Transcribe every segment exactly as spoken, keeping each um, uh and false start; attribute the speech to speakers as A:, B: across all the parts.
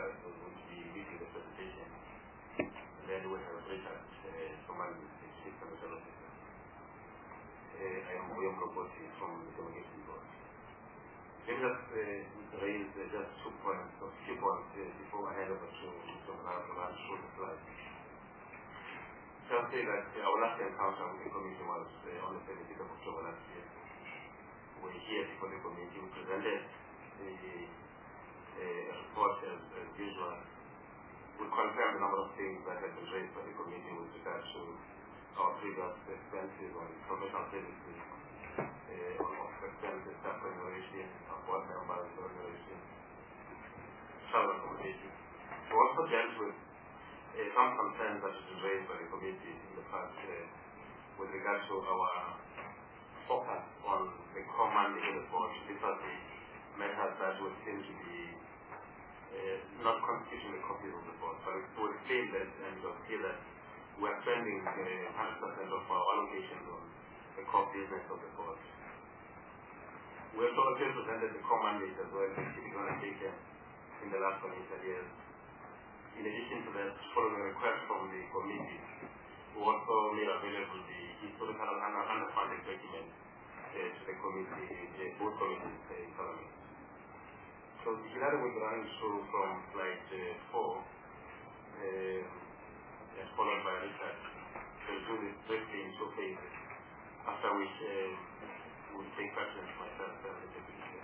A: Gareth who will be leading the presentation. And then we have Richard Somali, the Chief Commercial Officer. I am William Roboti from the Communication Board. Let me just uh, raise uh, just two points, or few points uh, before I hand over to Mister Manara to show the slides. Just say that uh, our last encounter with the committee was uh, on the seventeenth of October last year. We were here before the committee. We presented the uh, report as, as usual. We confirmed a number of things that had been raised by the committee with regard to our previous expenses on professional services, uh, on expenses, staff remuneration, on board members remuneration, travel accommodation. We also dealt with uh, some concerns that have been raised by the committee in the past uh, with regard to our focus on the command in the board. These are the matters that would seem to be uh, not constituting the copies of the board, but it would explain that and it was clear that we are spending uh, one hundred percent of our allocations on the core business of the board. We have also presented the core mandate as well, which is undertaken in the last financial years. In addition to that, following a request from the committee, we also made available the historical and underfunded document uh, to the committee, uh, both committees uh, in Parliament. So the scenario we're running through from slide uh, four, uh, and followed by Richard, we'll do this briefly in two phases, after which uh, we'll take questions myself and the deputy.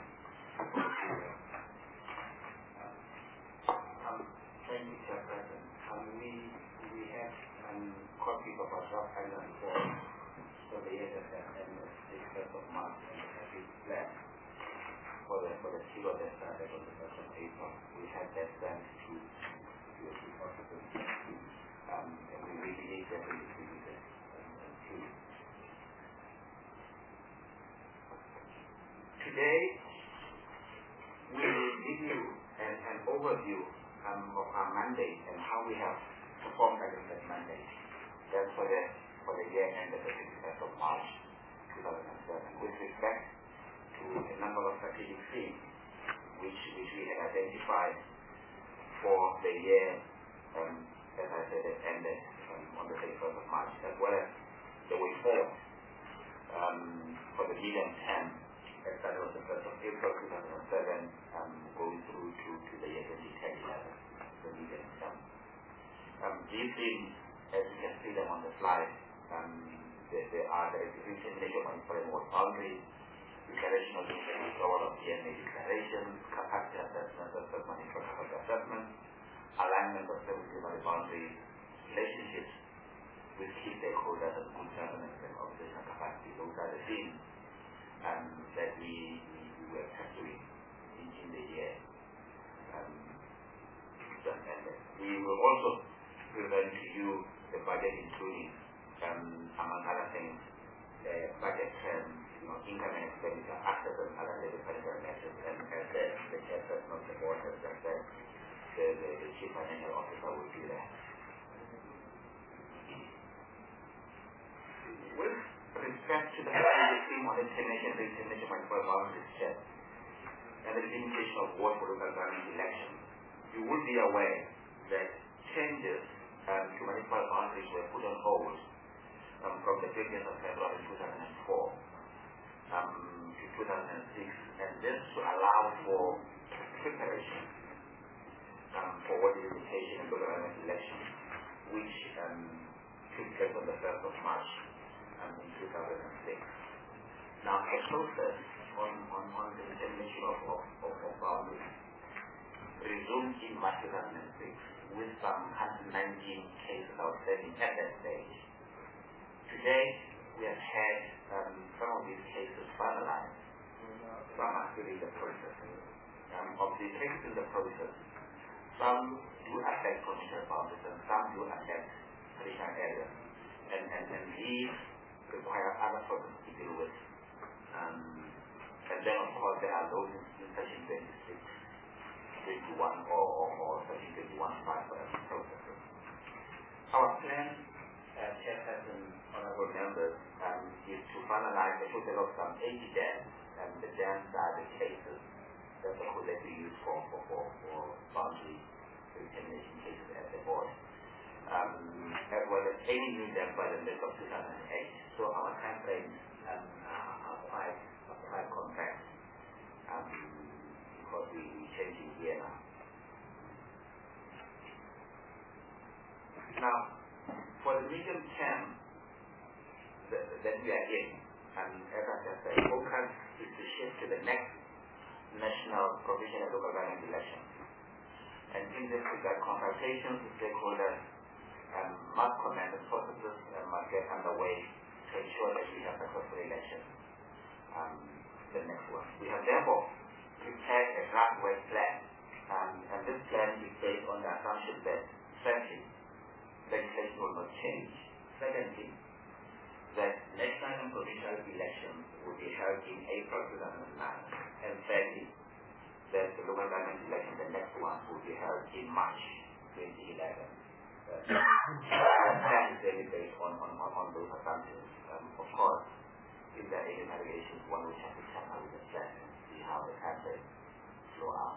B: Um, thank you, Mister President. Um, we, we have um, copies of our draft annual report for the year that has ended the first of March and the strategic plan for the, for the period that started on the first of April. We had that plan to, to the chief officer. Um, and we really need that to be used and true. Today, we will give you an, an overview um, of our mandate and how we have performed against that mandate. That's for the, for the year ended the thirty-first of March two thousand seven. With respect to a number of strategic themes which, which we had identified for the year um, as I said, it ended um, on the thirty-first of March, as well as the way forward um, for the medium term, that started on the first of April two thousand seven, um, going through to, to the year twenty ten eleven, the medium term. Um, these things, as you can see them on the slide, um, there, there are the implementation of framework boundaries, declaration of the withdrawal of D N A declarations, capacity assessment, assessment, infrastructure assessment, alignment of service delivery boundaries, relationships with key stakeholders and good governance and organizational capacity. Those are the themes um, that we, we, we were pursuing in, in the year um, just ended. We will also present to you the budget, including, um, among other things, the budget terms, you know, income and expenditure, access and other related financial measures, and as the, the chairperson of the board has just said, The, the, the chief financial officer will do that. With respect to the theme on implementation, the implementation of my boundaries check and the limitation of work for local government elections, you will be aware that changes um, to municipal boundaries were put on hold um, from the twentieth of February two thousand four um, to two thousand six, and this to allow for preparation Um, for what is indication in the government election, which um, took place on the first of March um, in two thousand six. Now, a process on, on, on the determination of, of, of, of boundaries resumed in March two thousand six with some one hundred nineteen cases outstanding at that stage. Today, we have had um, some of these cases finalized. Some are still in the process. Um, of the cases in the process, some do affect provincial boundaries and some do affect traditional areas. And, and, and these require other processes to deal with. Um, and then, of course, there are those in section twenty-six, twenty-one, or, or, or section twenty-one five processes. Our plan, uh, Chairperson, honorable members, um, is to finalize a total of some eighty dams, and the dams are the cases that are that we use for, for, for, for boundary determination cases at the board, um, as well as any new debt by the list of two thousand eight. So our time frames um, are, are quite are quite complex um, because we we changing here now. Now, for the medium term that, that we are in, and as I just said, focus is to shift to the next national provisional local government election. And in this regard, consultations with stakeholders um, must commence the processes and must get underway to ensure that we have successful elections. Um, the next one. We have therefore prepared a draft work plan, um, and this plan is based on the assumption that, firstly, legislation will not change. Secondly, that national and provincial elections will be held in April two thousand nine. And thirdly, that the local government election, the next one, will be held in March twenty eleven. Uh, the plan is really based on, on, on, on those assumptions. Um, of course, if there are any variations, one will have to check out with the plan and see how the campaign flow out.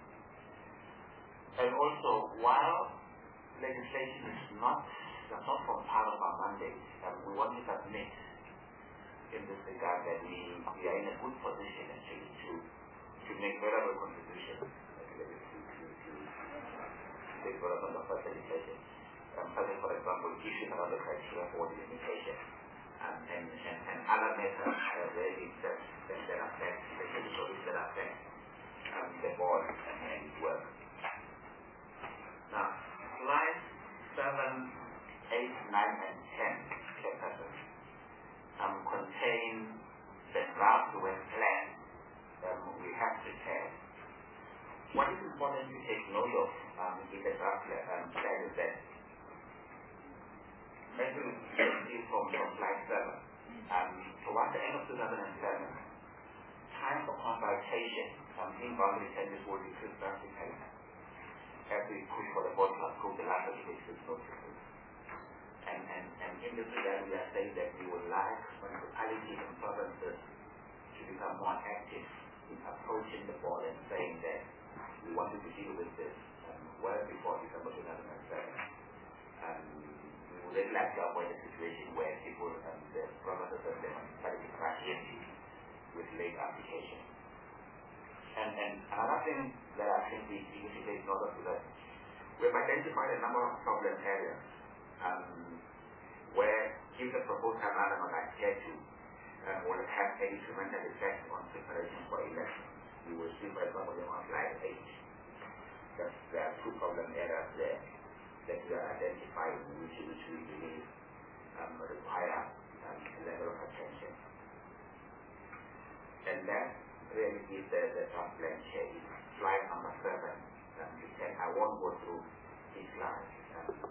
B: And also, while legislation is not, does not form part of our mandate, um, we want to submit in this regard that we, we are in a good position actually to to make valuable contributions to, to, to, to the development of such legislation. Um, such as, for example, issues around the criteria for delimitation um, and, and, and other methods uh, really that, that, that affect, especially those that affect um, the board and, and its work. Now, slides seven, eight, nine, and ten, chapters um, contain the draft work plan that we have prepared. What is important to take note of um, in the draft um, plan is that, as you can see from, from slide seven, um, towards the end of two thousand seven, time for consultation um, in boundary changes will decrease drastically as we push for the board to approve the last legislative notices. And, and, and in this regard, we are saying that we would like municipalities and provinces to become more active in approaching the board and saying that we wanted to deal with this um, well before December two thousand seven. Um, we would really like to avoid a situation where people and um, the provinces and the municipalities crash in with late application. And, and another thing that I think we need to take note of is that we have identified a number of problem areas um, where if the proposed timeline are not adhered to, um, will have a detrimental effect on preparation for elections. You will see, for example, on slide eight, that there are two problem areas there that we are identifying, which, which we believe um, require um, a level of attention. And that really is the, the draft plan change. Slide number seven, um, to ten. I won't go through each slide. Um,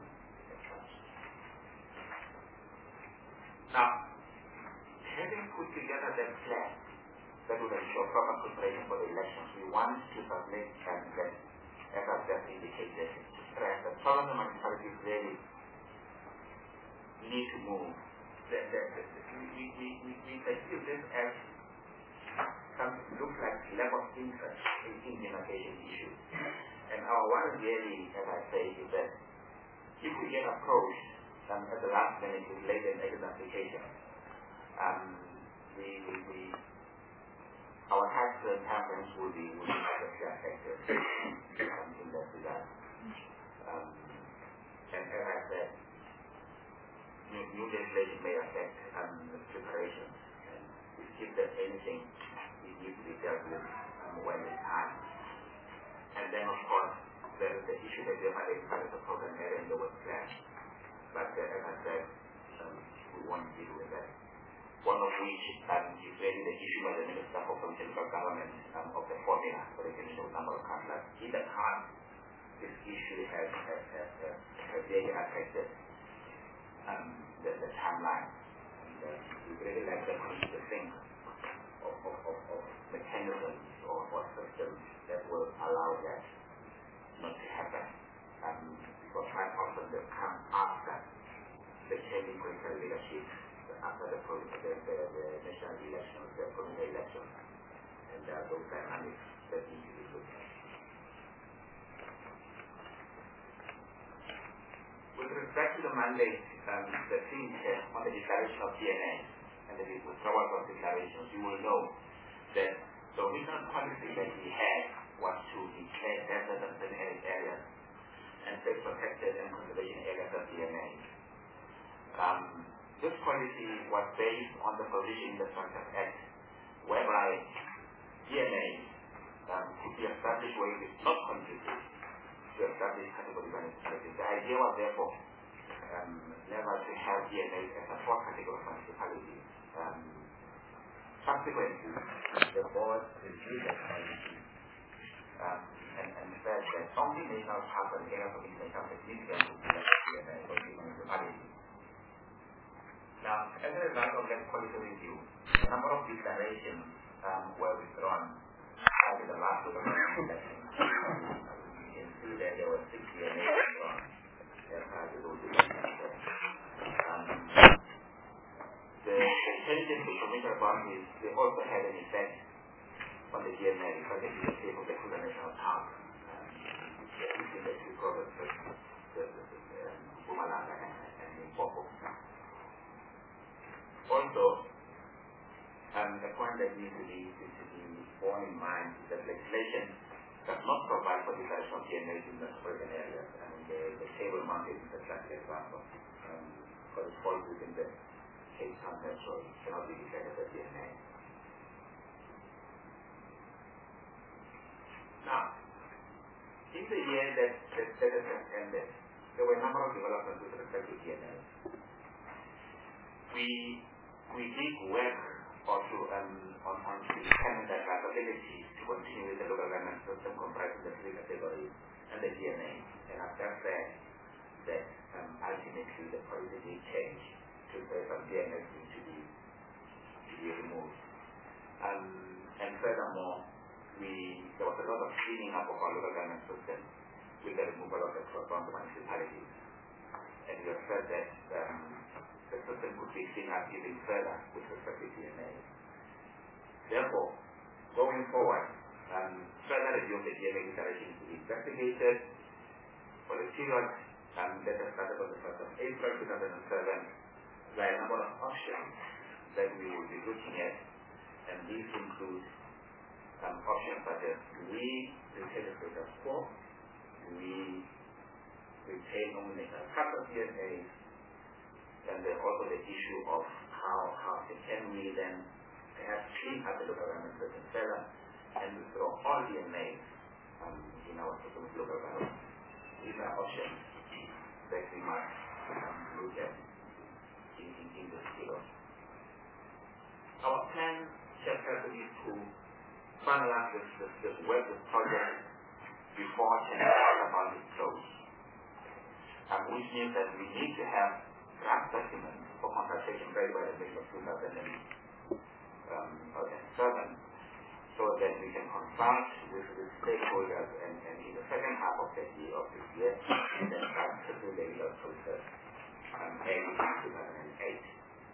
B: now, having put together that plan that would ensure proper preparation for the elections, we want to submit and that, as I've just indicated, to stress that province and municipalities really need to move. The, the, the, we, we, we, we perceive this as something looks like lack of interest in implementation issues. And our worry really, as I say, is that if we get approached um, at the last minute with late and negative application, um, we, we, we, our tax and patterns will be, will be negatively affected um, in that regard. Um, and as I said, new, new legislation may affect um, the preparation. And if there's anything, it needs to be dealt with um, when it's time. And then, of course, there is the issue that we have identified as a problem area in the work plan. But uh, as I said, um, we won't deal with that. One of which um, is really the issue by the Minister for Political Government um, of the formula for the initial number of councillors. In the past, this issue has, has, has, has, has really affected um, the, the timeline. And uh, we really like the committee to think of, of, of, of mechanisms or, or systems that will allow that not to happen. Um, because quite often they come after the changing political leadership, after the, the, the, the national elections, the provincial elections, and uh, those dynamics that need to be looked at. respect to the mandate, um, the thing here on the declaration of D N A and the withdrawal of declarations, you will know that the original policy that we had was to declare desert and semi-arid areas and state protected and conservation areas of D N A. Um, this policy was based on the provision in the Structures Act, whereby D N A um, could be established where it is not contributed to establish category municipalities. The idea was therefore um, never to have D N A as a fourth category of municipality. Um, subsequently, the board reviewed that policy um, and, and said that only national parks and areas of international significance would be D N A for the municipality. Now, as a result of that policy review, a number of declarations um, were withdrawn after the last local government election. You can see that there were six D N A withdrawn as part of those elections. Um, the changes to provincial boundaries, they also had an effect on the D N A because they did the shape of the Kruger National Park. Um, the two provinces, the, the, the, the Mpumalanga and, and Limpopo. Also, um, the point that needs to be, to, to be borne in mind is that legislation does not provide for declaration of D N A in the urban areas. I mean, the, the Table Mountain is a classic example. Um, because it falls within the Cape Town metro, it cannot be declared as D N A. Now, in the year that the status has ended, there were a number of developments with respect to D N A. We we did work also um, on, on determining the capability to continue with the local government system comprising the three categories and the D N A. And after that, that um, ultimately the policy did change to say some D N A needs to be, to be removed. Um, and furthermore, we there was a lot of cleaning up of our local government system with the removal of the cross-boundary municipalities. And we have said that um, the system could be cleaned up even further with respect to D N A. Therefore, going forward, um, further review of the D N A declaration to be investigated for the period um, that has started on the first of April two thousand seven. There are a number of options that we will be looking at, and these include um, options such as do we retain the status quo, do we retain nominational cut of D N A, and then also the issue of how, how can we then perhaps clean up the local government system further and withdraw all D N A um, in our system of local government. These are options that we must um, look at in, in, in this field. Our plan just has to be to finalize this, this, this work, this project before the boundary close, um, which means that we need to have draft documents for consultation ready by the middle of two thousand seven, so that we can consult with the stakeholders and, and in the second half of the year of this year, and then start to do the legal process um, early in two thousand eight.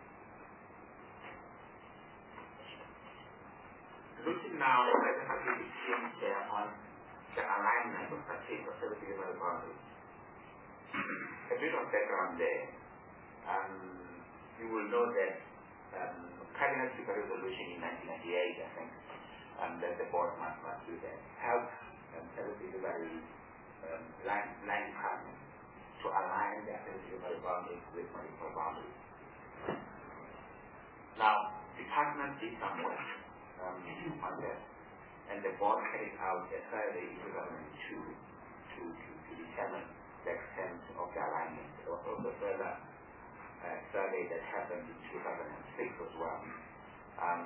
B: Looking now at the participation here on the alignment of such facilities and boundaries. A bit of background there. Um, you will know that um, Cabinet took a resolution in nineteen ninety-eight, I think, um, that the board must, must do that. Help um, service delivery um, line, line department to align their service delivery boundaries with municipal boundaries. Now, department did some work um, on that, and the board carried out a survey in two thousand two to, to, to determine the extent of the alignment. There was also further uh, survey that happened in two thousand six as well. Um,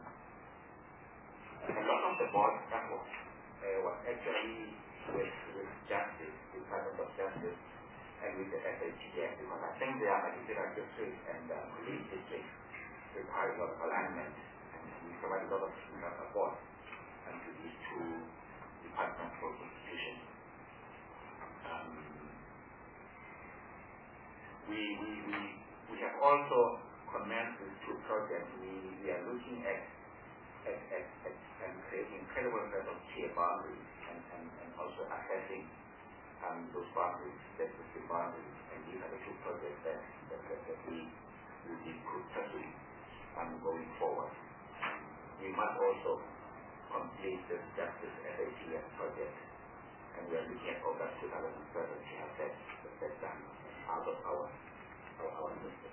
B: a lot of the board's effort uh, was actually with, with Justice, Department of Justice, and with the S H G M, because I think they are magistrate districts and uh, police districts require a lot of alignment, and we provide a lot of support um, to these two departments for institutions. Um, we, we, we, we have also commenced with two projects. We, we are looking at, at, at, at, at creating credible set of tier boundaries and, and, and also assessing um, those boundaries, the existing boundaries, and these are the two projects that, that, that, that we will be pursuing um, going forward. We must also complete the Justice F A T S project, and we are looking at August two thousand seven to have that, that done out of our, our, our system.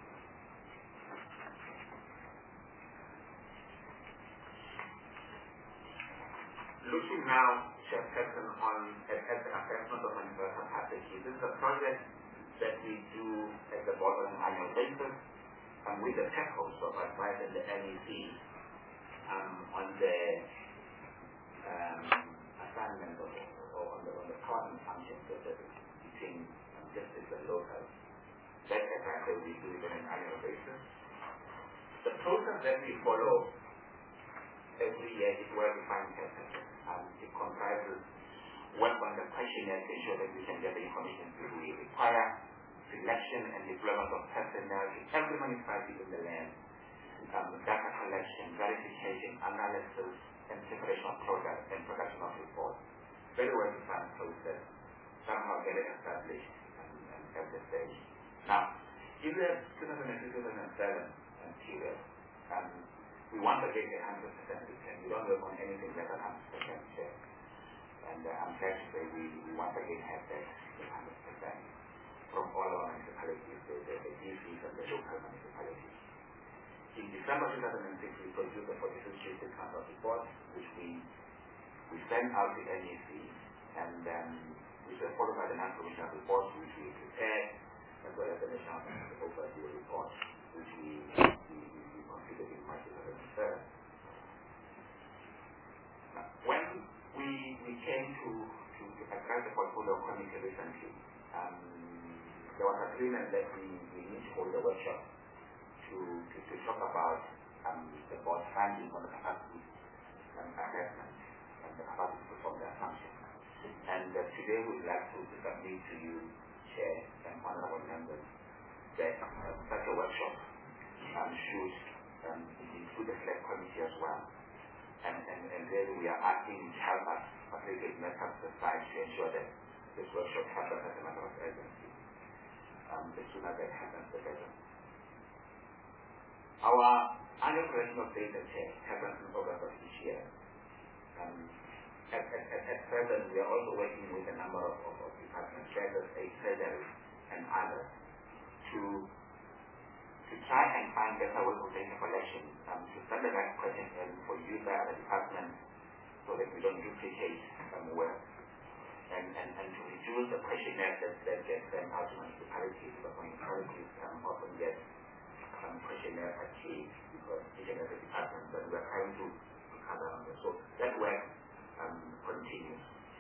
B: Looking now, Chairperson, on at, at the assessment of universal capacity, this is a project that we do at the board on an annual basis, and with the purpose of advising the N E C um, on the um, assignment of, or on the, on the power and functions between um, justice and local. That's exactly what we do it on an annual basis. The process that we follow every year is well-defined purposes. Um, it comprises work on the questionnaire to ensure that we can get the information we require, selection and deployment of personnel in every municipality in the land, um, data collection, verification, analysis, and separation of products and production of reports. Very well-defined process, somehow very established um, um, at this stage. Now, in the two thousand six to two thousand seven um, period, um, we want to get a one hundred percent return. We don't work on anything less than one hundred percent share. And uh, I'm glad to say we, we once again have that one hundred percent from all our municipalities, the, the, the D Cs and the local municipalities. In December two thousand six, we produced the forty-two six hundred report, which we we sent out to N E C, and um, which was followed by the non-provisional reports, which we prepared, as well as the national overview report, which we, we, we completed in March two thousand seven. Now, when we we came to, to, to address the portfolio committee recently, um, there was agreement that we, we need to hold a workshop to, to, to talk about um, the board funding on the capacity um, assessment and the capacity to perform the assumption. And uh, today we would like to, to submit to you, Chair and honorable members, that uh, such a workshop um, should um, include the select committee as well. And, and, and then we are asking to help us facilitate methods of science to ensure that this workshop happens as a matter of urgency. Um, the sooner that happens, the better. Our annual collection of data check happens in August of each year. Um, at, at, at, at present, we are also working with a number of, of, of departments, Treasury, Treasury, and others, to to try and find better ways of data collection, um, to standardize questions in for use by other departments so that we don't duplicate um, work, and, and, and to reduce the questionnaires that, that get sent out to municipalities, because municipalities um, often get some questionnaire achieved because each and every department that we are trying to, to cover on this. So that work um, continues.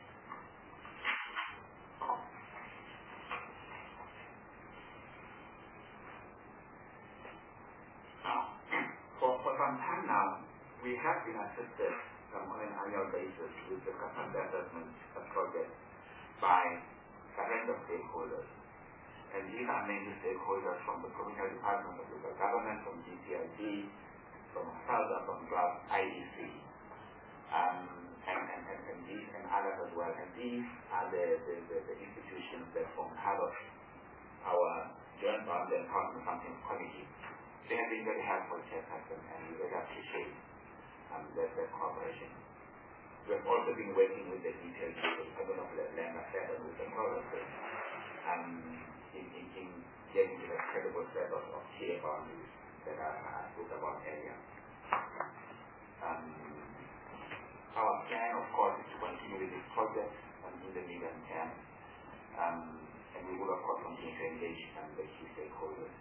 B: Now, for, for some time now, we have been assisted um, on an annual basis with the capacity assessment project by a range of stakeholders. And these are mainly stakeholders from the Provincial Department of Local Government, from G C I D, from SALDA, from GLAB, I E C, um, and, and, and, and these and others as well. And these are the, the, the, the institutions that form part of our Joint Boundary and Power Consumption Committee. They have been very helpful, Chairperson, and we really appreciate um, their, their cooperation. We have also been working with the detailed Department of Land Affairs and with the provinces um, in, in, in getting to the credible set of, of clear boundaries that are uh, spoke about earlier. Um, our plan, of course, is to continue with this project um, in the medium term, um, and we will, of course, continue to engage um, the key stakeholders.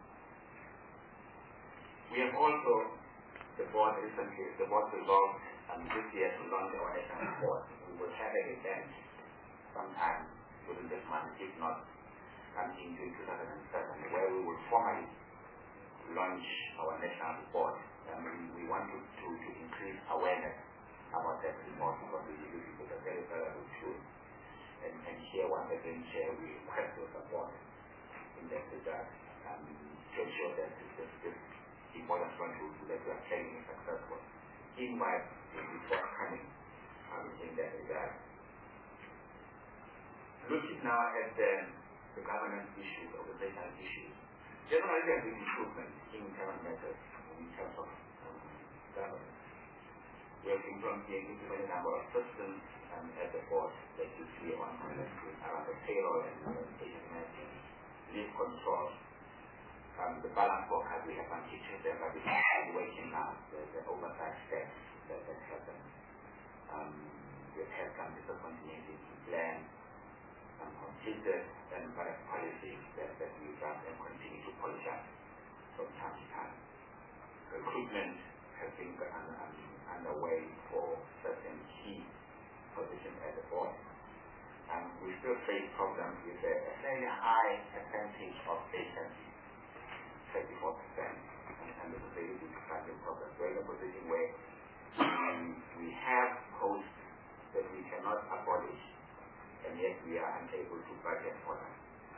B: We have also, the board recently, the board resolved um, this year to launch our national report. We will have an event sometime within this month, if not um, in June two thousand seven, where we will formally launch our national report. And we, we want to, to, to increase awareness about that report because we believe it is a very valuable tool. And, and here, once again, share we request your support in that regard um, to ensure that this, this the important one to that we are training is successful. Meanwhile, the report coming um, in that regard. Looking now at the, the governance issues, organizational issues, generally there has been improvement in current methods in terms of um, governance. We have implemented a number of systems um, at the board that you see on the screen around the payroll and patient management, leave control, um, the balance forecast we have on teachers that are working now, the, the oversight steps that, that happen. Um, we've had some business continuity plan, some completed and correct policies that, that we've done and continue to polish up from time to time. Recruitment has been um, um, underway for certain key positions at the board. Um, we still face problems with a, a fairly high percentage of vacancies, thirty-four percent, and, and this is a really big funding problem. We're in a position where um, we have posts that we cannot abolish, and yet we are unable to budget for them.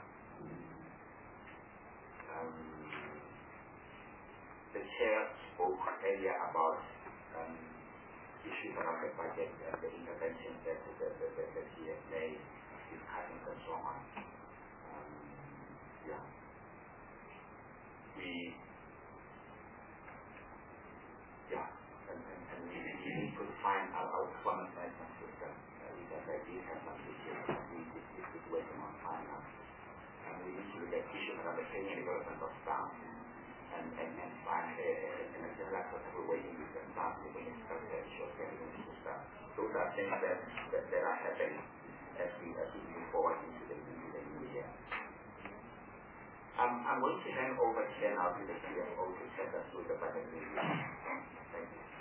B: Um, the chair spoke earlier about um, issues around the budget and the interventions that, that, that, that, that he has made, his cuttings and so on. Um, yeah. We, yeah, and, and, and we, we need to find our, our performance management system. Uh, we have like these have some issues that we is working on finance. And we need to look at issues around the training and development of staff. And, and, and find a, a, a general acceptable way in which the staff is going to start to ensure that staff. Those are things that, that, that are happening as we, as we move forward into the, into the new year. Um, I'm going to hand over here now to the C F O to take us through the budget review. Thank you.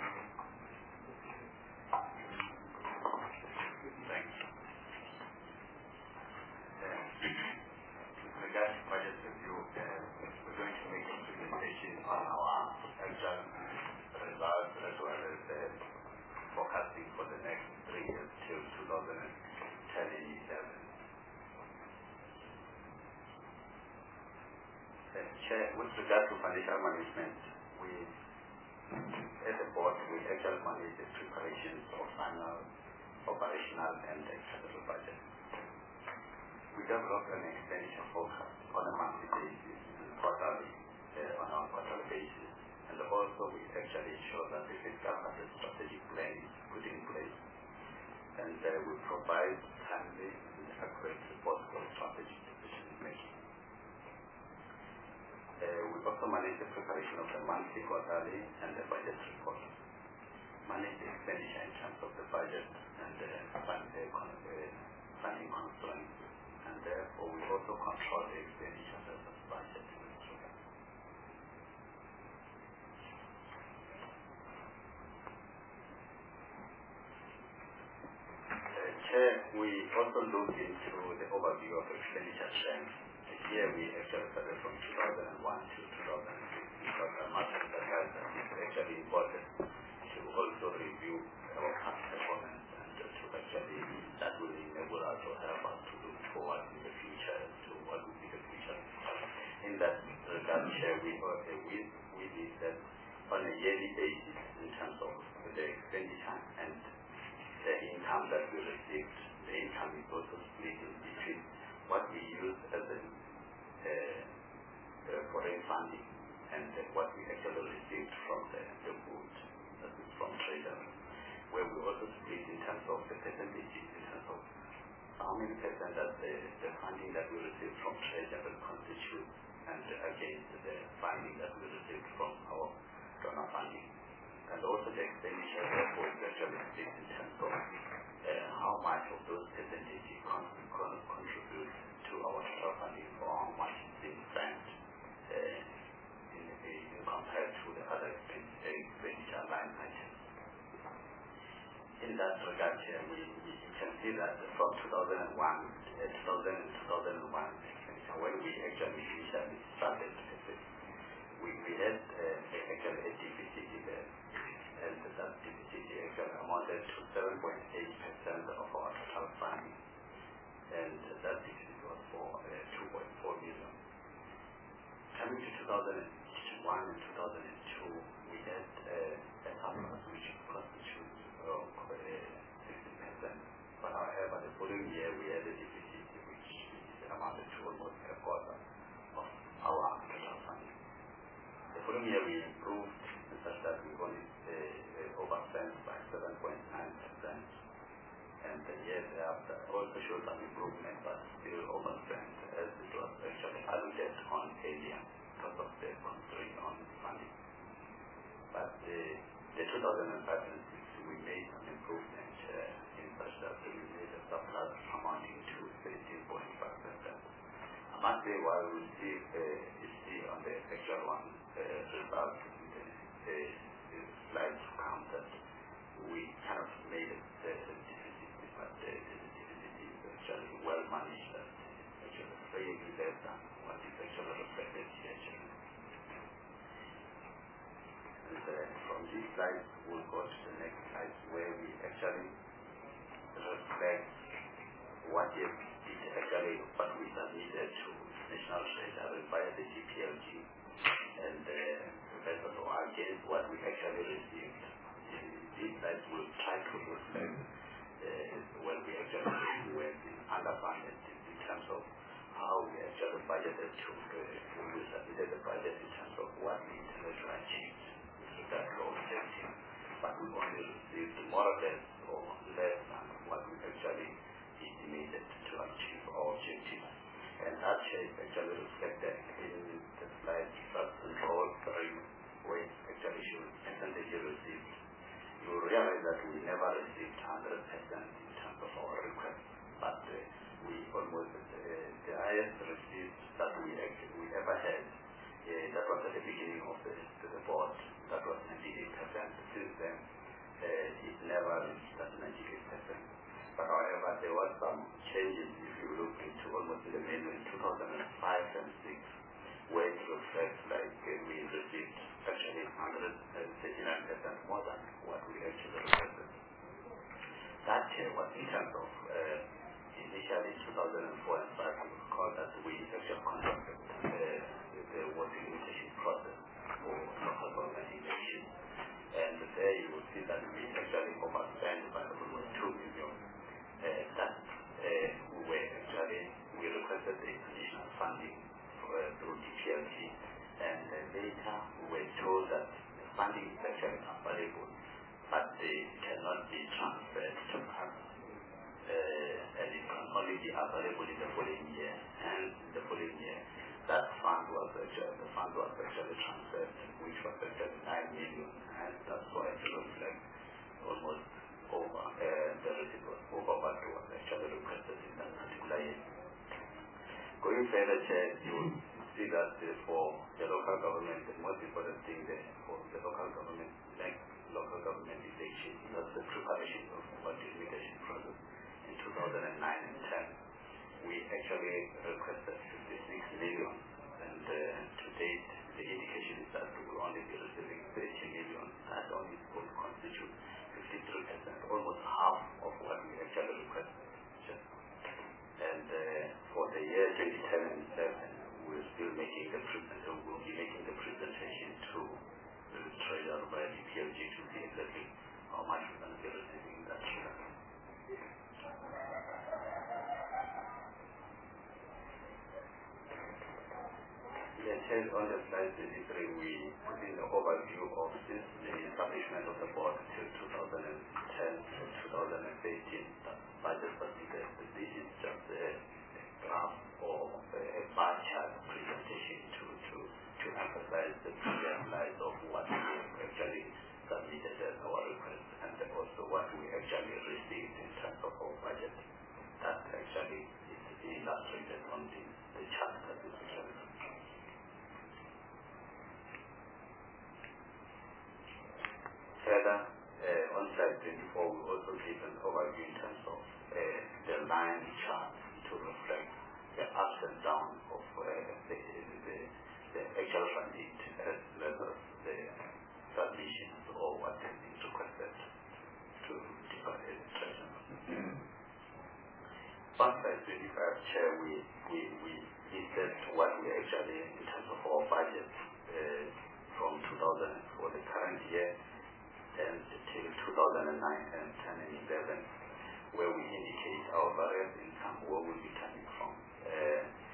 C: Thanks. Uh, with regards to budget review, uh, we're going to make a presentation on our actual results as well as the forecasting for the next three years till two thousand ten and eleven. Uh, Chair, with regard to financial management, we, as a board, we actually manage the preparations of final operational and capital budget. We develop an expenditure forecast on a monthly basis and quarterly, uh, on a quarterly basis, and also we actually ensure that the fiscal and strategic plan is put in place, and uh, we provide timely and accurate reports on strategic decision making. Uh, we also manage the preparation of the monthly, quarterly, and the budget report, manage the expenditure in terms of the budget and the uh, fund, uh, uh, funding constraints, and therefore we also control the expenditure of the budget. Uh, Chair, we also look into the overview of expenditure trends. Here we actually started from two thousand one to two thousand six because our master data is actually important to also review our past performance and to actually that will enable us to help us to look forward in the future to what will be the future. In that regard, Chair, we uh, we we did that on a yearly basis in terms of the expenditure and the income that we received. The income is also split in between what we use as a Uh, uh, foreign funding and uh, what we actually received from the, the food, that is from traders, where we also split in terms of the percentages, in terms of how many percent that the, the funding that we received from traders constitute, and uh, against the funding that we received from our donor funding. And also the expenditure therefore is actually split in terms of uh, how much of those percentages con con contribute to our total funding or how much is being spent uh, in, in compared to the other expenditure line items. In that regard, here we, we can see that from two thousand one, uh, two thousand and two thousand one expenditure, when we actually initially started this, we, we had uh, actually a deficit in there, and that deficit actually amounted to seven point eight percent of our total funding, and that deficit was for uh, two point four million. Coming to two thousand one and two thousand two, we had uh, a surplus which constitutes uh, sixty percent. But however, the following year we had a deficit amounted to almost a quarter of our total funding. The following year we improved such that we only uh, overspent by seven point nine percent, and the year thereafter also showed some improvement, but still overspent as it was actually allocated on alien because of the constraint on funding. But uh, the two thousand five and six we made some improvement uh, in such that we made a surplus amounting to thirteen point five percent. I must say, while we see, uh, you see on the actual one uh, result, the, the, the slides count that we kind of made a, a, a deficit, but the, the deficit is actually well managed, and actually way less than what is actually reflected here. And uh, from this slide, we'll go to the next slide where we actually reflect what is it actually what we submitted to National Treasury via the G P L G, and uh, also against what we actually received. In these slides will try to reflect uh, when we actually went in underfunded in terms of how we actually budgeted to uh, when we submitted the budget in terms of what we intended to achieve with regard to objective, but we only received more or less or less than what we actually estimated to achieve our objectives. And that is actually reflected in the slide that control three ways actually shows percentage received. You realize that we never received one hundred percent in terms of our request, but uh, we almost, uh, the highest received that we actually, we ever had, uh, that was at the beginning of the, the report, that was ninety-eight percent. Since then, uh, it never reached that ninety-eight percent. But however, there was some changes if you look into almost in the menu in two thousand five and six, where it reflects like uh, we received actually one hundred thirty-nine percent more than what we actually requested. That uh, was in terms of uh, initially two thousand four and five, we called that we actually conducted uh, the working limitation process for local government election. And there you will see that we actually overspent by almost two million. Uh, that uh, we were actually, we requested the additional funding for, uh, through D P L G, and uh, later we were told that the funding is actually available, but it cannot be transferred to us, uh, and it can only be available in the following year. And in the following year, that fund was actually, the fund was actually transferred, which was actually nine million, and that's why it reflects almost over uh, the receipt was over what was actually requested in that particular year. Going further, you will see that uh, for the local government, the most important thing there for the local government, next local government election, that's the preparation of the budget limitation process in two thousand nine and ten. We actually requested fifty-six million, and uh, to date, the indication is that we will only be receiving thirty million. That only will constitute fifty-three percent, almost half of what we actually requested. And uh, for the year twenty ten and eleven, we're still making the presentation, we'll be making the presentation to the Treasury by the P L G to see exactly how much we're going to be receiving in that year. Yes, on the slide twenty-three, we put in the overview of this, the establishment of the board till two thousand ten to two thousand fifteen. The budget submitted. This is just a graph or a bar chart presentation to, to, to emphasize the previous slides of what we actually submitted as our request, and also what we actually received in terms of our budget. That actually is illustrated on the, the chart that is actually. Further, uh, on slide twenty-four, we also give an overview in terms of uh, the line chart to reflect the ups and downs of uh, the, the, the actual funding as well as the submissions or what has been requested to Department of Treasury. On slide twenty-five, Chair, we, we, we listed what we actually, in terms of our budget uh, from two thousand for the current year, and till two thousand nine and ten and eleven, where we indicate our various income, where we'll be coming from. Uh,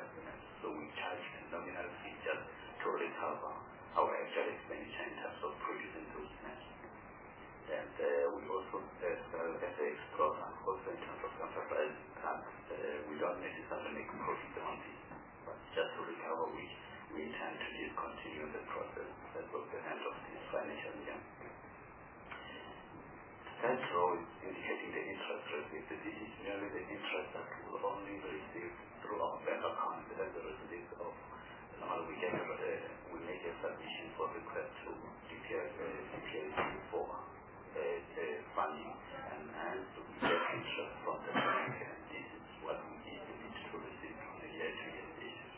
C: customers. So we charge a nominal fee just to recover our actual expenditure in terms of producing those nets. And uh, we also uh, sell F X program, also in terms of enterprise and uh, we don't necessarily make profit on this, but just to recover which we intend to discontinue the process as of the end of this financial year. Third row is indicating the interest received. This is merely the interest that we will only receive through our bank account as a result of normally we get uh, we make a submission for request to D P I C for uh, uh, funding, and hence we get interest from the bank, and this is what we need to receive on a year-to-year basis.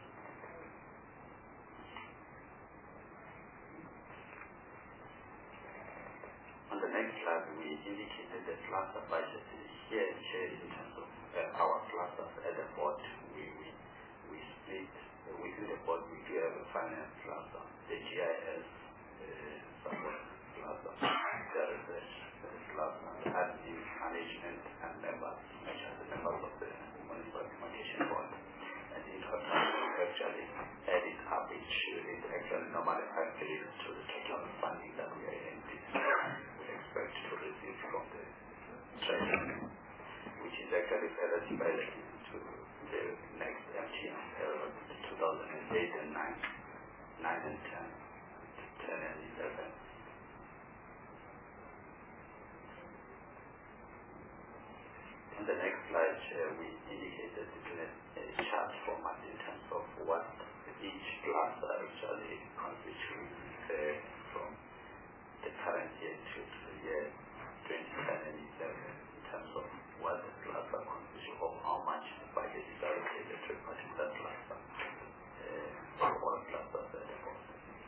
C: On the next slide, we indicated the cluster budget. Here, here in terms of uh, our clusters at the board, we, we, we split uh, within the board. We do have a finance cluster, the G I S uh, support cluster, the research uh, cluster, the admin, management, and members, which are the members of the Municipal Implementation Board. And in total, we actually added up each unit, actually normally calculated to the total funding that we are in this expect to receive from the treasury, which is actually further divided into the next M T M period, two thousand eight and nine, nine and ten, ten and eleven. On the next slide, uh, we indicated in a, a chart format in terms of what each cluster actually constitutes uh, from the current year to the year twenty ten and eleven in terms of what the cluster constitutes of how much budget is allocated to a particular cluster, uh, or all clusters at the moment.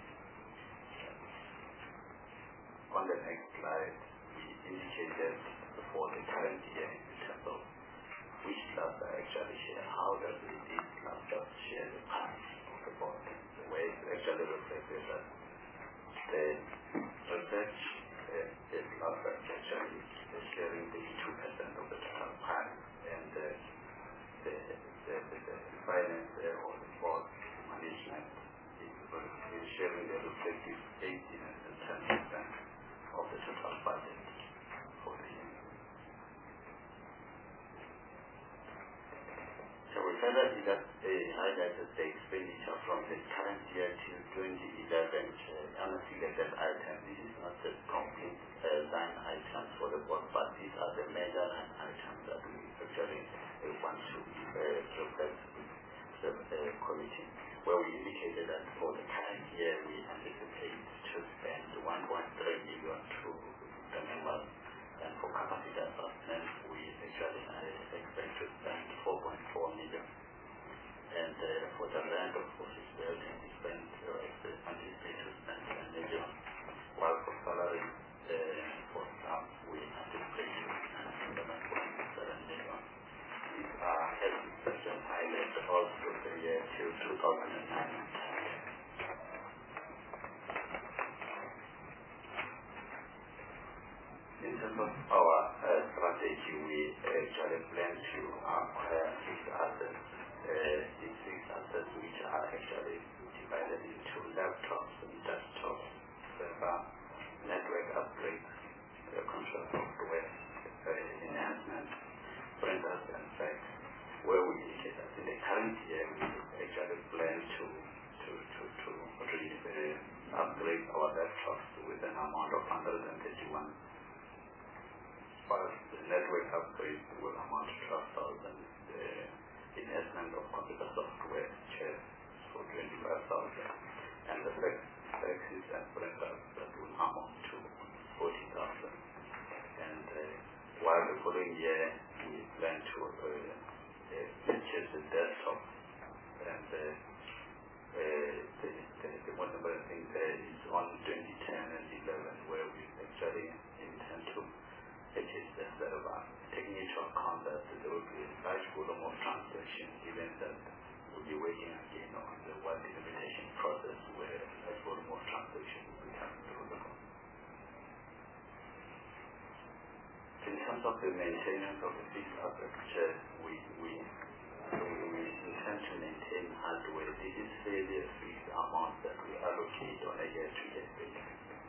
C: On the next slide, we indicated for the current year in terms of which cluster actually share, how does these clusters share the part of the board. The way it actually reflected that the research uh, is cluster actually is sharing the two percent of the total pie, and uh, the, the, the, the finance uh, or the board management is, is sharing the reflective eighteen and ten percent of the total budget for the year. So we further uh, highlighted the expenditure from the current year to twenty eleven uh, on a figure item. This is not the complete uh, line items for the board, but these are the major line items that we actually uh, want to uh, reflect with the uh, committee, where we indicated that for the current year we anticipate to spend one point three million to the members, and for capacity assessment we actually uh, expect to spend four point four million. And uh, for the land of office building, we spend uh, anticipate to spend ten million, while for salary uh, for staff, we anticipate to spend eleven point seven million. These are as section highlighted also the year to two thousand nine and ten. In terms of our uh, strategy, we actually plan to acquire fixed assets. Uh, these fixed assets which are actually divided into laptops, desktops, server, network upgrades, uh, control software, uh, enhancement, printers and fax, where we indicate that in the current year we actually plan to to to to really, uh, upgrade our laptops with an amount of one hundred thirty-one. While the network upgrade will amount to twelve thousand. Uh, investment of computer software shares for twenty-five thousand, and the faxes and printers that will amount to forty thousand. And uh, while the following year we plan to uh, uh, purchase the desktop, and uh, uh, the, the, the most important thing there is on twenty ten and eleven, where we actually intend to purchase the server, taking into account that there will be a large volume of transactions, given that we'll be waiting again on the one delimitation process where a large volume of transactions will be coming through the home. In terms of the maintenance of the fixed asset, we, we, we intend to maintain and we this is fairly fixed amount that we allocate on a year-to-year basis.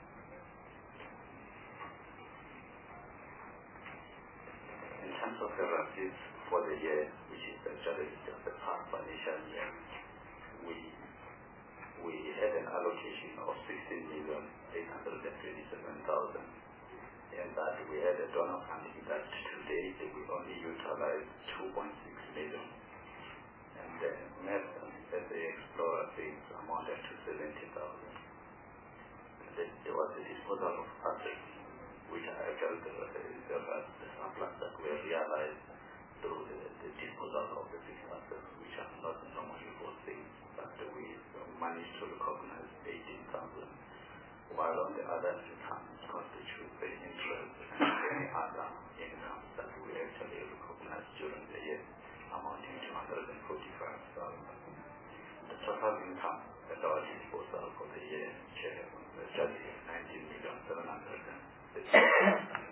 C: In terms of the receipts for the year, which is actually just the past financial year, we we had an allocation of sixteen million eight hundred twenty-seven thousand, and that we had a donor funding that today we only utilize two point six million, and the net as the explorer things amounted to seventy thousand. Then there was the disposal of assets, which are actually the, the, the, the surplus that we realized through the, the disposal of the fixed assets, which are not normally for things, but we managed to recognize eighteen thousand, while on the other incomes constitute the interest and any other income that we actually recognize during the year, amounting to one hundred forty-five thousand. The total income at our disposal for the year was just nineteen million seven hundred fifty thousand.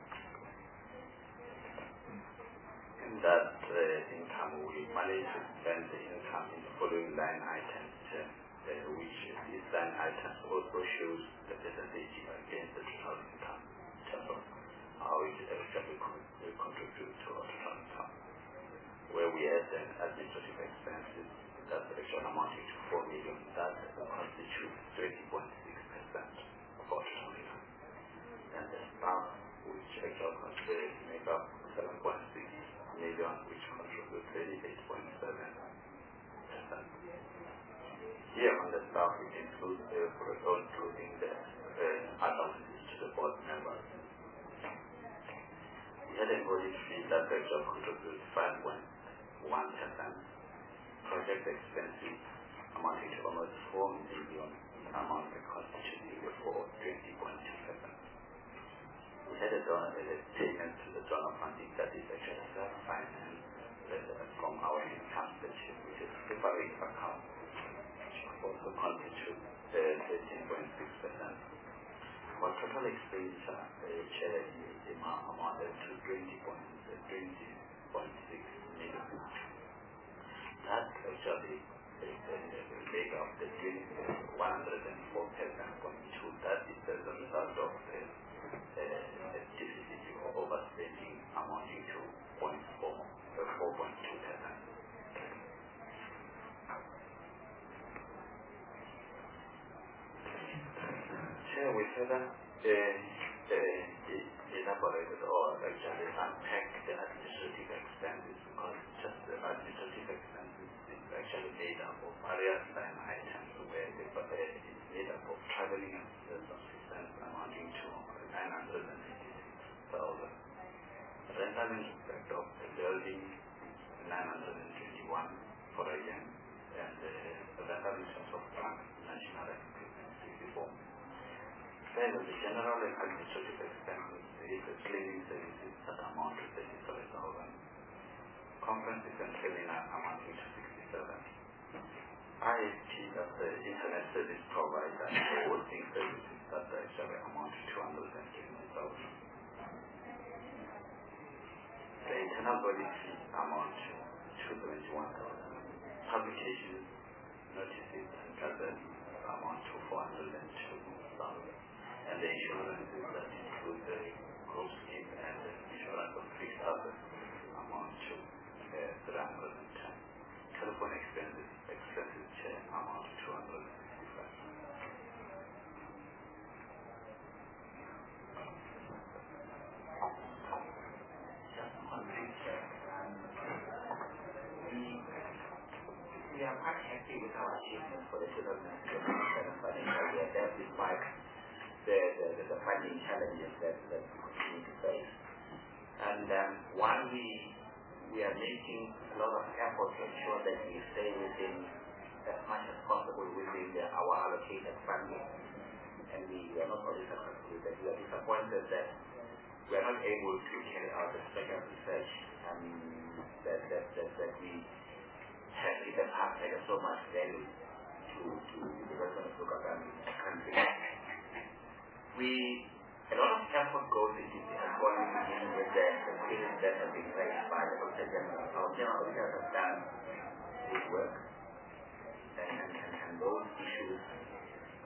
C: In that uh, income, we managed to spend the income in the following line items, uh, which these line items also shows the percentage against the total income in terms of how it actually will contribute to our total income. Where we had the administrative expenses that actually amounting to four million, that constitutes twenty point six percent of our total income. And the staff, which actually make up seven point six million, which contribute thirty-eight point seven percent. Here on the staff, it includes the uh, including the uh, allowances to the board members. We had an audit fee that actually contributes five point one percent. Project expenses amounting to almost four million, amount that constituting for twenty point two percent. We had a donor a payment to the donor funding that is actually self-financed uh, from our income section, which is separate account, which also constitutes uh, thirteen point six percent. Our total expenditure uh, amounted to twenty point six million. That actually make up the one hundred four percent point two. That is as a result of the uh, deficit or overspending amounting to four point two percent. Here we further uh, uh, elaborated or actually unpack the administrative expenses, because just the administrative expenses is actually made up of various line items, where the uh, is made up of traveling and subsistence amounting to nine hundred fifty-six thousand. Rental in respect of the building nine hundred twenty-one for a year, and the uh, rental in terms of plant national equipment sixty-four. Then the general and administrative expenses is the cleaning services that amount to thirty-seven thousand. Conferences and seminar amounting to sixty-seven. I S P, that's the internet service provider, hosting services that actually amount to two hundred twenty thousand. The internal audit fee amount to two hundred seventy-one thousand. Publications, notices, and others amount to four hundred two thousand. And the insurances that include the group scheme and the insurance of fixed assets amount to uh, three hundred ten. Telephone expenses, expenses share amount to two hundred sixty-five.
B: Just one thing, sir. Um, we, we are quite happy with our achievements for the two thousand seven financial year. That is why The, the, the funding challenges that, that we continue to face. And um, while we we are making a lot of effort to ensure that we stay within, as much as possible, within the, our allocated funding, and we, we are not only successful with that, we are disappointed that we are not able to carry out the special research um, that, that, that, that we have in the past added so much value to, to the residents of the country. We, a lot of effort goes into this, and going to begin with the experience that has been raised by the Auditor General. Our General Auditor has done good work,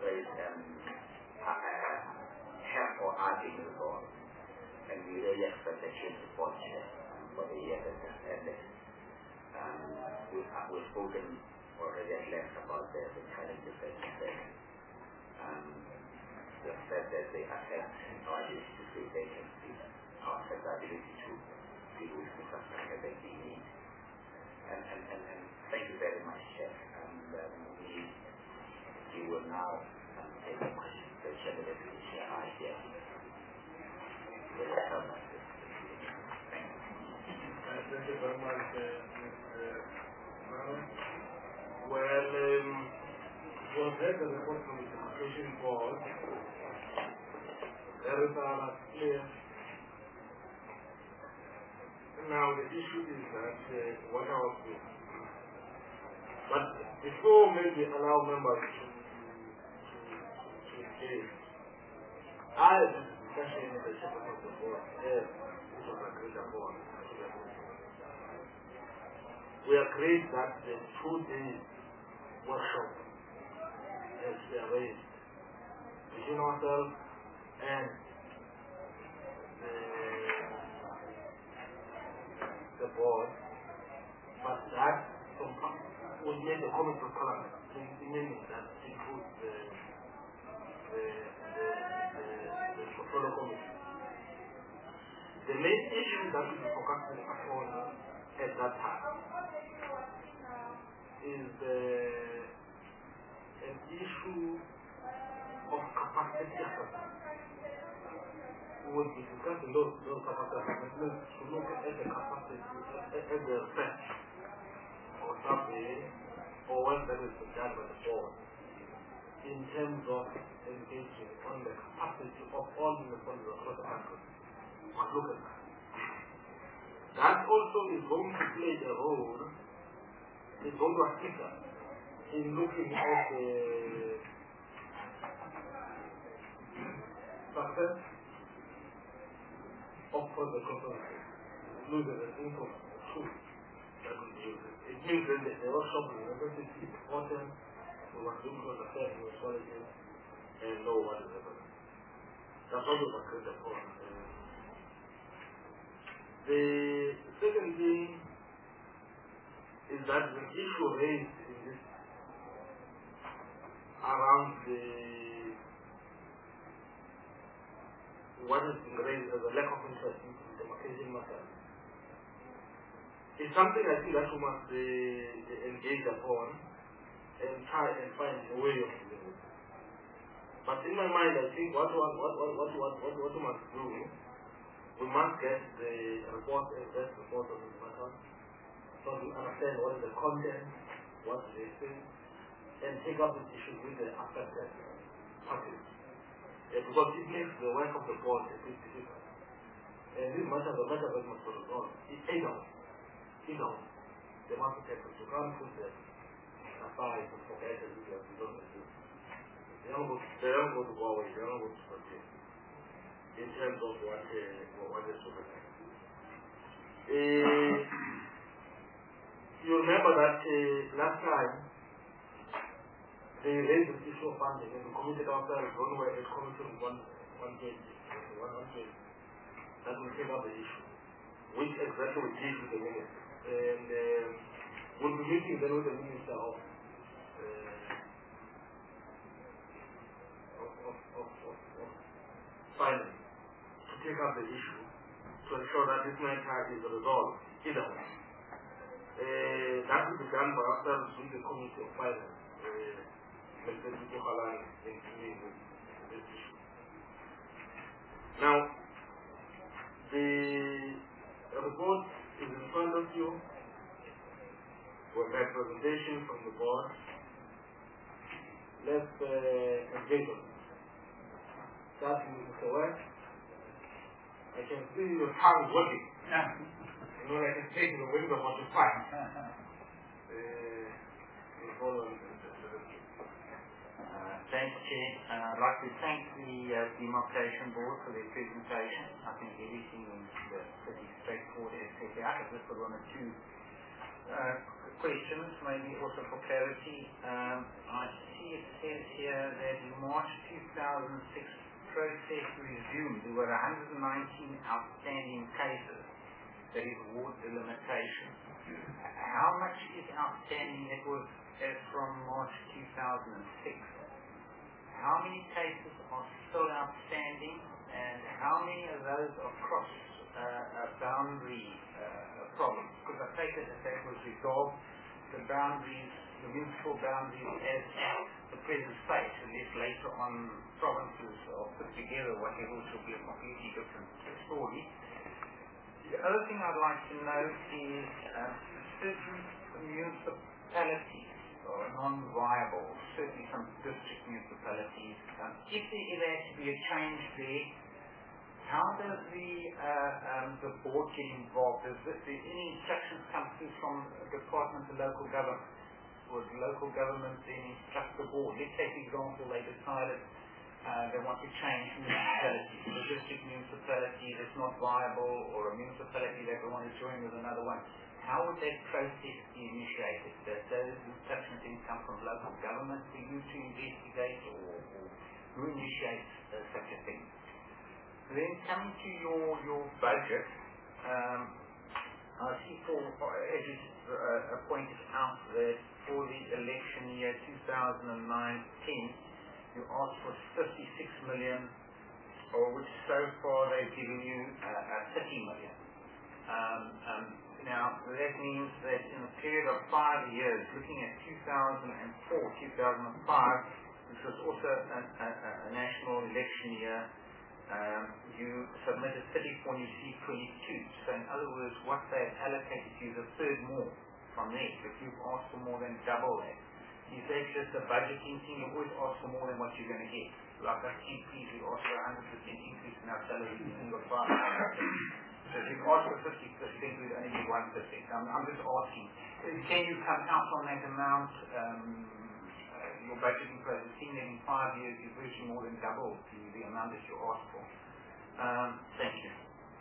B: great um, uh, help or adding to the board. And we really expect a change report here um, for the year that has ended. Um, we, uh, we've spoken already at length about the, the challenges that we face. Um, the fact that they affect our ability to fill vacancies, our affect our ability to deal with infrastructure that we need. And, and, and, and thank you very much, Chair. And um, we, we will now um, take the questions. The Chair of the Deputy Chair, I here. Thank you.
D: Uh, thank you very much, uh, Mister Mara. Well, um, was that the report from the Demarcation Board? There is a clear. Now the issue is that uh, what I was doing. But before maybe allow members to to engage, I had a discussion with the chairman of the board. Yes, this was agreed upon. We agreed that the two-day workshop has been arranged between ourselves and the, the board, but that would make the comment of parliament, meaning that includes the the the the, the portfolio committee. The main issue that we focused upon at that time is the, an issue of capacity assessment. We will be discussing those, those capacity assessments to look at the capacity, at, at the research or survey, or when that is done by the board, in terms of engaging on the capacity of all municipalities across the country. But look at that. That also is going to play a role, is going to assist us in looking at the success of the conference, including the income tools that we use. It means that the workshop is necessity important, we must look for the fair municipalities and know what is happening. That's what we must create upon. The second thing is that the issue raised in this around the what has been raised as a lack of interest in the demarcation matter is something I think that we must uh, engage upon and try and find a way of doing it. But in my mind, I think what what what what what what what, what we must do, we must get the report and best report on this matter, so we understand what is the content, what they say, and take up this issue with the affected parties. Uh, because it makes the work of the board a bit difficult. And this matter, the matter that must be resolved, it's either, either, they must be taken. You can't put them aside and forget that you have done the thing. They don't go to, they don't go to go away, they don't go to forget. In terms of what, uh, what is to be done. Uh, you remember that uh, last time they raised the issue of funding and we committed ourselves one way at committing one one twenty, one hundred that will take up the issue, which exactly we did with the minister. And uh, we'll be meeting then with the minister of uh, of, of, of, of, of finance to take up the issue to ensure that this matter is resolved either way. Uh, that will be done by ourselves with the committee of finance. Uh, Mister Duhalani in dealing with this issue. Now, the report is in front of you. We've had presentation from the board. Let's uh, engage on it. Starting with Mister West. I can see your tongue working. Yeah. You know, like it's taking the wind of what you find. Uh,
B: Uh, thanks, Chair. Uh, I'd like to thank the uh, Demarcation Board for their presentation. I think everything is uh, pretty straightforward as set out. I've just got one or two uh, questions, maybe also for clarity. Um, I see it says here that in March two thousand six, process resumed. There were one hundred nineteen outstanding cases. That is ward delimitation. How much is outstanding that was as from March two thousand six? How many cases are still outstanding, and how many of those are cross uh, a boundary uh, problems? Because I take it that that was resolved, the boundaries, the municipal boundaries as at the present state, unless later on provinces are put together, whatever, which will be a completely different story. The other thing I'd like to note is uh, certain municipalities are non-viable, certainly some district municipalities. Um, if there is has to be a change there, how does the uh, um, the board get involved? Does there any instructions come through from the Department of Local Government? Would local government then instruct the board? Let's say, for example, they decided Uh, they want to change municipalities. The district municipality that's not viable, or a municipality that they want to join with another one. How would that process be initiated? Does those instructions then come from local government for you to investigate, or, or who initiates uh, such a thing? Then coming to your your budget, um, I see for, as you uh, pointed out, that for the election year two thousand nine ten, you asked for fifty-six million, or which so far they've given you uh, uh, thirty million. Um, um, now, that means that in a period of five years, looking at two thousand four, two thousand five, which was also a, a, a national election year, um, you submitted thirty-four and you received twenty-two. So in other words, what they have allocated to you is a third more from there. If you've asked for more than double that. You say it's just a budgeting thing, you always ask for more than what you're going to get. Like us G Ps, we ask for a one hundred percent increase in our salaries in single five. So if you ask for fifty percent, we'd only get one percent. I'm, I'm just asking, can you come out on that amount, um, uh, your budgeting process, seeing that in five years you've virtually more than doubled the, the amount that you asked for? Um, thank you.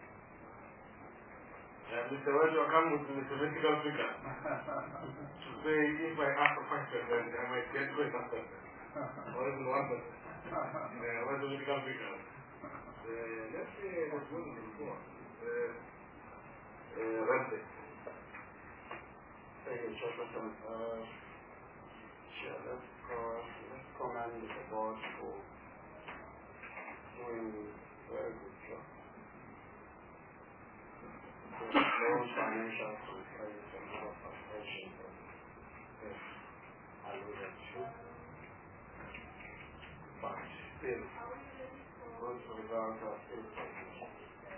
D: Yeah, Mister West, you come with the political figure. To say, if I ask a question, then I might get quick answer. Or even one person. Yeah, what's the political figure? Uh, let's say I was going before. Uh, uh, Ramsey.
E: Thank you, Chairperson. Uh, sure, let's, uh, let's commend the board for doing a very good job. There's no financial constraints and other frustrations that is alluded to. But still, good results are still positive.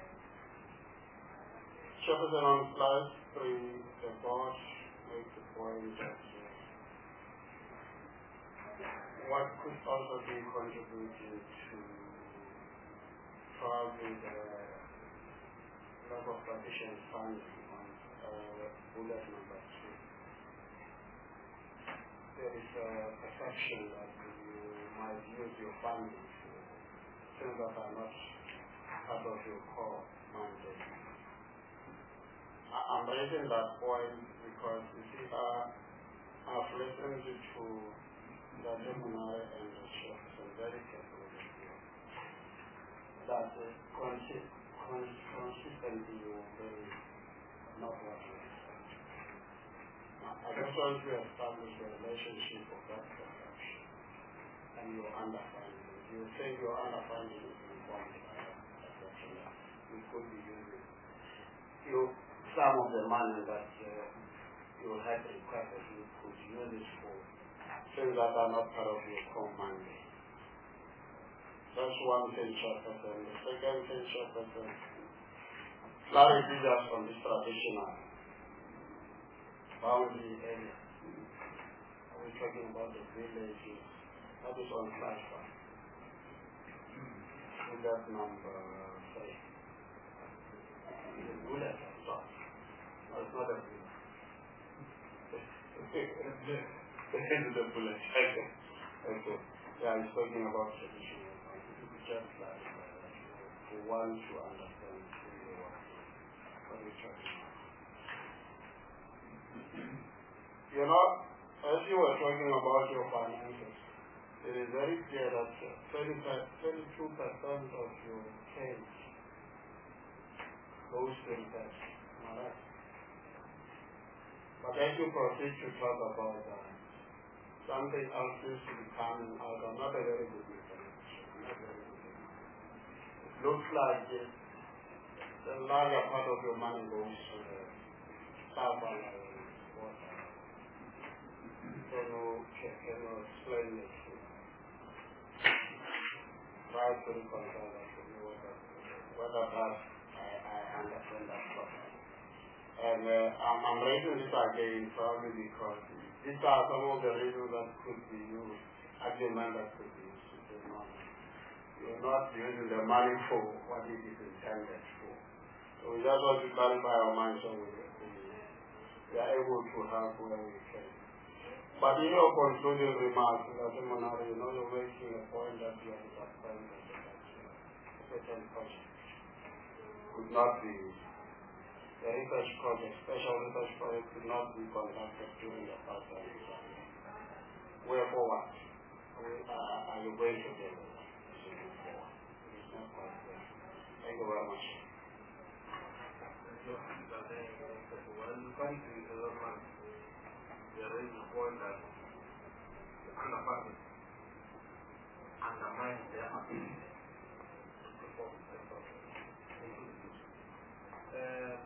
E: Chairperson, on slide three, the board makes the point that uh, what could also be contributing to probably the lack of sufficient funding on uh, bullet number two. There is a perception that you might use your funding for things that are not part of your core mandate. I'm raising that point because you see, uh, I've listened to the luminary and the Chairperson very carefully here. That uh, consist, cons consistently you will very not what you expect. I just want to establish a relationship of that perception and your understanding. You think your understanding is informed by that perception that you could be using you, some of the money that uh, you had requested, you could use it for things that are not part of your core mandate. That's one thing, Chairperson. The second thing, Chairperson, clarity just on this traditional boundary area. Are we talking about the villages? That is on slide five. Bullet number three. The bullet, sorry. No, it's not a bullet. This is the bullet. Okay. Okay. Yeah, he's talking about traditional. Just like uh, for one to understand really what we're talking about. You know, as you were talking about your finances, it is very clear that twenty-two percent of your case goes to research. Am I right? But as you proceed to talk about that, something else seems to be coming out of not a very good information. Not very good information. It looks like uh, the larger part of your money goes to the South Island water. Can you, can, can you explain this? Try to reconcile that with me, whether that I, I understand that properly. And uh, I'm, I'm raising this again probably because these are some of the reasons that could be used, argument that could be used to say no. You're not using the money for what it is intended for. So we just want to clarify our minds so we, we are able to help where we can. But in your concluding remarks, Monari, you know, you're making a point that you are disappointed that a certain project could not be used. The research project, special research project could not be conducted during the past year. Wherefore what? Uh, are you going to do it? It's not quite clear. Thank you very much.
D: When country development, there is a point that the underfunding undermines their ability to perform the project.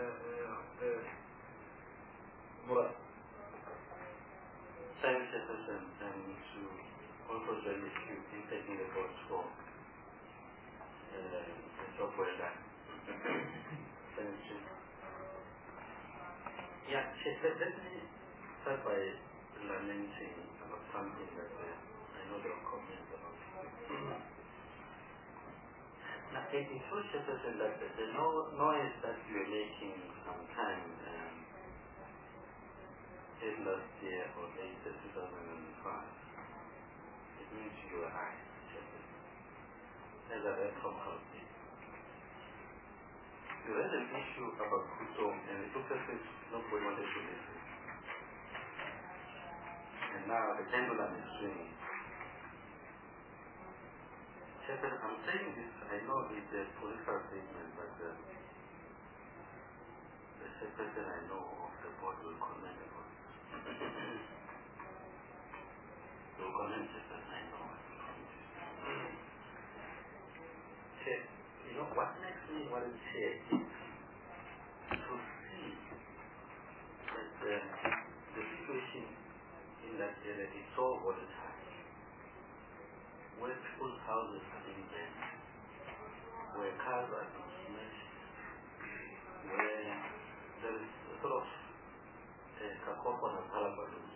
C: Well, thanks, Jefferson, and to also join the queue in taking the votes for uh, the software that. Thanks, Chief. Yeah, Chief, let me start by lamenting about something that uh, I know there are comments about. Now, it is so Jefferson that the no noise that you are making sometimes um, is last year or later, two thousand five. It means you are right, Jefferson. As I read from Halsey. You read an issue about Kutom and the professor is not going to listen. And now the pendulum is swinging. Jefferson, I'm saying this, I know it's a political statement, but uh, the secretary I know of the board will comment upon it. They will comment Jefferson, I know. Chef, you know what makes me want to say is to see that uh, the situation in that area is so volatile. Where people's houses are being burned, where cars are being smashed, where there is a sort of a cacophony of hullabaloo.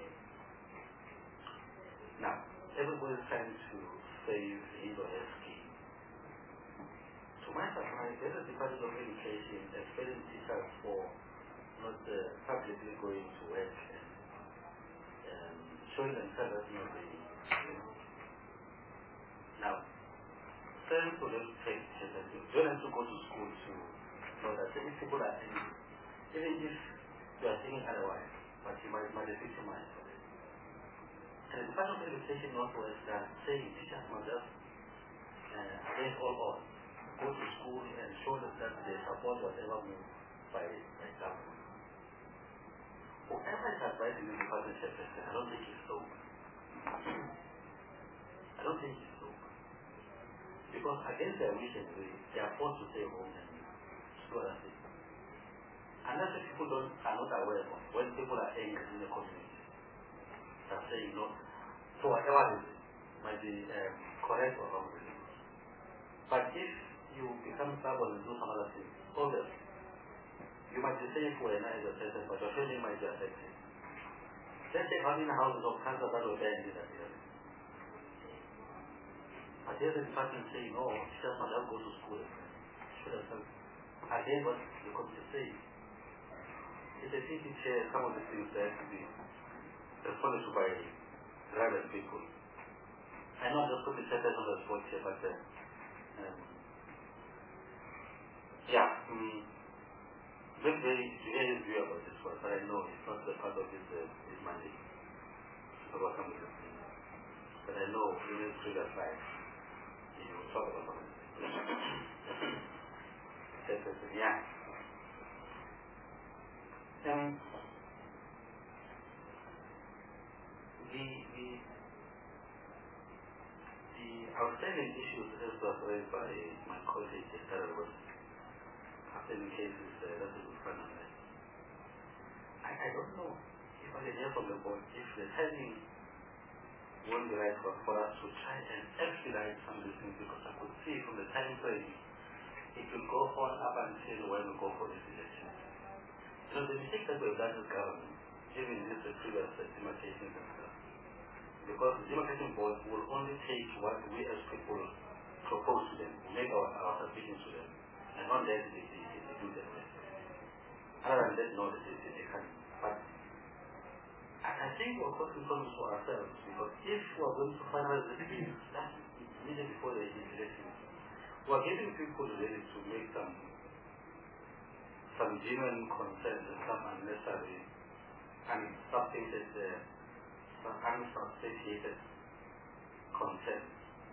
C: Now, everybody is trying to save the Indo-S scheme. To my surprise, there is a Department of Education expelling teachers for not uh, publicly going to work and um, showing themselves as not being. Now, parents will just take children. You don't have to go to school to know that if people are thinking, even if you are thinking otherwise, but you might, might be victimized for it. And the Department of Education Northwest are saying teachers must just, uh, against all odds, go to school and show them that they support whatever move by, by government. Whoever is advising the Department of Education, I don't think it's so. I don't think it's so. Because against their wishes, they are forced to stay home and do other things. Unless people don't, are not aware of when people are angry in the community, they are saying no, for whatever reason, might be um, correct or wrong reason. But if you become stubborn and do some other things, obviously, you might be saying for a nice person, but your family might be affected. Let's say how many houses of cancer that were there in this area. But here's the department saying, no, teachers must not go to school. Again, what the committee says, it's a pity chair, some of the things that have to be responded to by private people. I know I'm just putting sectors on the spot here, but uh, um, yeah, um, very, very, very view about this one, but I know it's not the part of his, uh, his mandate. So welcome to the but I know in his previous life, he will talk about something. Yeah. Um, the, the, the outstanding issues as was raised by my colleague, Sarah, was outstanding cases uh, that is in front of me. I, I don't know if I can hear from the board if the timing won't be right for, for us to try and expedite some of these things, because I could see from the time frame it will go on up until when we go for this election. So the mistake that we've done as government, even in this previous demarcations and stuff, because the demarcation board will only take what we as people propose to them, make our, our submissions to them, and not let they, they, they do the rest. Other than that, no, they, they, they can't. But I think we're causing problems for ourselves, because if we're going to finalize the things, that's immediately before the election. We're getting people ready to make some some genuine consent and some unnecessary unsubstantiated, uh, some unsubstantiated consent.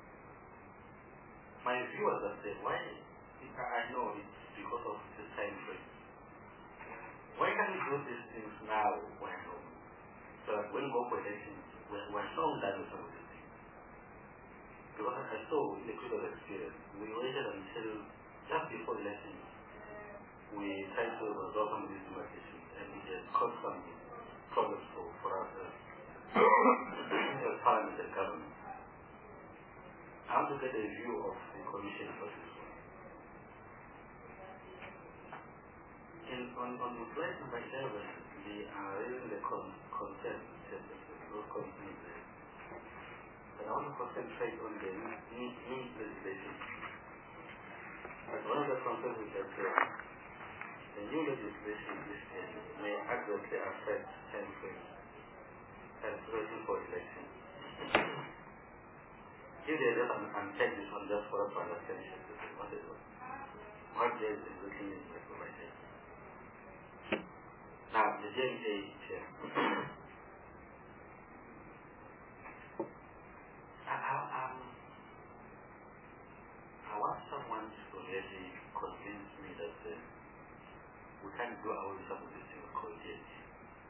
C: My view was that uh, why, I know it's because of the time frame. Why can't we do these things now when so that when we go for elections, we're, we're so done with some of these things? Because I saw in the previous experience, we waited until just before elections, we tried to resolve some of these demarcations, and it has caused some problems for, for us as, as Parliament and government. I want to get a view of the Commission for this one. In, on, on the slide number eleven, they are raising the con consent, those concerns there. But I want to concentrate on the new, new legislation. But one of the concerns is that uh, the new legislation is, uh, may adversely affect time frames and waiting for election. If they just unpack this one just for us to understand what it was, what there is looking in the provider. Now, the J J chair. I, I, um, I want someone to really convince me that uh, we can't do our own some of these things called J J.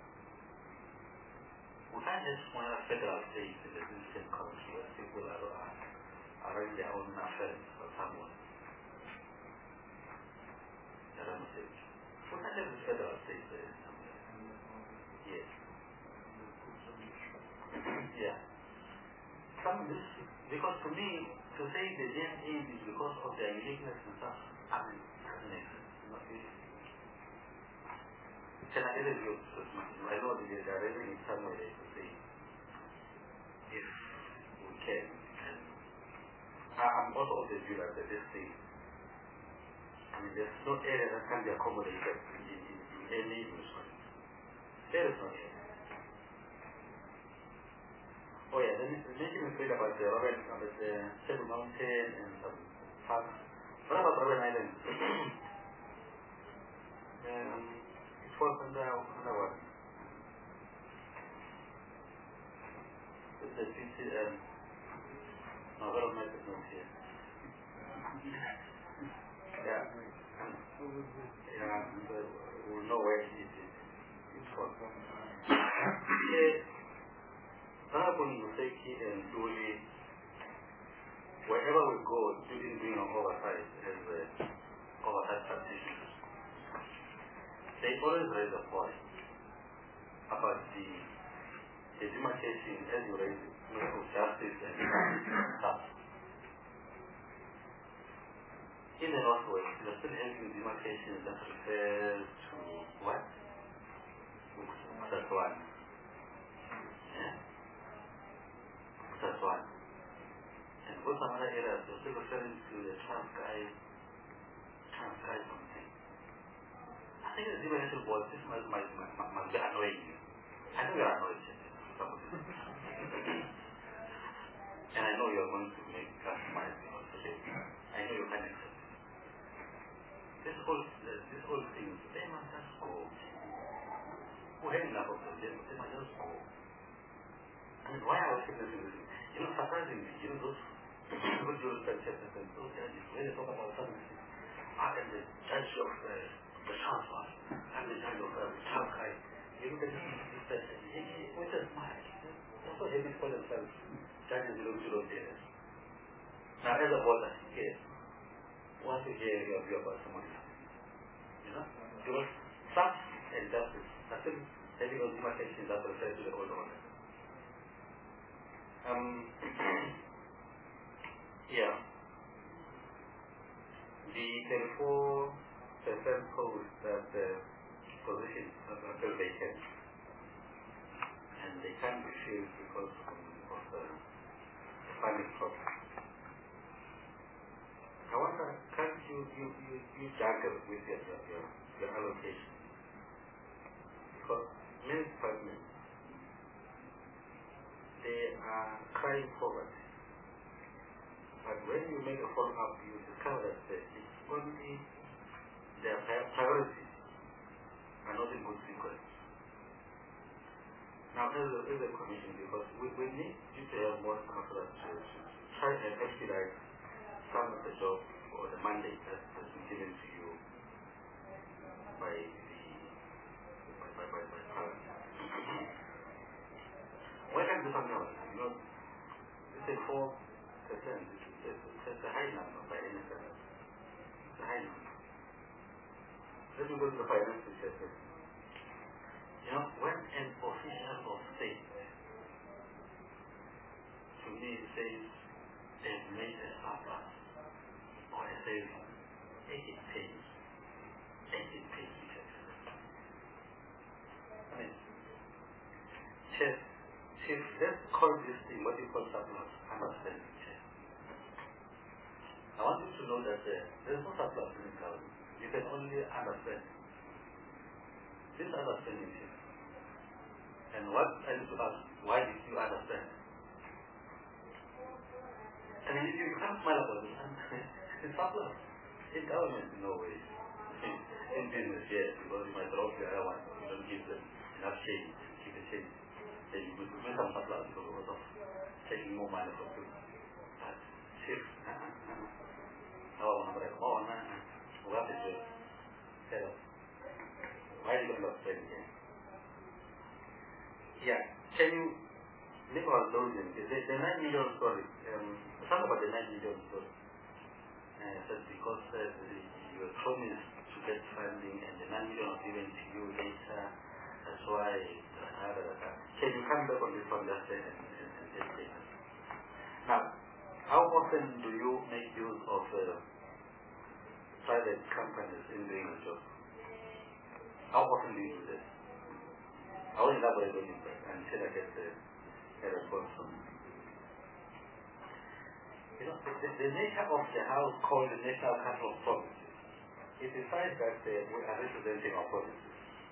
C: We can't have smaller federal states in the same country where people are, are, are running their own affairs for someone. They are on stage. We can't have the federal states there. Yes. Yeah. Some of this, because to me, to say the J M A is because of their uniqueness and stuff, I mean, doesn't make sense. Not really. Can I get a view? I know that they are raising it somewhere to say, if we can, and I'm also of the view that this thing, I mean, there's no area that can be accommodated in, in, in any movement. There is no area. Oh yeah, then you mentioned a bit about the Robben, about the Table Mountain and some parks. What about Robben Island? um, it falls under, under what? It's the P C M. No, Robben is not here. Yeah. Yeah, we'll know where it is. It's for Honorable Museki and Duli, wherever we go, including being on oversight as uh, oversight practitioners, they always raise a point about the, the demarcation as you raise it, of justice and stuff. In the Northwest, we are still having demarcation that refers to what? That's one. Yeah? That's one. And for some other areas, we're still referring to the Transkei, Transkei something. I think the demarcation board, this must, must, must, must be annoying you. I know you're annoyed. Some of this. And I know you're going to make customizing also. I know you can accept it. This whole, uh, this whole thing, they must just go. Who had enough of them, they, they must just go. I mean, why are we saying this? You know, surprisingly, you know, those good jurisprudence and those judges, when they talk about services, ah, and the judge of uh, the transfer, and the judge of uh, Shanghai, you look at this, this person, he, he, what is mad? That's what they call themselves, judges belong to those areas. Now, as a voter, yes, once you hear your view about someone else, you know, because facts and justice, I think having ultimate action that refers to the whole order. Um, yeah. The twenty-four percent post that the position is until vacant, and they can't be filled because of the funding problem. I wonder, can't you, you, you, you juggle with your, your, your allocation? Because many departments, they are crying poverty. But when you make a follow-up, you discover that it's only their priorities are not in good sequence. Now, as a, as a commission, because we, we need you to have more confidence to try and expedite some of the job or the mandate that has been given to you by the by by by, by Parliament. Why can't do something else? You know, it's a four percent. It's, it's a high number by any standard. It's a high number. Let me go to the finance sector. You know, when an official of state to me says they've made a surplus or a saving, it pays. It pays. I mean, Chief, Chief, let's call this thing what you call surplus, understanding, Chief. I want you to know that uh, there is no surplus in the government. You can only understand. This understanding, Chief. And what I need to ask, why did you understand? I mean, you can't smile about it. It's surplus. In government, no way. In, in business, yes, because you might drop the other one. You don't give them enough change. Keep the change. Then you will make some surplus because of taking more money from people. But Chief, uh-uh, uh-uh. Oh, I'm like, oh, no, no. What is it? Tell us. Why are you not spending it? Yeah. Can you make our thousands? The, the nine million story. Um, talk about the nine million story. Uh, that's because uh, the, you were promised to get funding and the nine million was given to you later. That's why. Da, da, da, da. Can you come back on this one just and, and, and just later? Now, how often do you make use of uh, private companies in doing a job? How often do you do this? I will elaborate on it until I get the, the response from you. You know, the, the, the nature of the house called the National Council of Provinces, it decides that uh, we are representing our provinces.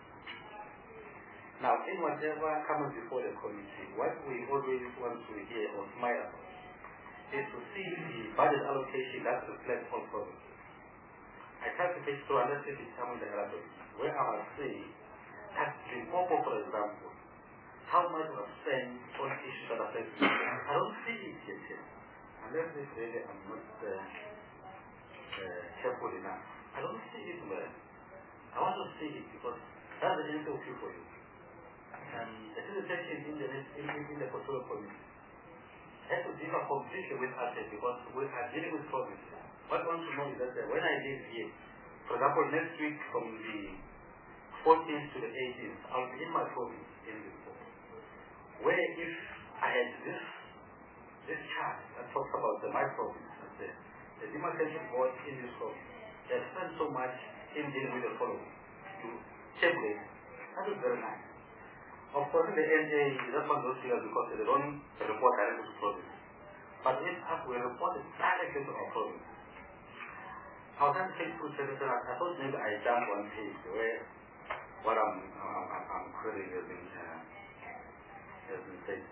C: Now, in whatever comes before the committee, what we always want to hear or smile about is to see the budget allocation that reflects all provinces. I try to take through unless it is coming the Arabic, where I must say, at Limpopo, for example, how much was spent on issues that affect me. I don't see it yet, yet. Unless this really I'm not uh, uh, careful enough. I don't see it well. I want to see it because that's the answer for you. And the situation in the in, in the control community has to differ completely with us because we are dealing with provinces. What I want to know is that uh, when I live here, for example, next week from the fourteenth to the eighteenth, I'll be in my province in Limpopo, where if I had this this chart that talks about the my province, the, the demarcation board in this province, they have spent so much in dealing with the following to template. That is very nice. Of course, in the N A, it doesn't want those figures because they don't report directly to province. But if we report it directly to our province, I was going to take two sentences. I thought maybe I jumped one page where what I'm, I'm, I'm, I'm querying has been, uh, has been stated.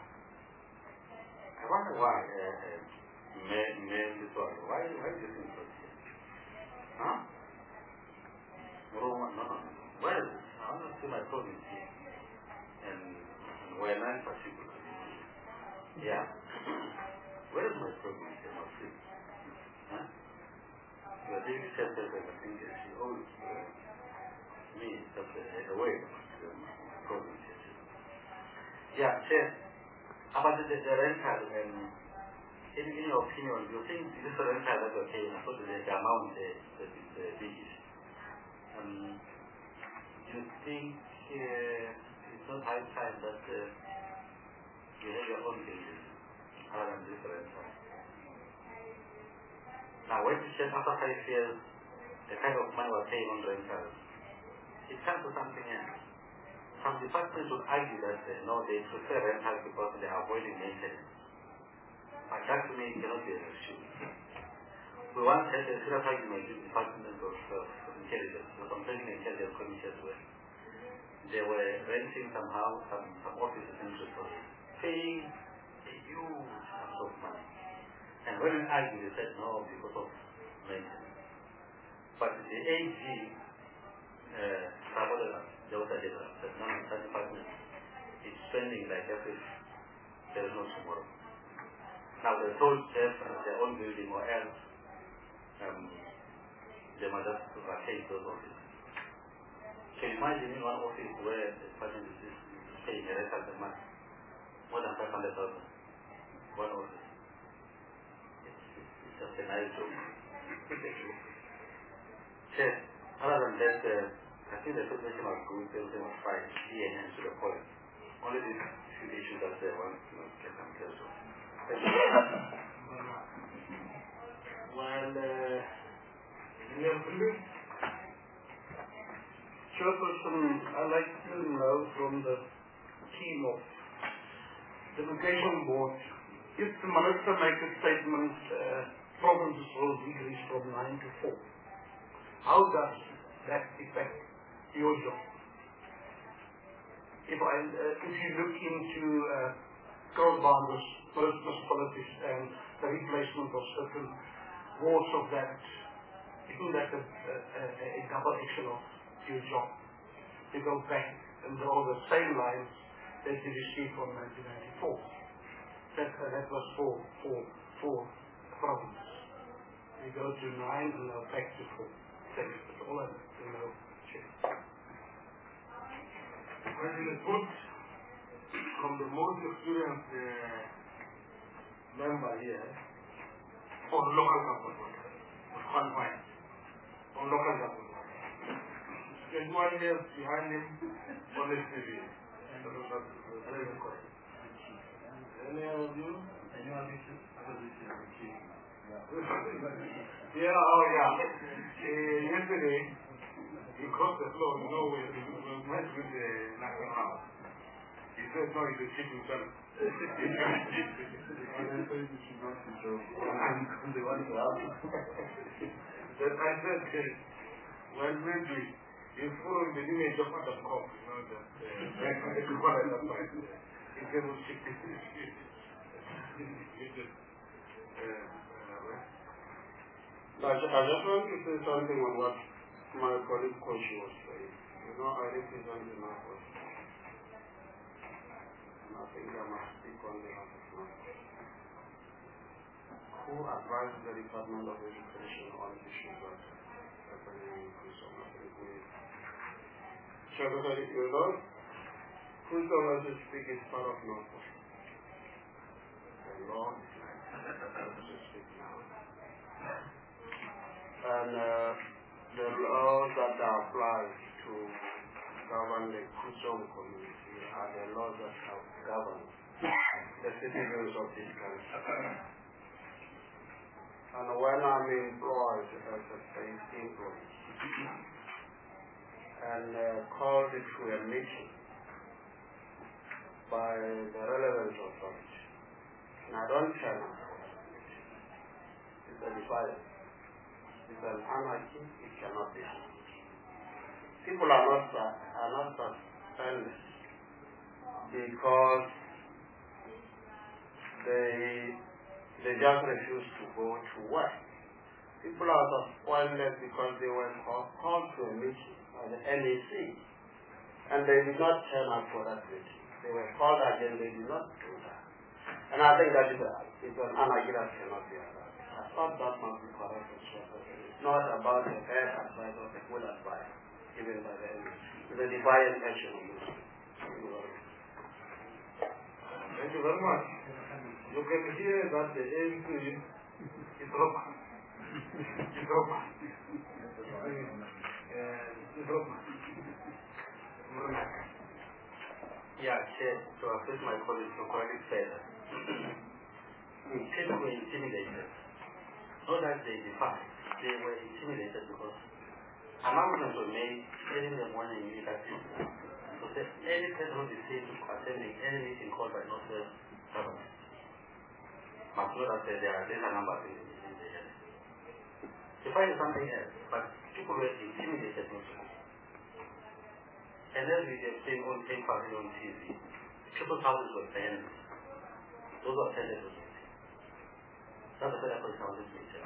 C: I wonder why, uh, uh, may, may this one, why, why is this in here? Huh? Roma, no, no, no. Where is it? I want to see my province here. And, and where nine particularly. Yeah. Where is my problem? It's not free. Huh? The David said that I think she always uh, me just uh, away from my problem. Yeah, Chair. About the, the rental, um, in, in your opinion, do you think this rental is okay? I thought the, the amount uh, that is the uh, biggest. Um, do you think uh, it's not high time that uh, you have your own business other than this rental? Now, when you said after five years, the kind of money we're paying on rentals, it comes to something else. Some departments would argue that uh, no, they prefer rentals because they are avoiding maintenance. But that to me cannot be an issue. We once had a serious argument with the Department of uh, Intelligence, the Complaining Intelligence Committee as well. They were renting somehow some, some offices in Pretoria, paying a huge amount of money. And when we argued, they said no because of maintenance. But the A G uh, the water general said no, that department is spending like as if there is no tomorrow. Now they told them uh, their own building or else um, they might just vacate those offices. Can you imagine in one office where the department is, is paying a rental a month, more than five hundred thousand, one office. It's, it's, it's just a nice joke. Chair, other than that, uh, I think the situation was good, everything was fine, E N M to the point. Only these few issues that they want to get some clear to. Thank you.
D: Well, uh, Chairperson, I'd like to know from the team of the Education Board, if the Minister makes a statement, uh, provinces will decrease from nine to four. How does that affect your job? If I, uh, if you look into uh, code boundaries, municipalities, and the replacement of certain wards of that, isn't that a, a, a double action of your job? To go back and draw the same lines that you received from nineteen ninety-four. That, uh, that was for, for, for provinces. We go to nine and now back to four. Thank you. That's all I want to know. Well, it is good from the most experienced uh, member here for local government, was confined on local government. twenty-one years behind him on this T V. Any of you? Any of you? Yeah, oh yeah. Uh, yesterday, he crossed the floor, you know, we met with the national house. He said, no, he's a chief himself. I said, you should not be joking. I'm the one who asked. Then I said, well, maybe he's following the image of Adam Cox, you know, that uh, it's quite a lot. He said, well, she I just want to say something on what my colleague Koshi was saying. You know, I represent the Northwest. And I think I must speak on behalf of Northwest. Who advises the Department of Education on issues that happening in Kusum? I think we... Secretary Theodore, Kusum as we speak is part of Northwest. The law is like as we speak now. And uh, the laws that apply to govern the Kusum community are the laws that have governed the citizens of this country. And when I'm employed as a state employee and uh, called to a meeting by the relevant authority, and I don't turn up, it's a defiance. It's an anarchy, it cannot be. People are not are not suspended because they they just refuse to go to work. People are suspended because they were called, called to a meeting by the N E C and they did not turn up for that meeting. They were called again, they did not do that.
E: And I think that is, a, is an anarchy that cannot be allowed. I thought that must be corrected. It's not about the bad advice or the good advice given by the enemy. It's a divine intention of Muslims.
D: Thank you very much. You can hear that the A M C is Roma. It's Roma. It's Roma.
C: Yeah, Chair, to assist my colleagues to correctly say that people were intimidated. Not that they defied, they were intimidated because announcements were made early in the morning in that system. So that any person who is seen attending any meeting called by Northwest government must know that there are data numbers in the in the area. They find something else, but people were intimidated into it. And then we have seen on paper on T V, people's houses were banned. Those who attended those meetings. That's the federal police houses meeting.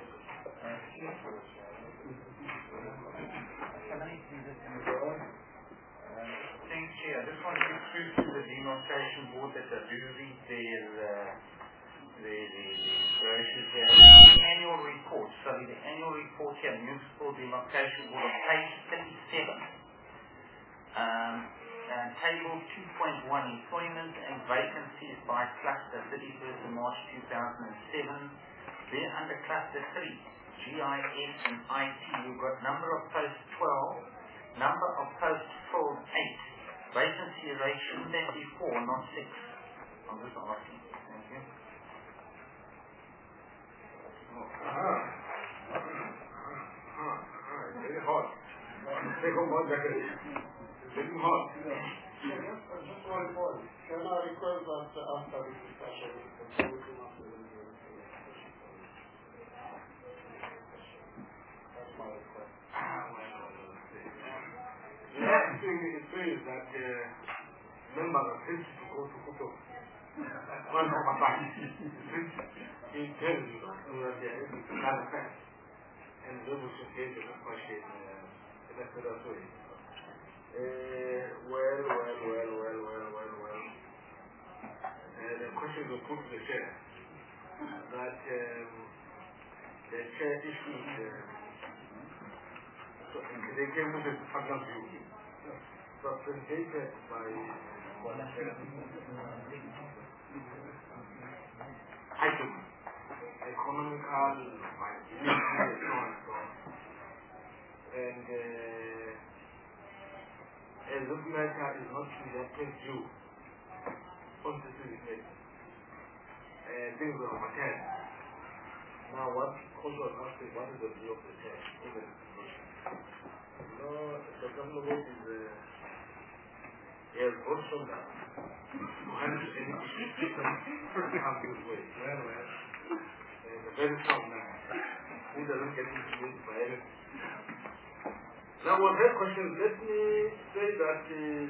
F: Thanks, Chair. I just want to introduce to the demarcation board that I do read their uh, the the brochures there. The annual report. So the annual report here, Municipal Demarcation Board on page thirty-seven. Um, and table two point one, employment and vacancies by cluster, thirty-first of March two thousand seven. There under cluster three, G I S and I T, we've got number of posts twelve, number of posts filled eight, vacancy rate should that be four, not six. I'm just asking. Thank you.
D: Ah, ah, ah, very hot. Take on one jacket. Very hot.
E: Just one point. Can I request that after this discussion, the committee must be in the That's my request.
D: The last thing it says that uh, members are free to go to Kuto. One of a time. He tells you that they are able to have a fact. And those who get the question in a further way. Well, well, well, well, well, well, well. Uh, the question was put to the chair that um, the chair issued uh, so they came with a final view represented by item, economical, by industry, and so on and so on. And uh, as this matter is not related to constitution, uh, things are overturned. Now, what also asking, what is the view of the church, even no, the government is uh, a also that to handle any issue that comes this way. Well, well, uh, the very strong man who doesn't get influenced by anything. Now, on that question, let me say that uh,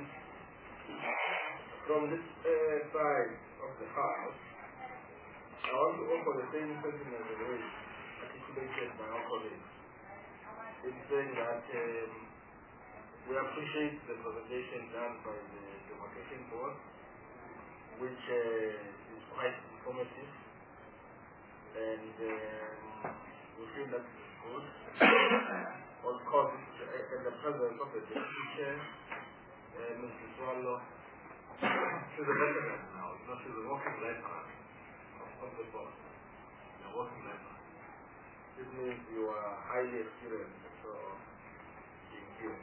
D: from this uh, side of the house, I want to offer the same sentiment as the way articulated by our colleagues. It's saying that um, we appreciate the presentation done by the Demarcation Board, which uh, is quite informative, and um, we feel that it is good. Of course, uh, in the presence of the deputy chair, uh, Missus Swallow, she's a veteran now, you know, she's a working veteran of, of the board, a working veteran. This means you are highly experienced, so in here.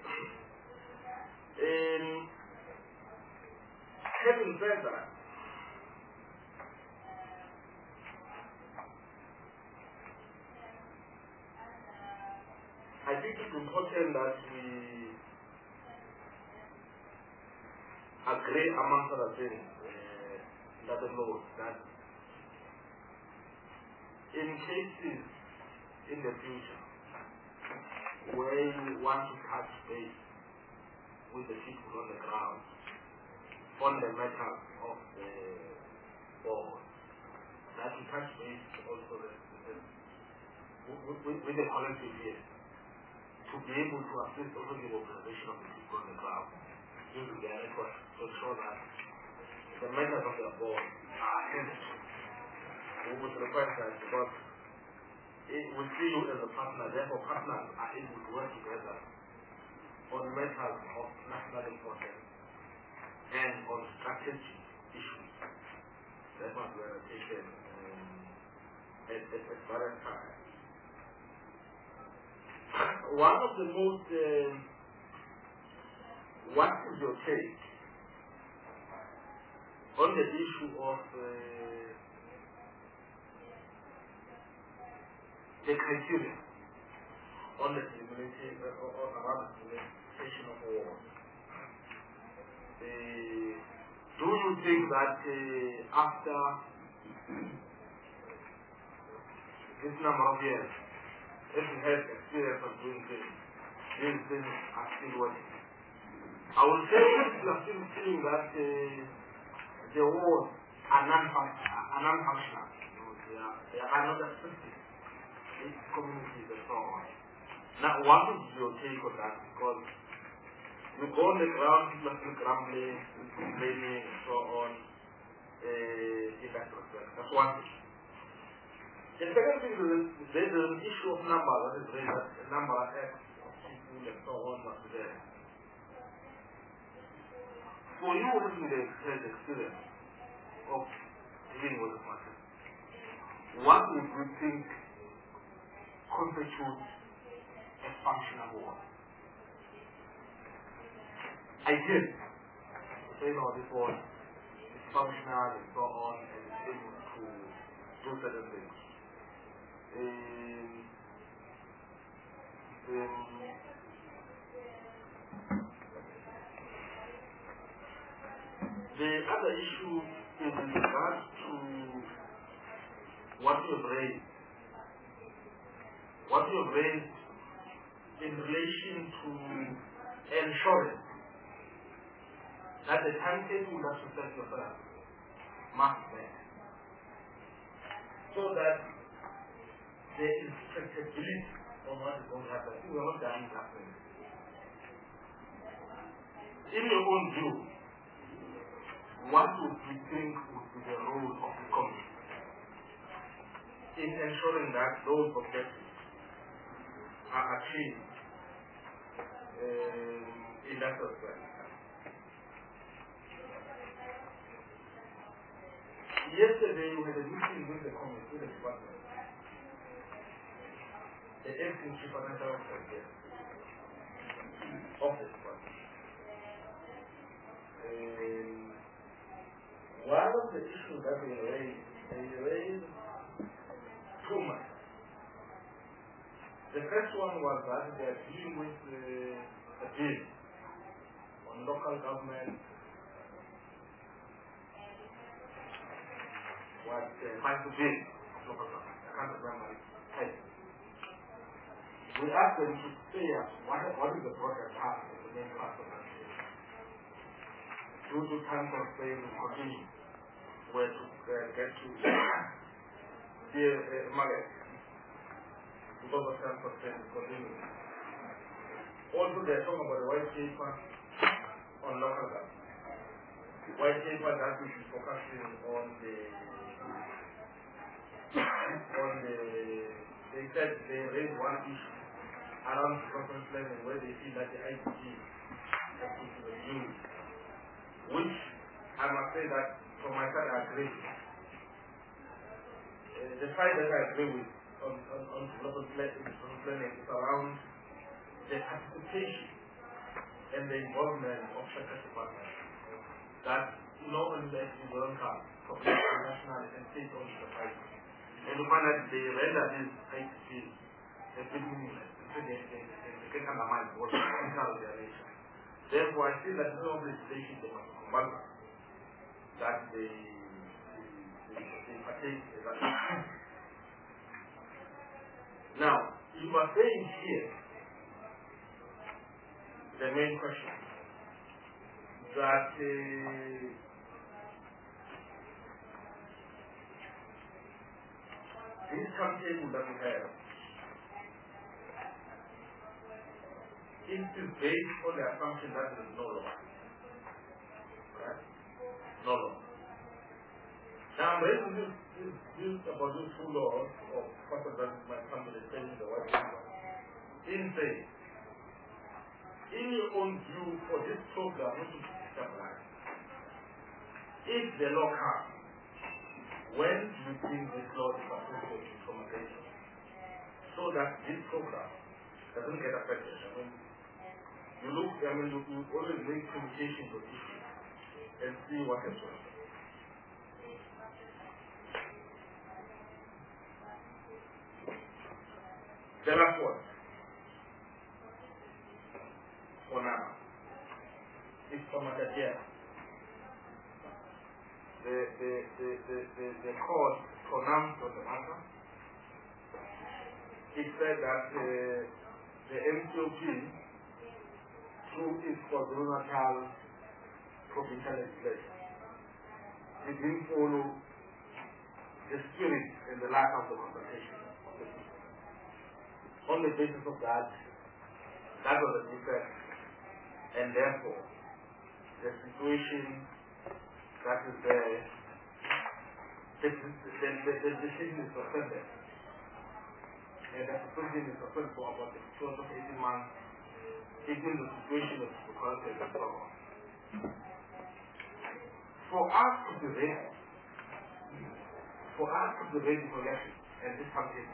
D: Um, having said that, I think it's important that we agree amongst other things uh, that the law that in cases in the future where you want to touch base with the people on the ground on the matter of the board, that you touch base also the, the, with, with, with the collective here to be able to assist also the mobilization of the people on the ground using their efforts to ensure that the matters of their board are attended to. We would request that because it, we see you as a partner, therefore partners are able to work together on matters of national importance and on strategic issues. That must be taken um, at, at, at various times. One of the most, uh, what is your take on the issue of uh, the criteria on the delimitation uh, or around the delimitation of war? Uh, do you think that uh, after this number of years, if you have experience of doing things, these things are still working? I will say people are still feeling that uh, the wars are non-functional. You know, they, are, they are not assisting these communities and so on. Now, what is your take on that? Because you go on the ground, people are still grumbling, complaining, and so on, uh, in that respect. That's one thing. The second thing is there is an issue of number that is raised, that the number of X of people and so on must be there. For you having the experience of dealing with the market, what would you think constitutes a functional war? I did. Say no, this war is functional and so on and is able to do certain things. Um, um, the other issue is in regards to what you have raised. What you have raised in relation to ensuring that the timetable that you set yourself must be met, so that there is flexibility on what is going to happen. We are not dying happening. In your own view, what would you think would be the role of the committee in ensuring that those objectives are achieved uh, in that respect? Yesterday we had a meeting with the committee, with the department. The acting chief financial officer here of the department. Um, one of the issues that they raised, they raised two much. The first one was that they are dealing with uh, a bill on local government, what uh, five to bill of local government. I can't remember it. Hey. We asked them to say uh, what, what is the project path of the main part of the state. Due to time constraints will continue where to uh, get to the uh, market. Because of time constraints will continue. Also they are talking about the white paper on local government. The white paper that we should focusing on the on the they said they raised one issue around development planning where they feel that the I T G has to be reviewed, which I must say that from my side I agree with. Uh, the side that I agree with on, on, on development planning is around the participation and the involvement of sector departments. That not only the S D don't have, but national and state-owned society. And you find that they render these I T Gs a bit meaningless. They, they, they, they can undermine what is internal their nation. Therefore, I feel that some of the legislation they must compulsory that they, they, they partake in that. Now, you are saying here the main question that uh, this timetable that we have, it is based on the assumption that there is no law. Right? No law. Now, I'm raising this, this, this about these two laws of factors that might come to the stage in the White Paper. In saying, in your own view for this program not to be stabilized, if the law comes, when do you think this law is supposed to be implemented so that this program doesn't get affected? I mean, you look, I mean, you, you always make communication with issues and see what happens. The last one, for now, is from Agadia. The, the, the, the, the, the court pronounced on the matter. It said that uh, the M C O P, through its KwaZulu-Natal provincial legislation, it didn't follow the spirit and the lack of the consultation of the people. On the basis of that, that was a defect, and therefore, the situation that is there, the, the, the, the decision is suspended. And the suspension is suspended for about the twelve to eighteen months, taking the situation of the country as a problem. For us to be ready, for us to be ready for election, and this country,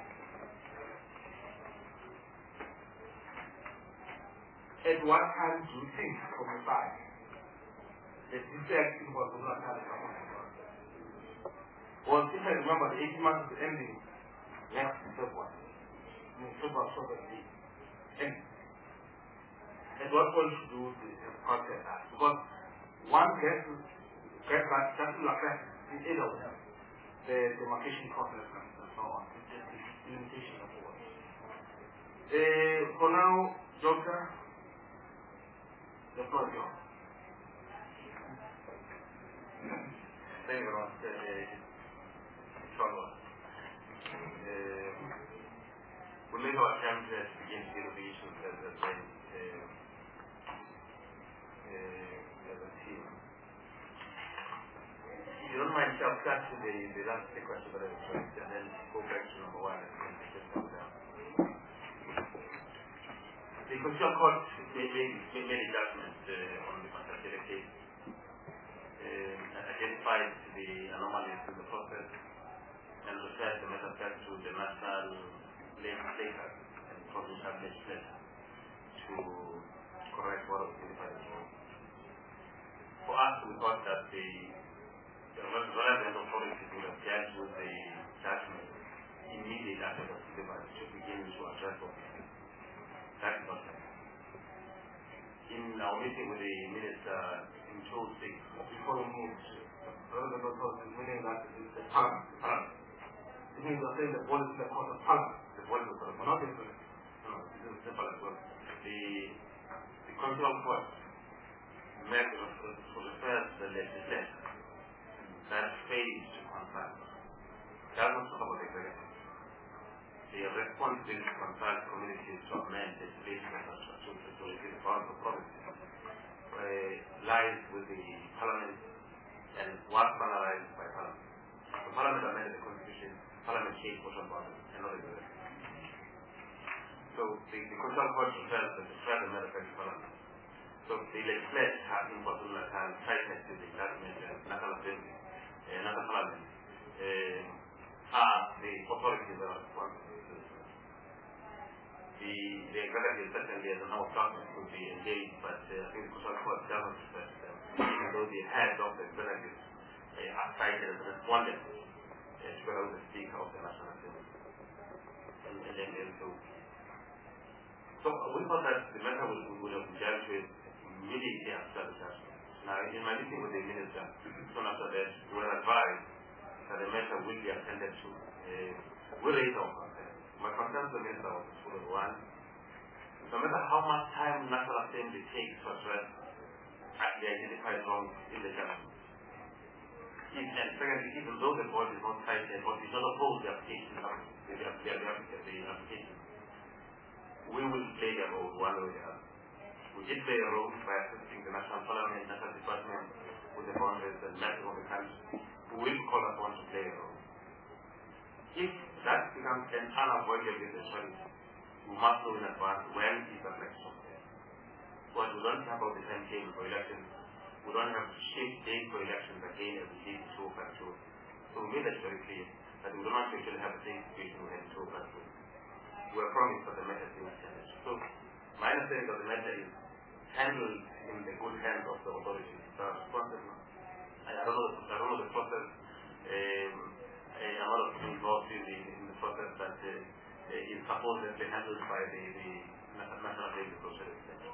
D: at what time do you think from the side that this action was not having a Well, if I remember, the eighteen months is ending next February. I mean, February, February, and at what point should do the concept that? Because one gets to get that just to affect the either of them, the demarcation process and so on, the limitation of the work. Uh, for now, Doctor, the floor is yours.
C: Thank you very much, Inshallah. We'll make our attempt to begin to deal with the issues as a as a team. If you don't mind, I'll start with the, the last question that I was raised and then go back to number one and then just go down. The Constitutional Court made, made, made a judgment uh, on the Matakele case. Uh, identified the anomalies in the process and referred the matter back to the national legislator and provincial legislature to correct what was identified as wrong. For us, we thought that the, the relevant authorities would have dealt with the judgment immediately after the delivery to begin to address what we did. That is not happening. In our meeting with the minister in two thousand six,
D: before we move to relevant authorities, meaning that it is the parliament.
C: Parliament.
D: It means you're saying the body is the court of parliament.
C: The body of the
D: We're not different.
C: No, it is simple as well. The, the constitutional court met to refer to the legislation that failed to consult. That was not about the executive. The responsibility to consult communities to amend legislation to to receive the powers of provinces lies with the parliament and was finalized by parliament. The parliament amended the constitution, parliament changed motion powers and not the executive. So the, the constitutional court refers that the further matter back to parliament. So the legislature has in KwaZulu-Natal tightness to the judgment and national assembly, uh, national parliament, uh, are the authorities that are responsible. The, the executive certainly as a number of government could be engaged, but uh, I think the constitutional court doesn't respect them, even though the head of the executive uh, are cited as a respondent uh, together with the speaker of the national assembly. And, and then, and so, so we thought that the matter would, would have been dealt with immediately after the judgment. Now, in my meeting with the minister, soon after that, we were advised that the matter will be attended to. Uh, we raised our concern. My concern to the minister was full of one. No matter how much time National Assembly takes to address the identified wrongs in the judgment, if, and secondly, even though the board is not cited, but is not opposed to the application, the, the, the, the application, we will play a role one way or the other. We did play a role by assisting the National Parliament, National Department with the boundaries and matters of the country. We will call upon to play
A: becomes an unavoidable eventuality. We must know in advance when is the next software. But we don't have all the timetable for elections. We don't have to shift date for elections again every day to two and two. So we made that very clear that we do not actually have the same situation we had two and two. We are promised that the matter is being challenged. So my understanding of the matter is handled in the good hands of the authorities. The responses, I don't know, I don't know the process. Um, a lot of people involved in the, in the process that uh, is supposedly handled by the, the National Data Social Extension.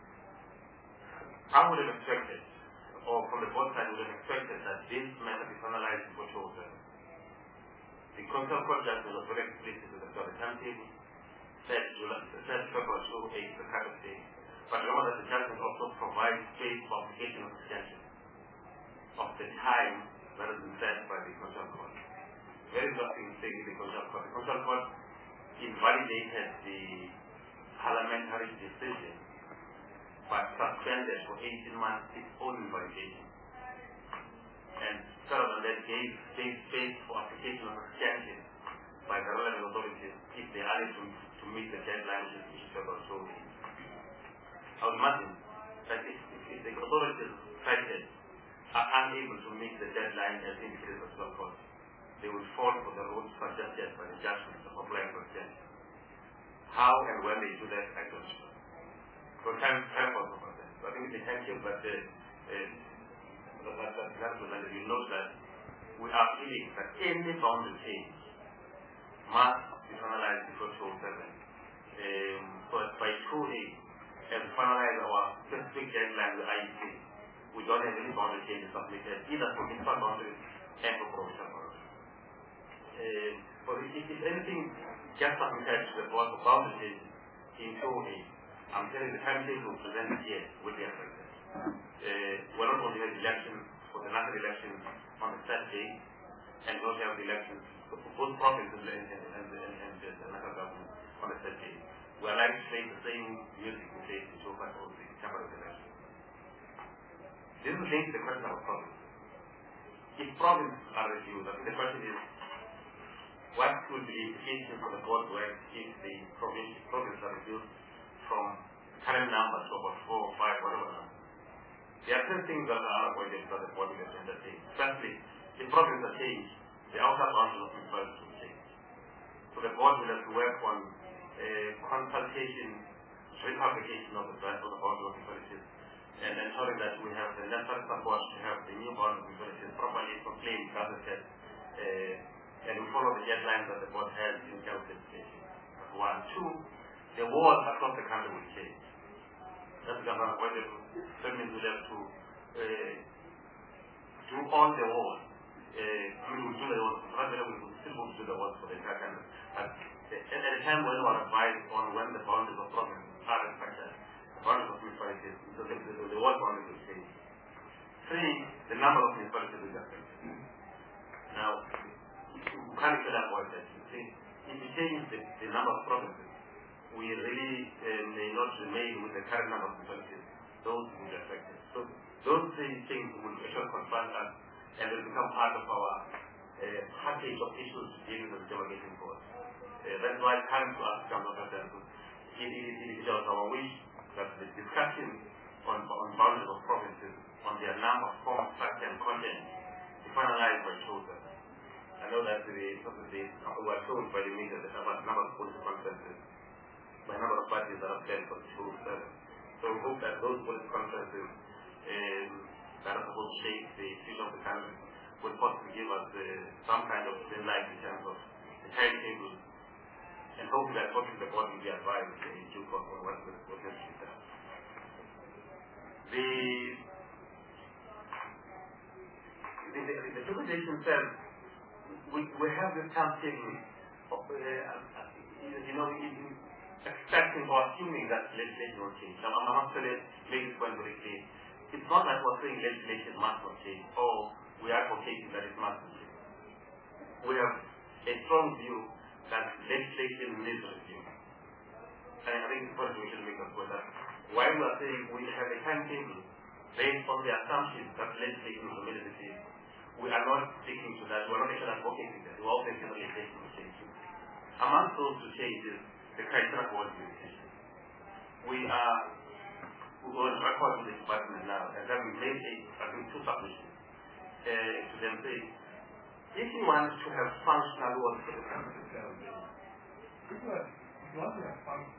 A: I would have expected, or from the board side, would have expected that this matter be finalized before shorter. The Constitutional Court judgment was very explicit with the timetable, said February two eight the kind of day. But remember that the judgment also provides space for application of extension of the time that has been set by the Constitutional Court. Very interesting thing in the Constitutional Court. The Constitutional Court invalidated the parliamentary decision but suspended for eighteen months its own invalidation. And further than that, gave, gave space for application of extension by the relevant authorities if they are able to, to meet the deadline which is February two. I would imagine that if, if the authorities cited are unable to meet the deadline as indicated by the court, they will fall for the rules suggested by the judgment of applying for extension. How and when they do that, I don't know. For time, time for that. So I think it's essential that the uh, that that that that you know that we are feeling that any boundary change must be finalized before two oh seven. Um, so by two eight, and finalize our specific deadline with I E C, we don't have any boundary changes submitted either for municipal boundaries and for provincial boundaries. Uh, but if, if anything just submitted to the board for boundary changes in two eight, I'm telling you the timetable presented here will be affected. Uh, we're not going to have elections for the national elections on the Saturday, and we also have the elections for both provinces and, and, and, and, and the national government on the Saturday. We are likely to play the same music we played in so far for the temporary elections. This is linked to the question of provinces. If provinces are reviewed, I think the question is, what would be the implication for the board to act if the province, provinces are reviewed from current numbers to about four or five, whatever number? There are certain things that are avoided by the board will entertain. Firstly, if provinces are changed, the outer boundaries of municipalities will change. So the board will have to work on a consultation, republication of the draft of the boundaries of municipalities, and ensuring that we have the necessary support to have the new boundaries of municipalities properly proclaimed, as I said, uh, and we follow the deadlines that the board has in terms of education. One. Two, the walls across the country will change. That's unavoidable. That means we have to uh, do all the walls. Uh, we will do the walls. Rather, we will still go to the walls for the entire country. But at the time when we are advised on when the boundaries of provinces are respected, the boundaries of municipalities, so the, the, the wall boundaries will change. Three, the number of municipalities will be affected. Now, we can't actually avoid that. You see, if you change the, the number of provinces, we really uh, may not remain with the current number of municipalities. Those will be affected. So those three things will actually confront us and will become part of our uh, package of issues to deal with the demarcation board. Uh, that's why it's time to ask government representatives. It is our wish that the discussion on, on boundaries of provinces, on their number, form, structure, and content, is finalized by shoulder. I know that the, the, we were told by the media that about number of political conferences, by number of parties that are planned for the two seven. So we hope that those political conferences um, that are supposed to shape the future of the country will possibly give us uh, some kind of green light in terms of the timetable, and hopefully that possibly the board will be advised in due course on what the what has to be done. The the, the, the documentation says we, we have this timetable of, uh, you know, in, expecting or assuming that legislation will change. I'm, I'm not going to make this point very clear. It's not that we're saying legislation must not change, or we are advocating that it must not change. We have a strong view that legislation needs review. And I think it's important we should make a point that while we are saying we have a timetable based on the assumption that legislation will immediately change, we are not sticking to that. We are not actually advocating that. We are also saying legislation will change. amongst those two changes, the criteria for organization. We are we're on record with the department now, and having made a, I think, two submissions uh, to them say, if you want to have functional work for the country,
G: If you want to have functional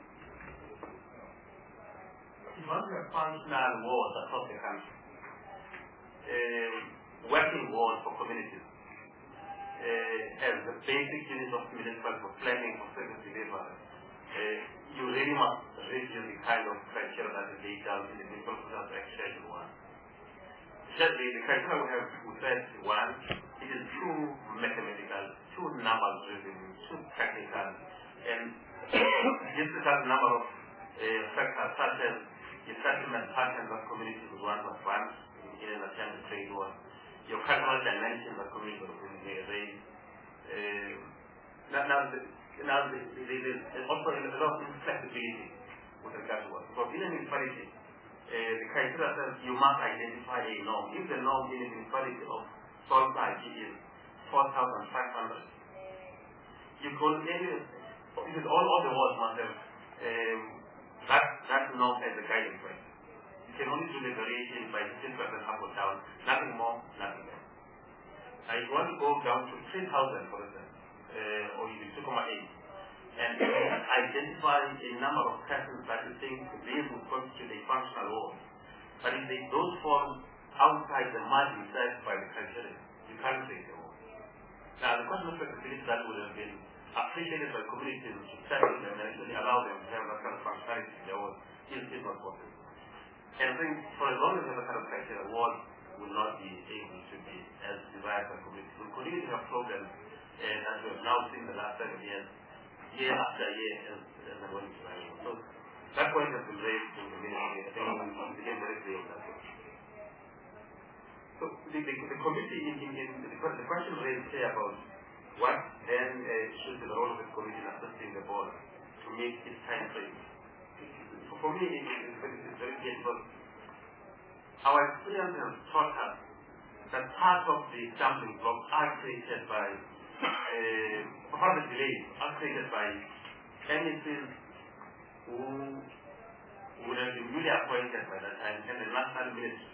A: if you want to have functional wards across the country, uh, working wards for communities, uh, as the basic unit of municipal for planning for service delivery, uh, you really must review the kind of criteria that is laid down in the Municipal Procedures Act Schedule one. The, the criteria we have, we said, one, it is too mathematical, too number driven, too technical, and gives us a number of uh, factors such as the settlement patterns that communities would want to advance in an attempt to trade war, your cultural dimensions that communities would raise. Uh, now, now, the, now the, the, the, there's also a lot of flexibility with regard to what. Because in a municipality, uh, the criteria says you must identify a norm. If the norm in a municipality of twelve I G is four thousand five hundred, you can maybe, because all, all the words must have um, that, that norm as a guiding point. You can only do the variation by fifteen percent up or down, nothing more, nothing less. Now if you want to go down to three thousand, for instance, uh, or even two point eight, and identify a number of persons that you think these will constitute a functional ward. But if they don't fall outside the margin set by the criteria, you can't take the ward. Now the question of flexibility that would have been appreciated by communities to settle them and actually allow them to have that kind of functionality in their ward is, is not possible. And I think for as long as there's a kind of criteria, ward will not be able to be as desired by communities. We continue to have problems uh, as we have now seen the last seven years, year after year, as, as I went to my So that point has been raised in the ministry. I think we became very clear on that. So the, the, the committee, in, in, in the, the question raised here about what then uh, should be the role of the committee in assisting the board to meet its time frame. For, for me, it, it, it's very clear because our experience has taught us that part of the stumbling blocks are created by uh, part of the delays are created by M E Cs who would have been really appointed by that time and the national ministry.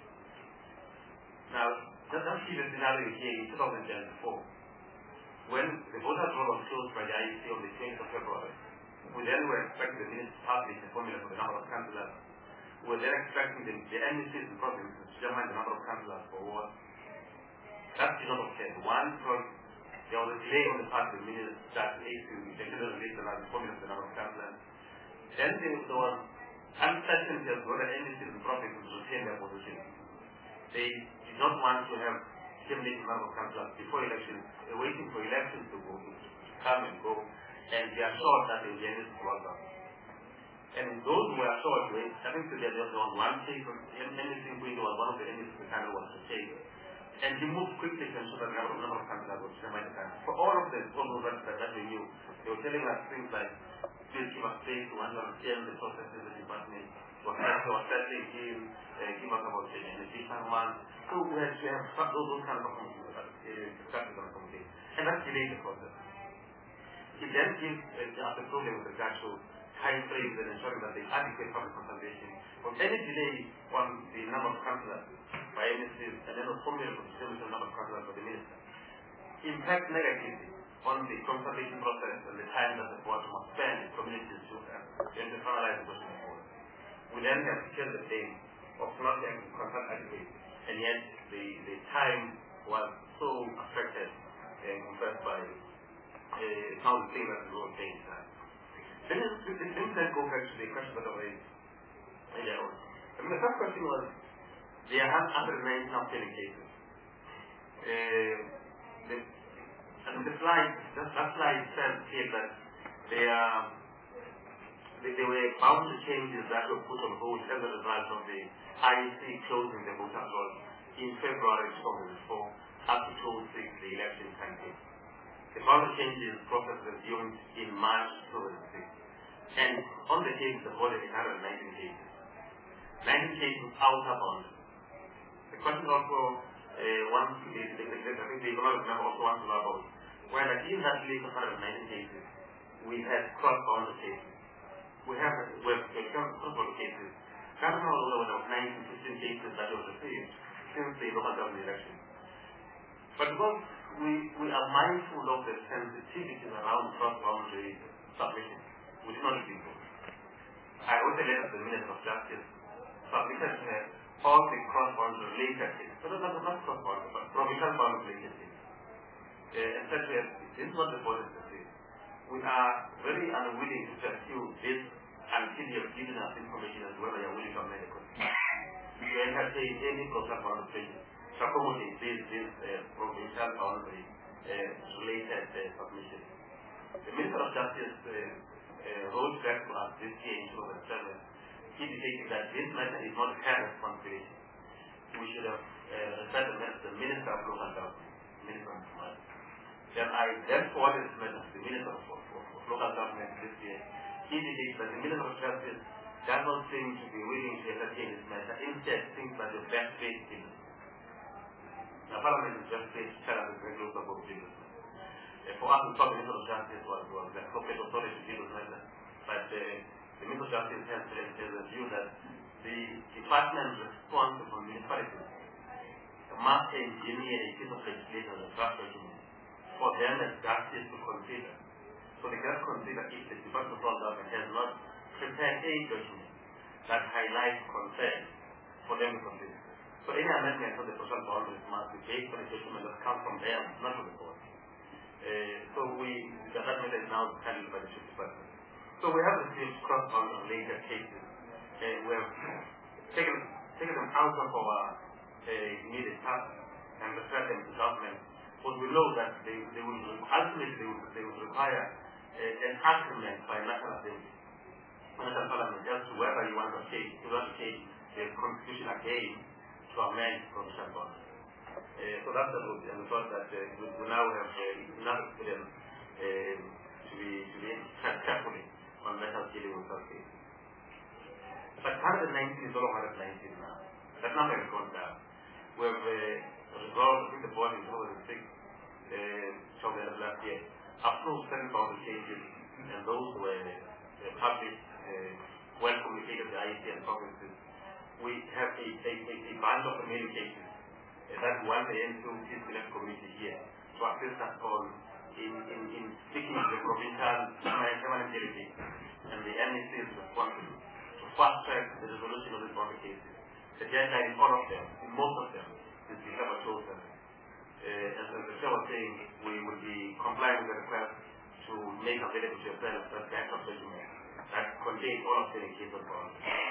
A: Now, just as give a scenario here in two thousand four, when the voters' roll was closed by the I E C on the twentieth of February, we then were expecting the minister to publish the formula for the number of councillors. We were then expecting the, the M E Cs in provinces to determine the number of councillors for what. That did not occur. One, because there was a delay on the part of the minister that they couldn't release the formula for the number of councillors. Then there was uncertainty as whether M E Cs in provinces would retain their position. They did not want to have determinate the number of councillors before elections. They're waiting for elections to go, to come and go, and they are sure that they will be able to work out. And those who were sure, I think there was one case, anything window was one of the enemies the kind of was to take. And he moved quickly to ensure that the number of councillors was determined. For all of them, all those that, that we knew, they were telling us things like, please give us space to understand the processes of the department, to settling him, uh, give us about an additional month. So we had to have those, those kinds of discussions on communication. And that delayed the process. It then gives uh, us a problem with regard to time frames and ensuring that there is adequate public consultation. But any delay on the number of councillors by M E Cs and then a formula for the distribution of number of councillors for the minister impacts negatively on the consultation process and the time that the board must spend in communities to uh, finalize the question of board. We then have to share the blame of not having consult adequate, and yet the, the time was so affected and compressed by uh, some of the things that we were saying. Then let's go back to the question that I raised earlier on. I mean, the first question was, there are one hundred ninety outstanding cases. Uh, the, and the slide, that, that slide says here that they, are, they, they were bound to changes that were put on hold as a result of the I E C closing the voters' roll in February two thousand four up to two thousand six, the election campaign. The further changes process resumed in March two thousand six. And on the case, the board had one hundred nineteen cases. nineteen cases out of on. The question also uh, wants to be, I think the economic member also wants to know about Where like in that list of one hundred nineteen cases, we had cross-boundary cases. We have, we have cross-boundary cases. Governor Olula was nineteen, fifteen cases that was received since the local government election. But because we, we are mindful of the sensitivities around cross-boundary submission, we did not do so. I wrote a letter to the Minister of Justice submitted uh, all the cross-boundary related cases. So not, not cross-boundary, but provincial boundary related cases. Uh, and said, this is what the board is to say. We are very unwilling to pursue this until you have given us information as whether you are willing to amend the constitution. We entertain any proposal boundary to accommodate this, this uh, provincial boundary uh, related uh, submission. The Minister of Justice uh, uh, wrote back to us this year in two thousand seven, indicating that this matter is not her responsibility. We should have uh, referred the matter to the Minister of Local Government, Minister of Finance. Then I then forwarded this matter to the Minister of, of, of Local Government this year. He indicates that the Minister of Justice does not seem to be willing to entertain this matter. Instead, thinks that the best way to do it. Now, Parliament is just saying to tell us the regular support to do this. For us to talk to the Minister of Justice was, was the appropriate authority to deal with this matter. But uh, the Minister of Justice has, has a view that the department responsible for municipalities must engineer a piece of legislation or a draft document for them as justice to consider. So they cannot consider if the Department of Government has not prepared a document that highlights concerns for them to consider. So any amendment to the social boundaries must be based on a document that comes from them, not from the board. Uh, so we, that matter is now handled by the chief department. So we have received cross-boundary related cases. Uh, we have taken, taken them out of our uh, immediate task and referred them to government. But we know that they, they will ultimately they will, they will require uh, an agreement by National Assembly, National Parliament, as to whether you want to change, you want to change the constitution again to amend provincial boundaries. Uh, so that's the route, and we thought that uh, we, we now have uh, enough experience uh, to be to be tread carefully on matters dealing with such cases. But one hundred nineteen is all one hundred nineteen now. That number has gone down. We have uh, resolved, I think the board in two thousand six, uh, showed the end of last year, approved seven boundary changes, and those were uh, published, uh, well communicated to the I E C and provinces. We have a, a, a, a band of remaining cases uh, that we want the N two Peace Select Committee here to assist us on in, in, in speaking to the provincial permanent delegate and the M E C is responsible to fast track the resolution of these boundary cases. The deadline in all of them, in most of them, is December twelfth. Uh, as the chair was saying, we will be complying with the request to make available to yourself that backup document that contains all of the cases of boundaries.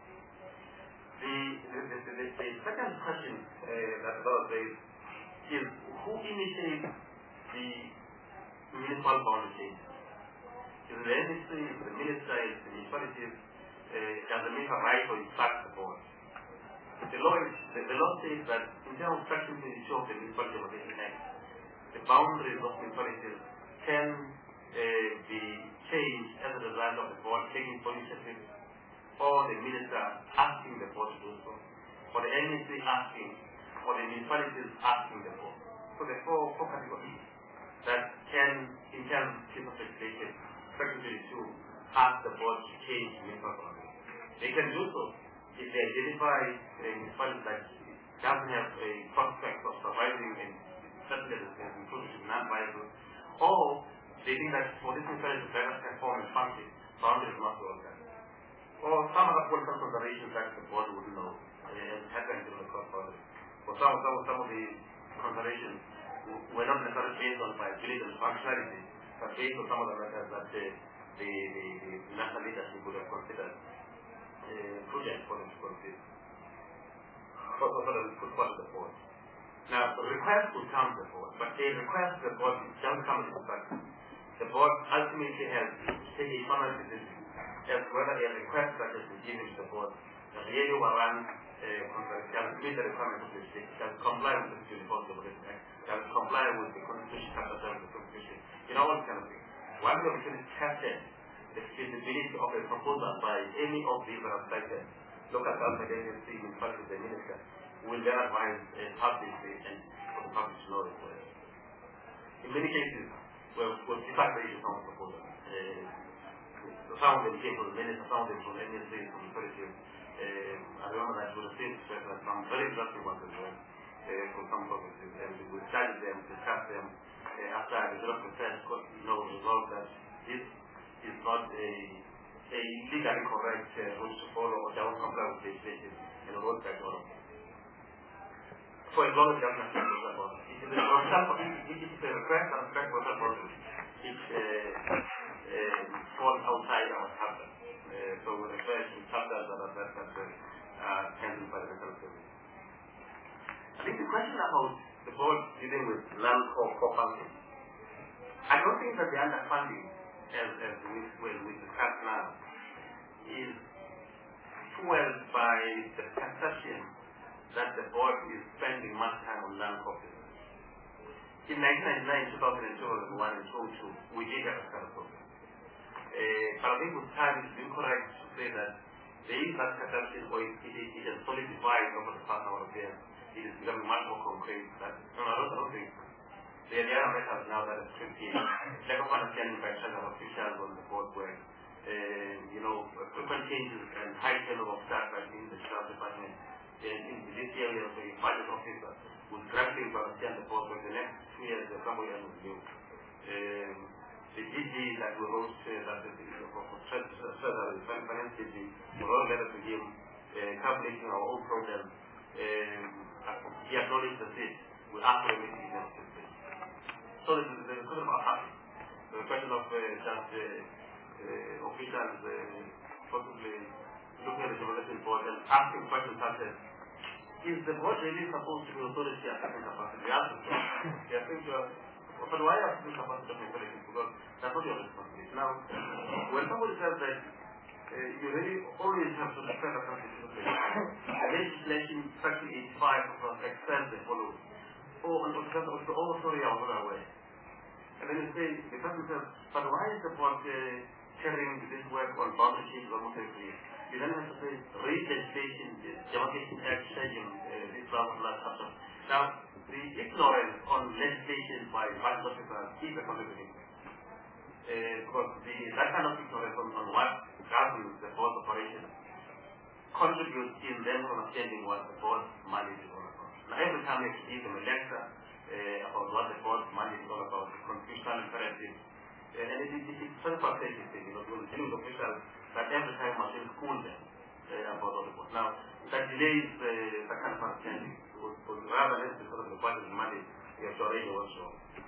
A: The, the, the, the, the second question uh, that was raised is who initiates the municipal boundary change? Is it the M E C, is it the minister, is it the municipalities? Uh, does the minister write or instruct the board? The law, is, the, the law says that in terms of section twenty-two of the Municipal Development Act, the boundaries of municipalities can uh, be changed as a result of the board taking initiative, or the minister asking the board to do so, or the M E C asking, or the municipalities asking the board. So the four, four categories that can, in terms of legislation, section twenty-two, ask the board to change municipal boundaries. They can do so if they identify a municipality that doesn't have a prospect of surviving and certainly as included non-viable, or they think that for this municipality to better perform and function, boundaries must be altered. Or some other political considerations that the board would know and happen in the cross boundary. For some, some, some of the considerations were not necessarily based on viability and functionality, but based on some of the matters that the, the, the, the national leadership would have considered uh, prudent for them to consider. For, for them to put forward the board. Now, the request would come to the board, but the request to the board doesn't come to the board. The board ultimately has to take a final decision as whether a request that has been given to the board that really will run shall meet the requirements of the state, shall comply with the Uniform Development Act, shall comply with the Constitution, Chapter seven of the Constitution, you know, all this kind of thing. One of the opportunities tested the feasibility of a proposal by any of these that are cited, local government agency, municipality, the minister, will then advise uh, publicly and for the public to know as well. in many cases, well, well, in fact, there is some proposal. Uh, some of them came from the minister, some of them from N S A, from the authorities. Uh, I remember that we received some very interesting ones as well uh, from some provinces, and we studied them, discussed them. Uh, after I developed the test, you know, resolved that this is not a, a legally correct uh, rules to follow or does not comply with legislation and road back all of them. For as long as the government is about it. It is a it is a request and request for the process. It uh, uh, falls outside our chapter. Uh, so we refer to chapters that are that that are handled by the National Service. I think the question about the board dealing with land core core functions, I don't think that the underfunding, as as we will we discuss now, is fueled by the perception that the board is spending much time on land core business. In nineteen ninety-nine, two thousand two, two thousand one, and two thousand two, we did have a kind of program. Uh, but I think with time it is incorrect to say that there is that perception or it, it, it is solidified over the past number of years. It is becoming much more concrete. That, no, I don't, I don't think so. There are methods now that are tricky. Lack of understanding by several officials on the board where, uh, you know, frequent changes and high turnover of staff like in the Health Department, in, in this area of the budget officer, would gradually understand the board for the next two years, the somebody else will new. Um, the D G that we wrote, uh, that the finance D G, we wrote a letter to him, uh, calculating our own program. Um, he acknowledged that this will after everything in the system. So this is the question about happening. The question of uh, just uh, uh, officials uh, possibly looking at the democratic board and asking questions such as, is the board really supposed to be authority assessing capacity? The answer is no. They are saying to us, but why are you capacity of authority? Because that's not your responsibility. Now, when somebody says that uh, you really always have to defend a constitutional legislation, section eighty-five of us extends the following. Oh, and because of the oh, sorry, I was not aware. And then you say, the person says, but why is the board uh, carrying this work on boundary change almost every year? You then have to say, read legislation, Demarcation Act, schedule, uh, this last chapter. Now, the ignorance on legislation by budget officers is a contributing uh, because the, that kind of ignorance on, on what governs the board's operation contributes in them understanding what the board's mandate is all about. Now, every time they give them a lecture uh, about what the board's mandate is all about, the constitutional imperative, uh, and it is a self-perception thing, you know, when dealing with officials, that every time I should school them uh, about all the board. Now, that delays uh, that kind of understanding, but, but rather than because of the budget and money, you have to already also.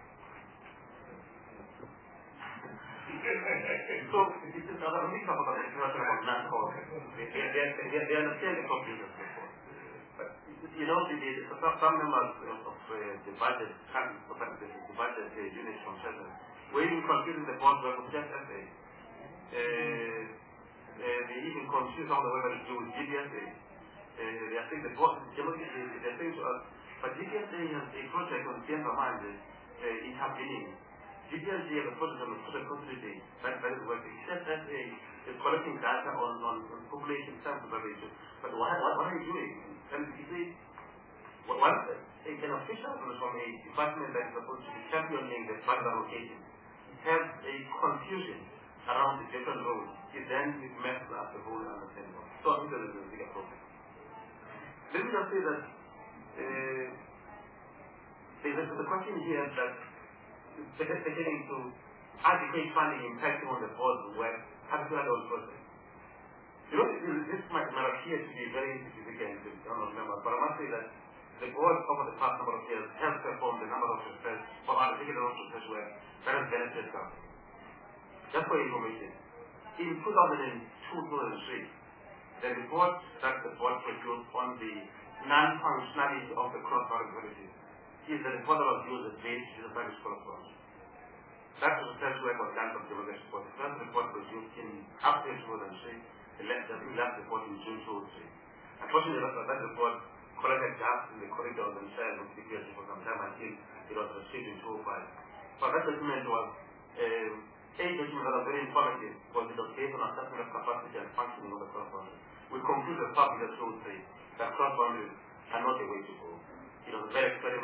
A: So, it is another thing about the question about non-core. They, they, they, they understand the computers before. But, you know, the, the, some, some members of, of uh, the budget, the, the budget uh, units from China, were even confusing the board work with just S A. Uh, uh, they even confuse all the way that to do with G D S A. Uh, they are saying the board, they are saying to us, but G D S A has a project on Denver Mine uh, intervening. G D S A has a project on the social continuity that, that is working. Just S A is collecting data on, on, on population sample variation. But what, what, what are you doing? And you see, what, what, an official from a department that is supposed to be championing the budget allocation has a confusion around the different roles. It then it messes up the whole understanding. So I think that is a bigger problem. Let me just say that uh, there's a question here that is pertaining to adequate funding impacting on the board's work, particularly on projects. You know, this might, might appear to be very insignificant to the members, but I must say that the board over the past number of years has performed a number of research for particular research work that has benefited government. Just for information, in two thousand two to two thousand three, the report that the board produced on the non-functionality of the cross-border villages is the report that was used as base to the private school of law. That research work was done from the Democratic Report. The first report was used in April two thousand three, the last report in June two thousand three. Unfortunately, that report collected gaps in the corridors and shared with C P S for some time until it was received in two thousand five. But that document was um, a document that was very informative because it was based on assessment of capacity and functioning of the cross boundaries. We concluded public at two thousand three that cross boundaries are not the way to go. It was a fair experiment,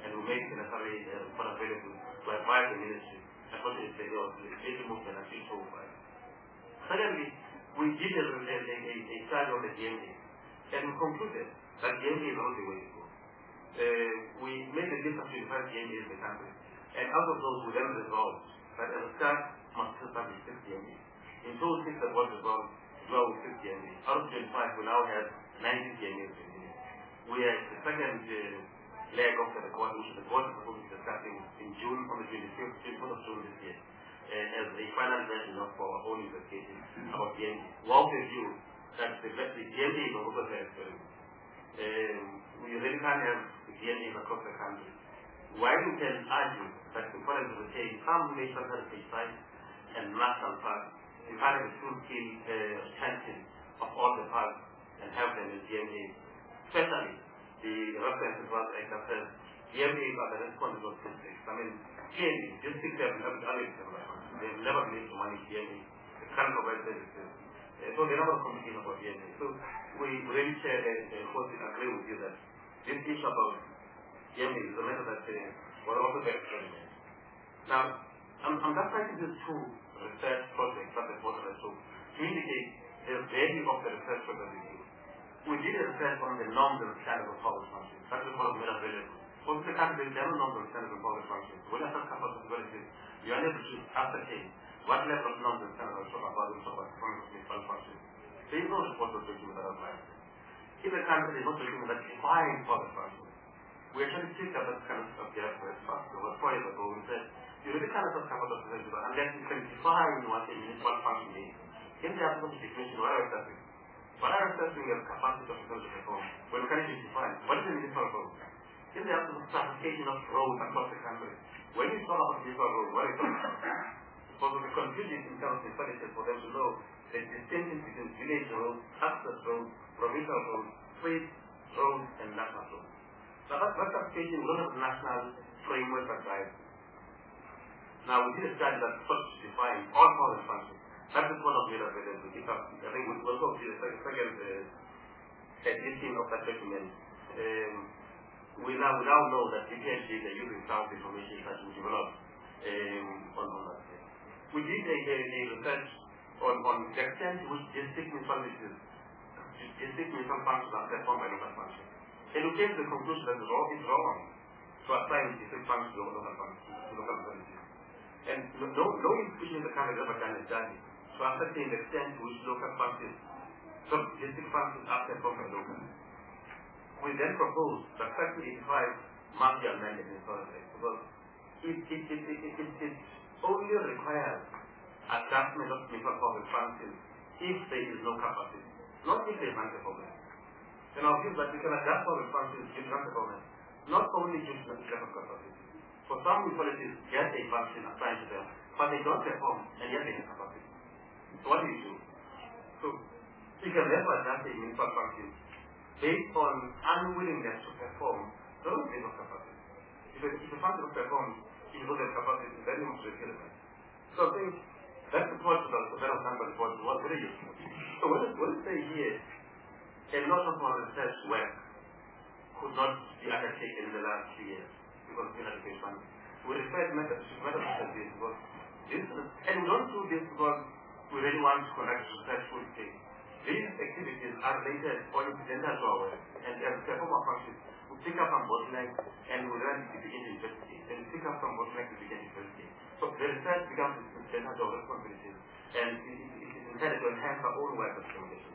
A: and we make the necessary uh, fund available to advise the ministry and what is the education movement and future profile. Secondly, we did a, a, a, a study on the G M A, and we concluded that G M A is not the way to go. Uh, we made a list of twenty-five G M As in the country, and out of those we then resolved that as a start must establish six G M As. In those six that was resolved, well with six G M As. Out of twenty-five, we now have nineteen G M As. We are the second uh, leg of the report, which the board is supposed to be discussing in June, on the twenty-fifth, twenty-fourth of June this year, uh, as a final version of our own investigation about G M As. We also view that the, the G M As are also very experiment. Um, we really can't have the G M As across the country. While we can argue that the foreign will retain some national heritage sites and national parks, you can't have a full-scale uh, extension of all the parks and have them in G M As. Especially the reference to what I have said, G M As are the responsible districts. I mean, clearly, districts have never done it. They have never made to manage G M As. They can't provide services. Uh, so they're not communicating about G M As. So we really share and uh, agree with you that this issue about G M As is a matter that uh, was also very experiment. Now, I'm, I'm just trying to do two research projects that the board has to indicate the value of the research project we do. We did a research on the norms and standards of public functions. That is what was made available. Most of the countries, there are norms and standards of public functions. When you have capabilities, you are able to ascertain what level of norms and standards are talking about, we talk about performance of municipal functions. There is no report of document that applies. If a country is not document that defines public functions, we actually took up that kind of stuff here for a fact. About four years ago, we said, you really can't have capabilities unless you can define what a municipal function is. In the absolute definition, what are we assessing? What are we assessing as capacity of the perform? When we can even define what is a municipal role? In the absolute classification of roads across the country, when you talk about municipal roads, what are you talking about? Because we contribute in terms of municipalities for them to know the distinction between village roads, access roads, provincial roads, street roads, and national roads. Now that classification will not have a national framework that guides. Now we did a study that sought to define all public functions. That is one of the available. I think we'll go to the second, second uh, edition of that document. Um, we now we now know that the P H D are using cloud information that we developed um, on, on that. We did a, a, a research on, on the extent to which district municipalities, district municipal functions are performed by local functions. And we came to the conclusion that it's wrong, it's wrong to assign district functions to local functions, to local authorities. And no, no institution in the country has ever done a study to ascertain the extent to which local functions, so district functions are performed by local. We then proposed that Section eighty-five must be amended in further because it, it, it, it, it, it, it only requires adjustment of municipal public functions if there is no capacity, not if there is not a problem. And our view that we can adjust public functions if not a problem, not only due to the lack of capacity. For some municipalities get a function assigned to them, but they don't perform and yet they have capacity. So what do you do? So you can therefore adjust a municipal function based on unwillingness to perform, not based on capacity. If a, if a function performs, if you don't have capacity, then you must repeal it. So I think that's the point that the better example is what very useful. So what is what is say here, a lot of our research work could not be undertaken in the last few years because of education. We refer to methods to methods like this because this and we don't do this because we really want to conduct research full scale. These activities are related or incidental to our work, and as perform our functions, we pick up from bottlenecks and we learn to begin to investigate. And we pick up from bottlenecks to begin to investigate. So the research becomes incidental to our responsibilities, and it, it, it is intended to enhance our own work of communication.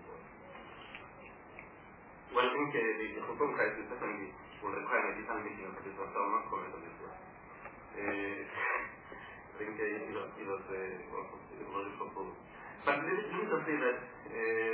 A: Well, I think uh, the, the Hong crisis definitely will require a different meeting of this, so I will not comment on this one. Uh, I think uh, it was, it was, uh, it was proposed. But let me just say that uh,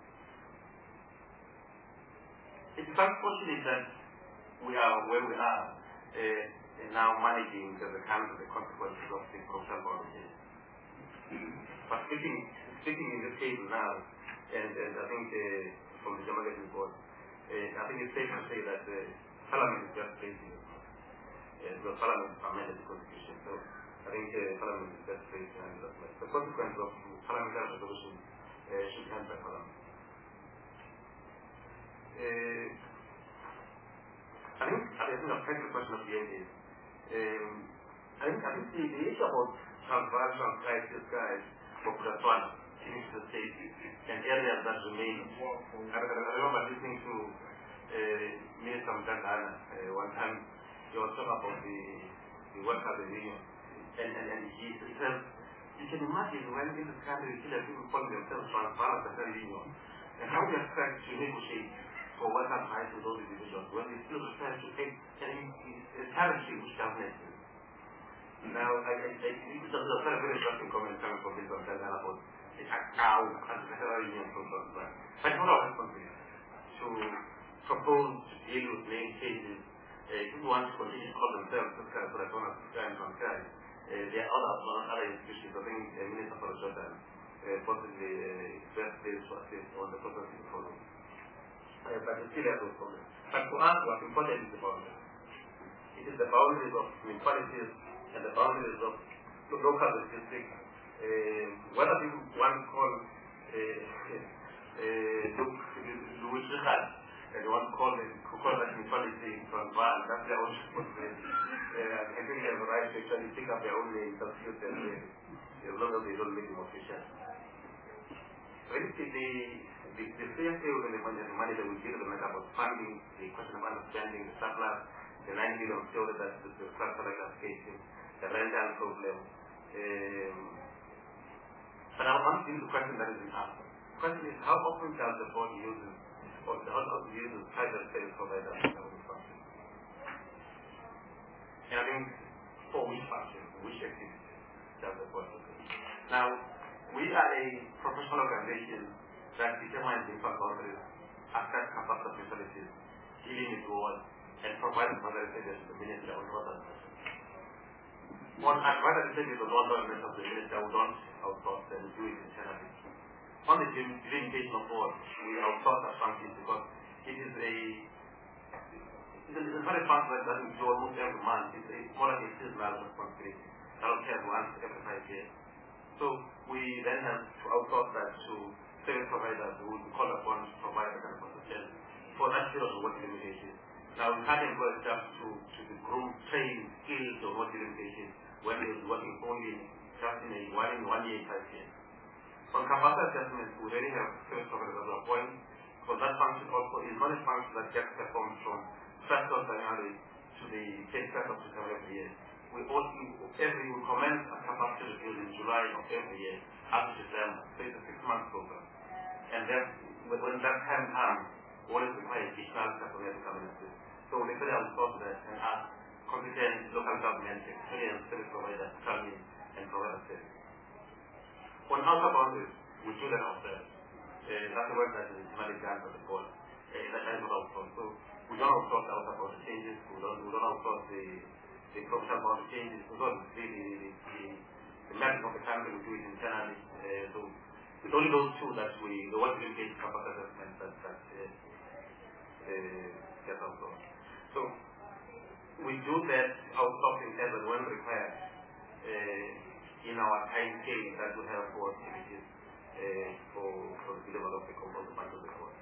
A: it's unfortunate that we are where we are uh, now managing the account of the consequences of the social policy. But speaking, speaking in this case now, and, and I think uh, from the Jamaican report, uh, I think it's safe to say that the uh, Parliament is just facing it. Uh, the Parliament amended the Constitution, so I think uh, Parliament is just facing and the consequence of parliamentary resolution uh, should come by Parliament. Uh, I I think, I think the second question of the end is, um, I think, I think the, the issue about Transvaal, Transvaal, this guys, for Botswana, into the state, and areas that remain. I, I remember listening to uh, Minister Mtangana uh, one time, he was talking about the, the workers' union, and, and, and he, he said, you can imagine when in this country, you see that people call themselves Transvaal and union, and how we are trying to negotiate for workers' rights with those individuals when they still refer to a, a, a territory which doesn't exist. Now, I, I, I, this is a very interesting comment coming from Minister Mtangana about it's a cow and the federal union proposal. But it's not our responsibility to propose to deal with name changes. Uh, if you want to continue to call themselves Cisco, so that one of Cisco and Cisco, there are other, other institutions. I think the Minister for Jordan uh, possibly uh, expressed this to assist on the process to follow. Uh, but it's still have those problems. But for us, what's important is the boundaries. It is the boundaries of municipalities and the boundaries of local districts. Uh, whether people want to call Louis Richard and want to call it call that municipality Transvaal, that's their own responsibility. Uh, I think they have a right to actually pick up their own name, substitute their name, as long as they don't make them official. So I think the the the fair sale and the money, the money that we give the matter about funding, the question of understanding, the surplus, the nine billion story that the surplus is facing, the rental problem. Um, But I want to the question that is being asked. The question is, how often does the board use or the how often uses private service providers in the function? And I think for which function, which activity does the board use? Now, we are a professional organization that determines the impact boundaries, assess capacity facilities, dealing with wars, and provides further services to the ministry of water. On advisory services of water and of the minister, we don't outsource them, we do it internally. On the delimitation of work, we outsource our functions because it is a it is a very function that we do almost every month. It's a more like a seasonal responsibility. I don't care once every five years. So we then have to outsource that to service providers who will call upon to provide that kind of assistance for that period of work limitation. Now we can't employ staff to, to be groomed, trained, skilled on work limitation when they're working only just in a one in one year, five years. On capacity assessment, we already have service providers at a point, because that function also is not a function that gets performed from first of January to the thirty-first of December every year. We also, every, we commence a capacity review in July of every year, up to December, so it's a six-month program. And then, when that time comes, we always require additional capacity to come in. So we really outsource that and ask competent local government, experienced service providers to come in and provide a service. On outer boundaries, we do that ourselves. Uh, that's the work that is normally done by the board. Uh, that is not outsourced. So we don't outsource the outer boundary changes, we don't, we don't outsource the, the provincial boundary changes, we don't really the, the, the mapping of the country, we do it internally. Uh, so it's only those two that we, the work limitation capacity assessment that, that uh, uh, get outsourced. So we do that outsourcing as and when required uh, in our time scale that we have for activities uh, for, for the development of the component of the course.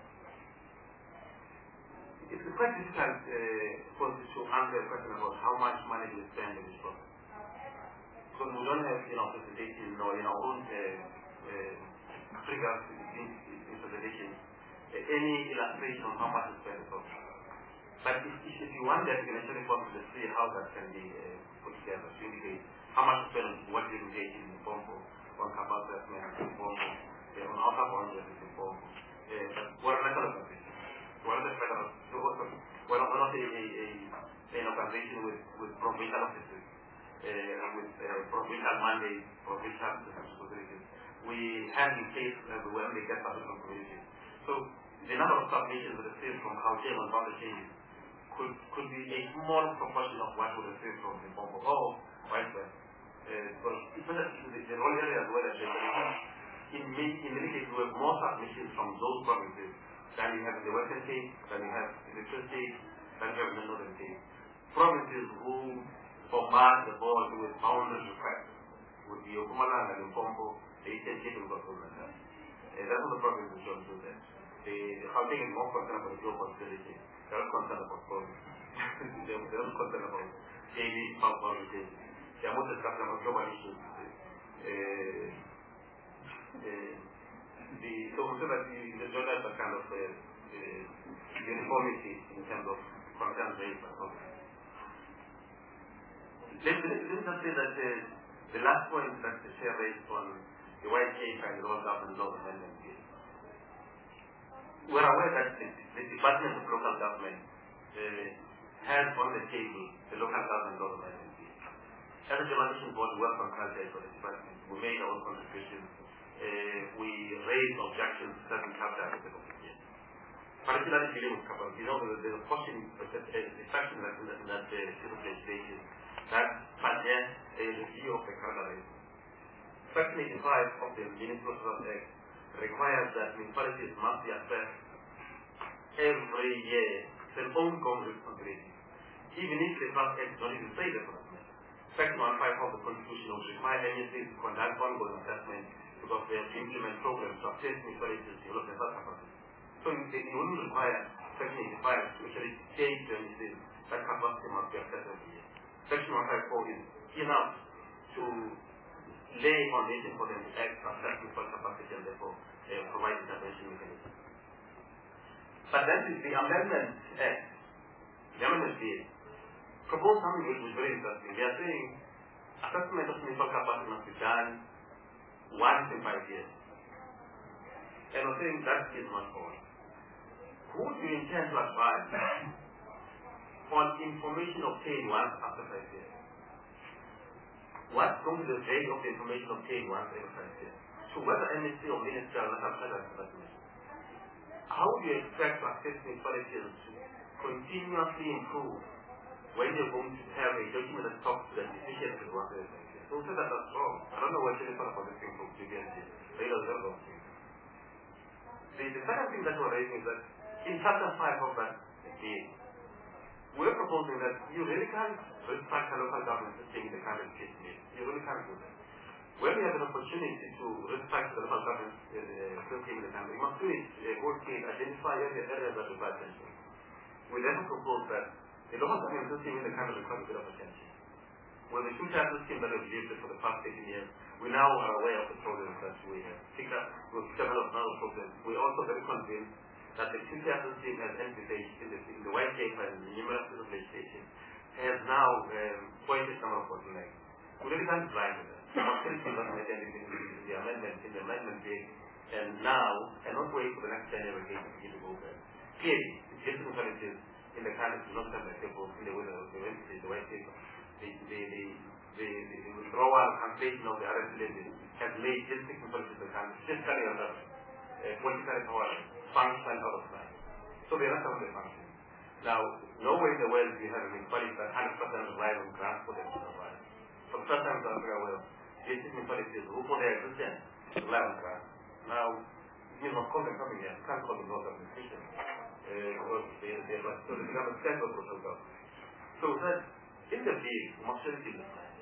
A: It's quite difficult uh, to answer a question about how much money we spend in this process. Because we don't have in our presentation or in our own uh, uh, figures in, in presentation uh, any illustration on how much we spend in the process. But if, if you want that, you can actually form to see how that can be uh, put together to indicate how much spend on what we engage in the form of on capacity assessment, in form of uh, on outer boundaries, in form of uh, but what are the organizations? What are the federal? We're not, we're not a, a, a, an organization with, with provincial offices, uh, with uh, provincial mandates, provincial responsibilities. We have in place everywhere when they get public communities. So the number of submissions we receive from Gauteng on boundary changes could could be a small proportion of what we receive from the Limpopo or vice versa. Because uh, the, the whole area as well as in many in many cases we have more submissions from those provinces than you have in the Western Cape, than you have in the Eastern Cape, than you have in the Northern Cape. Provinces who bombard the board with boundary requests would be Mpumalanga, Limpopo, the Eastern Cape and KwaZulu-Natal. Uh, that's what the provinces don't do that. The, the Gauteng is more concerned about geopolitical. They are concerned about problems. they are not concerned about daily power routine. They are more discussing about global issues. Uh, uh, the, so we say that the, the journal has a kind of uh, uh, uniformity in terms of concern rates and so on. Let me just say that uh, the last point that the share raised on the white paper and the Royal Government Law Amendment is, we are aware that the, the Department of Local Government uh, has on the table the Local Government Law Amendment bill. As a Democratic Board, we welcome culture for the department. We made our own contributions. Uh, we raised objections to certain chapters of the Constitution. Particularly dealing with capital. You know, there's a portion, a section that in that, in that uh, piece of legislation that suggests a review of the capital rate. Section eighty-five of the Municipal Service Act requires that municipalities must be assessed every year their own government responsibility, even if the First Act don't even say that. Section one fifty-five of the Constitution would require M S As to conduct ongoing assessment because they have to implement programs to assess municipalities to develop their capacity. So it wouldn't require Section eighty-five to actually change to M S As that capacity must be assessed every year. Section one fifty-four is enough to lay foundation for them to act assess municipal capacity and therefore uh, provide intervention mechanisms. But that is the Amendment Act, the Amendment Bill, propose something which is very interesting. They are saying assessment of municipal capacity must be done once in five years. And we're saying that is not all. Who do you intend to advise on information obtained once after five years? What's going to be the value of the information obtained once every five years? So whether M S C or minister will not have had that information. How do you expect to assess municipalities to continuously improve when you're going to have a document that talks to the efficiency of what they're saying? So say that that's wrong. I don't know what you're talking about this thing from G B N G. They don't know those things. The, the second thing that we're raising is that in chapter five of that bill, we're proposing that you really can't restrict a local government system in the kind of case made. You really can't do that. When we have an opportunity to restrict the local government uh, system in the country, we must do it uh, whole scale, identify the areas that require attention. We therefore propose that the local government system in the country requires a bit of attention. With the two-tier system that we've lived for the past eighteen years, we now are aware of the problems that we have picked up with several of other problems. We're also very convinced that the two-tier system has envisaged in the, in the white paper and the numerous pieces of legislation has now um, pointed some of bottlenecks. We really can't blind with that. We must still see what in the amendment, in the amendment bill, and now, and not wait for the next ten years again to give it over. Clearly, the difficulties in the country do not come by table in the way that the way the white paper. The, the, the, the, the, the withdrawal and cancellation of the arrest levy has made this technology in the country fiscally and uh, politically power function out of line. So they are not how they function. Now, nowhere in the world we have an equality that one hundred percent rely on grants for them to survive. For the first time in South Africa, well, basic municipalities who for their existence rely on grants. Now, you know, call them something else. You can't call them laws of nutrition. Uh, because they, they are so they become a central social government. So that in the bill, austerity is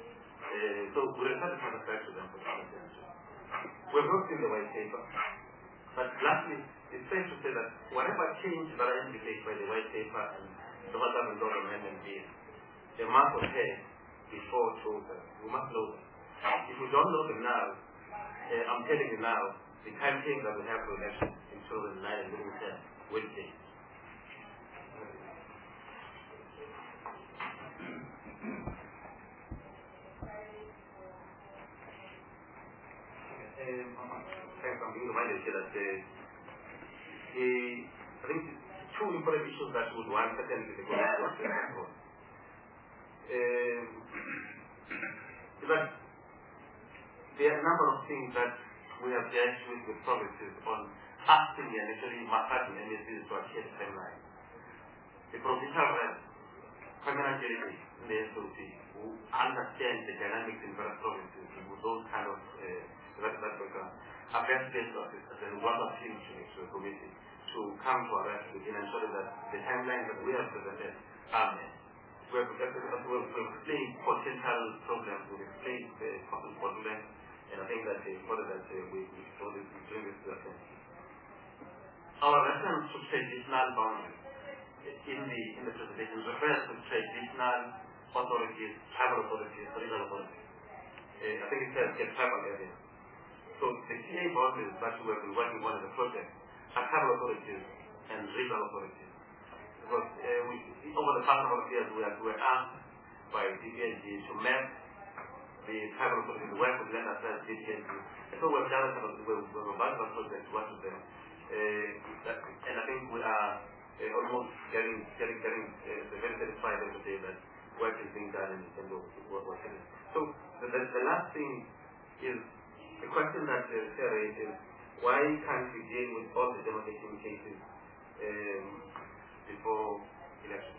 A: uh, so we have to satisfy to them for the attention. We've not seen the white paper. But lastly, it's safe to say that whatever change that are indicated by the white paper and the one thousand dollar amendment bill, the amount of hair before chosen, we must know them. If we don't know them now, uh, I'm telling you now, the time change that we have for elections in two thousand nine and two thousand ten will change. I'm being reminded here that uh, the, I think two important issues that would one certainly be the question. Um, but there are a number of things that we have dealt with with provinces on asking and actually marketing M S Ds to achieve the same line. The provincial reps, permanently in the S O C, who understand the dynamics in various provinces with those kind of uh, that, that program, are best placed to assist as one of the teams to the committee to come to our rescue in ensuring that the timelines that we have presented are met. We have explained potential problems, we have explained the possible bottlenecks, and I think that it's important that uh, we, we bring this to attention. Our reference to traditional boundaries in the in the presentation refers to traditional authorities, tribal authorities, regional authorities. Uh, I think it says get tribal areas. So the key boundaries that we have been working on in the project are tribal authorities and regional authorities. Because uh, we, over the past couple of years, we, are, we were asked by D P N G to map the tribal authorities, work with land affairs, D P N G. And so we've done a we've done a project to work with them. Uh, that, and I think we are uh, almost getting getting getting uh, very satisfied every day that work is being done in terms of what we're doing. So the, the, the last thing is the question that uh, Sarah raised is why can't we deal with all the demarcation cases um, before election?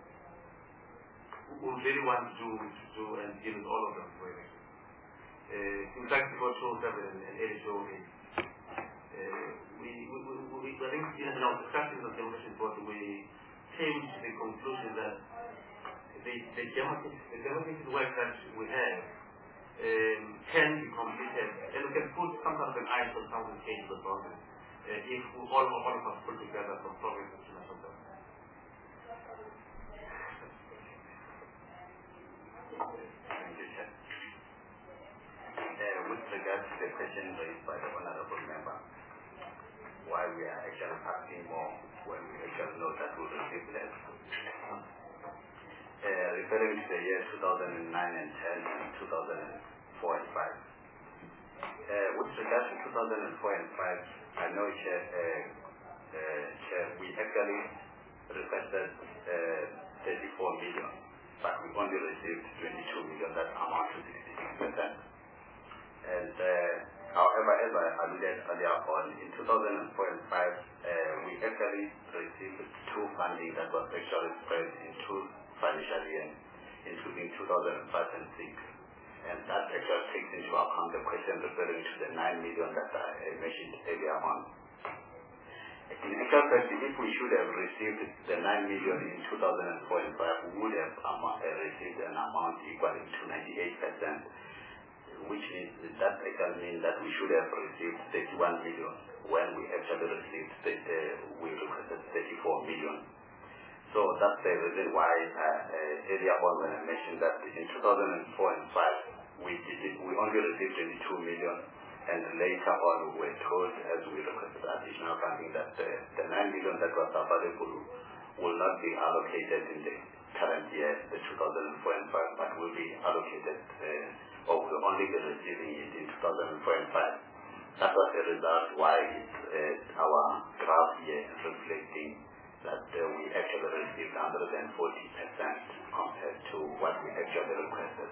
A: We really want to do, to do and deal with all of them before election. Uh, in fact, before show seven and, and eight show eight, uh, we, we, we, we, I think in our discussions on democracy board, we came to the conclusion that the, the democracy, the democracy work that we have um, can be completed, and we can put some sort of an eye on some of the cases of boundaries uh, if we all, all of us put together from provinces to national government.
C: Thank you, Chair. Uh, with regard to the question raised by the Honorable Member, why we are actually asking more when we actually know that we will receive less. Uh, referring to the year two thousand nine and ten and two thousand four and five. Uh, with regard to two thousand four and five, I know, Chair, uh, uh, Chair, we actually requested uh, thirty-four million, but we only received twenty-two million, that amount to sixty-six percent. And uh, however, as I alluded earlier on, in two thousand four and five, uh, we actually received two funding that was actually spread in two financial years, including two thousand five and six. And that actually takes into account the question referring to the nine million that I mentioned earlier on. In actual fact, if we should have received the nine million in two thousand four and five, we would have um, received an amount equaling to ninety-eight percent. Which means that actually means that we should have received thirty-one million when we actually received the, uh, we requested thirty-four million. So that's the reason why uh, uh, earlier on when I mentioned that in two thousand four and five we did, we only received twenty-two million, and later on we were told as we requested additional funding that the, the nine million that was available will not be allocated in the current year, the two thousand four and five, but will be allocated. Uh, or we'll only be receiving it in two thousand four and five. That was the result why it's, uh, our graph here is reflecting that uh, we actually received one hundred forty percent compared to what we actually requested.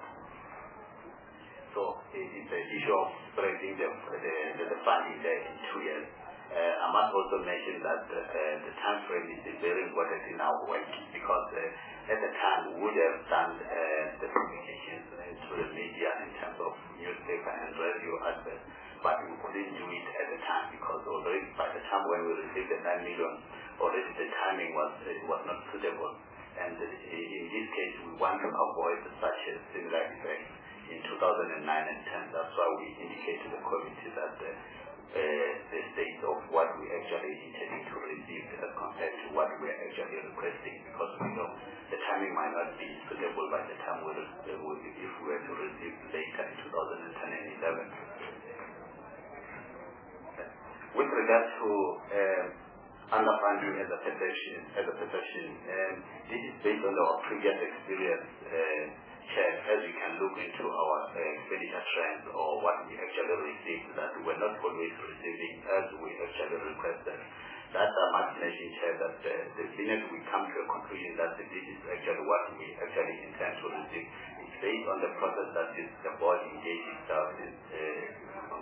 C: So it is the issue of spreading the, the, the, the funding there in two years. Uh, I must also mention that uh, the time frame is very important in our work because uh, at the time we would have done uh, the publications uh, through the media in terms of newspaper and radio adverts, but we couldn't do it at the time because already by the time when we received the nine million, already the timing was it was not suitable. And uh, in this case, we want to avoid such a similar effect in two thousand nine and ten. That's why we indicate to the committee that uh, Uh, the state of what we actually intending to receive as compared to what we are actually requesting, because we know the timing might not be suitable by the time we, uh, if we were to receive later in two thousand ten and eleven. With regard to uh, underfunding as a perception, as a perception, um, this is based on our previous experience. Uh, As you can look into our uh, expenditure trends or what we actually received, that we were not always receiving as we actually requested. That's a must mention, Chair, that uh, the minute we come to a conclusion that this is actually what we actually intend to receive, it's based on the process that is the board engaged itself in uh,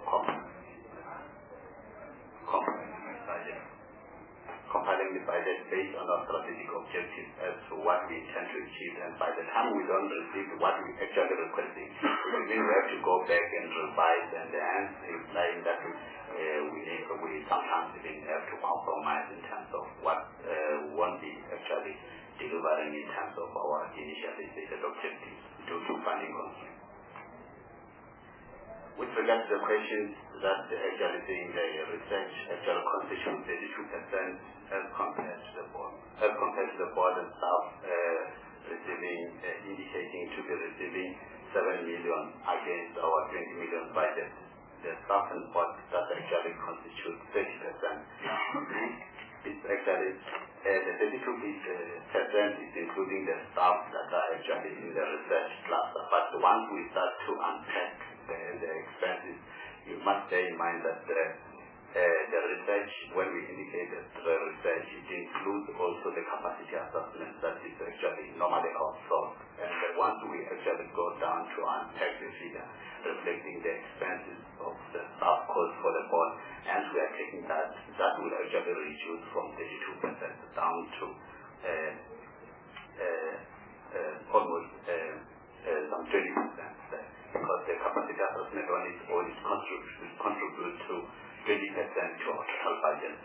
C: compiling budget. Compiling the budget based on our strategic objectives as to what we intend to achieve, and by the time we don't receive what we actually requesting, we mean we have to go back and revise, and hence implying that we, uh, we, we sometimes even have to compromise in terms of what uh, we won't be actually delivering in terms of our initially stated objectives due to funding constraints. With regard to the question that actually saying the research actually constitutes thirty-two percent as compared to the board, as compared to the board and staff uh, receiving, uh, indicating to be receiving seven million against our twenty million budget. The staff and board that actually constitute thirty percent. It's actually, uh, the thirty-two percent is including the staff that are actually in the research cluster. But once we start to unpack the, the expenses, you must bear in mind that the, uh, the research, when we indicate that the research, it includes also the capacity assessment that is actually normally outsourced. And uh, once we actually go down to unpack the figure, reflecting the expenses of the staff cost for the board, and we are taking that, that will actually reduce from thirty-two percent down to uh, uh, uh, almost uh, uh, some twenty percent, because the capacity assessment on its own is contribute, contribute to twenty percent to our total budget.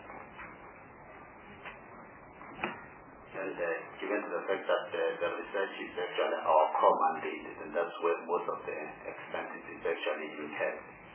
C: And uh, given the fact that uh, the research is actually our core mandate, and that's where most of the expenses is actually incurred.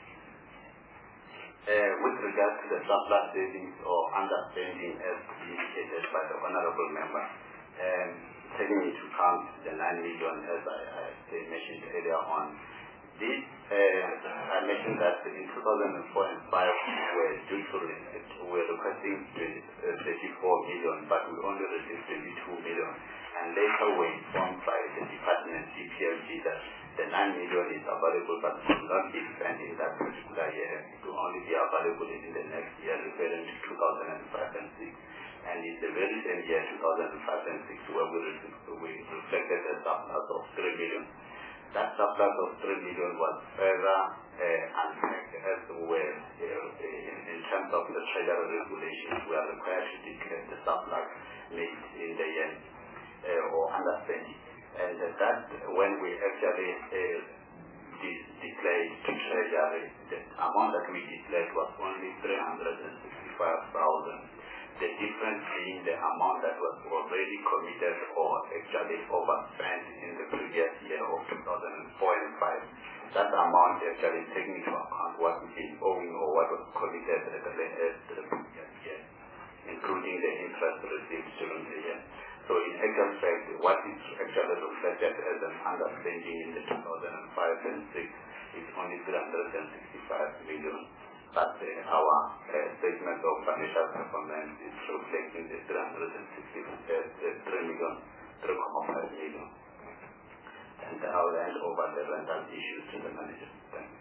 C: Uh, with regard to the surplus savings or underspending as indicated by the Honorable Member, um, taking into account the nine million as I, I mentioned earlier on, this, uh, I mentioned that in two thousand four and five we were due to we were requesting thirty-four million, but we only received twenty-two million. And later we were informed by the department C P L G that the nine million is available but will not be spent in that particular year. It will only be available in the next year, referring to two thousand five and six. And in the very same year, two thousand five and six, where we, we reflected a surplus of three million. That surplus of three million was further uh, unpacked as well uh, in, in terms of the treasury regulations. We are required to declare the surplus made in the year uh, or underspending. And uh, that when we actually uh, de- declared to treasury, the amount that we declared was only three hundred sixty-five thousand. The difference being the amount that was already committed or actually overspent in the previous year of two thousand four and five. That amount actually taking into account what we been owing or what was committed at the latest the previous year, including the interest received during the year. So in actual fact, what is actually reflected as an underspending in the two thousand five and six is only three hundred sixty-five million. But uh, our uh, statement of financial performance is reflecting the three hundred sixty-three million, three point five million. And I will hand over the rental issues to the manager. Thank you.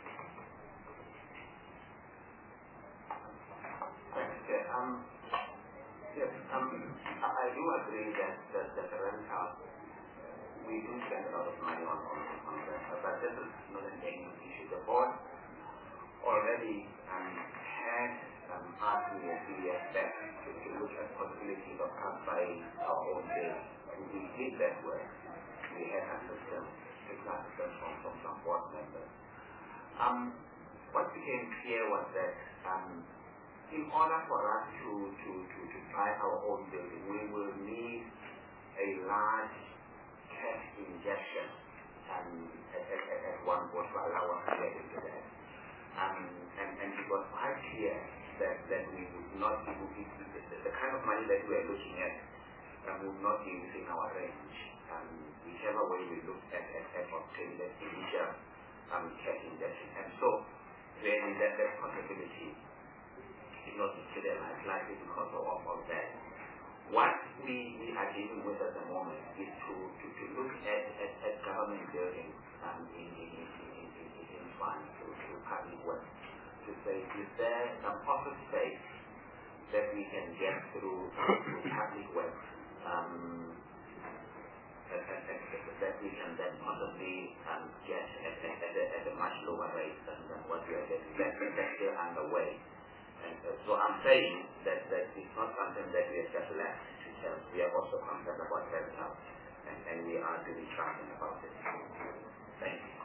B: Thanks, Chair. Um, yes, um, I do agree that, that, that the rental, we do spend a lot of money on, on, on rental, but this is not an annual issue. The board already um, had um, asked me a few years back to, to look at possibilities of us buying our own building. And we did that work. We had assistance, technical assistance from, from some board members. Um, what became clear was that um, in order for us to, to, to, to buy our own building, we will need a large cash injection um, at, at, at one point to allow us to get into that. Um, and, and it was quite clear that, that we would not be moving, the, the kind of money that we are looking at um, would not be within our range. Um, whichever way we look at, at, at obtaining that initial um, cash injection. And so, really, that, that possibility is not materialized likely because of, of that. What we, we are dealing with at the moment is to, to, to look at, at, at government buildings um, in, in, in, in, in, in funds to, to public work, to say, is there some office space that we can get through, through public work um, that, that, that, that we can then possibly um, get at, at, at, a, at a much lower rate than, than what we are getting. That, that's still underway. And uh, so I'm saying that, that it's not something that we have just left to tell. We are also concerned about rental, and, and we are doing something about it. Thank you.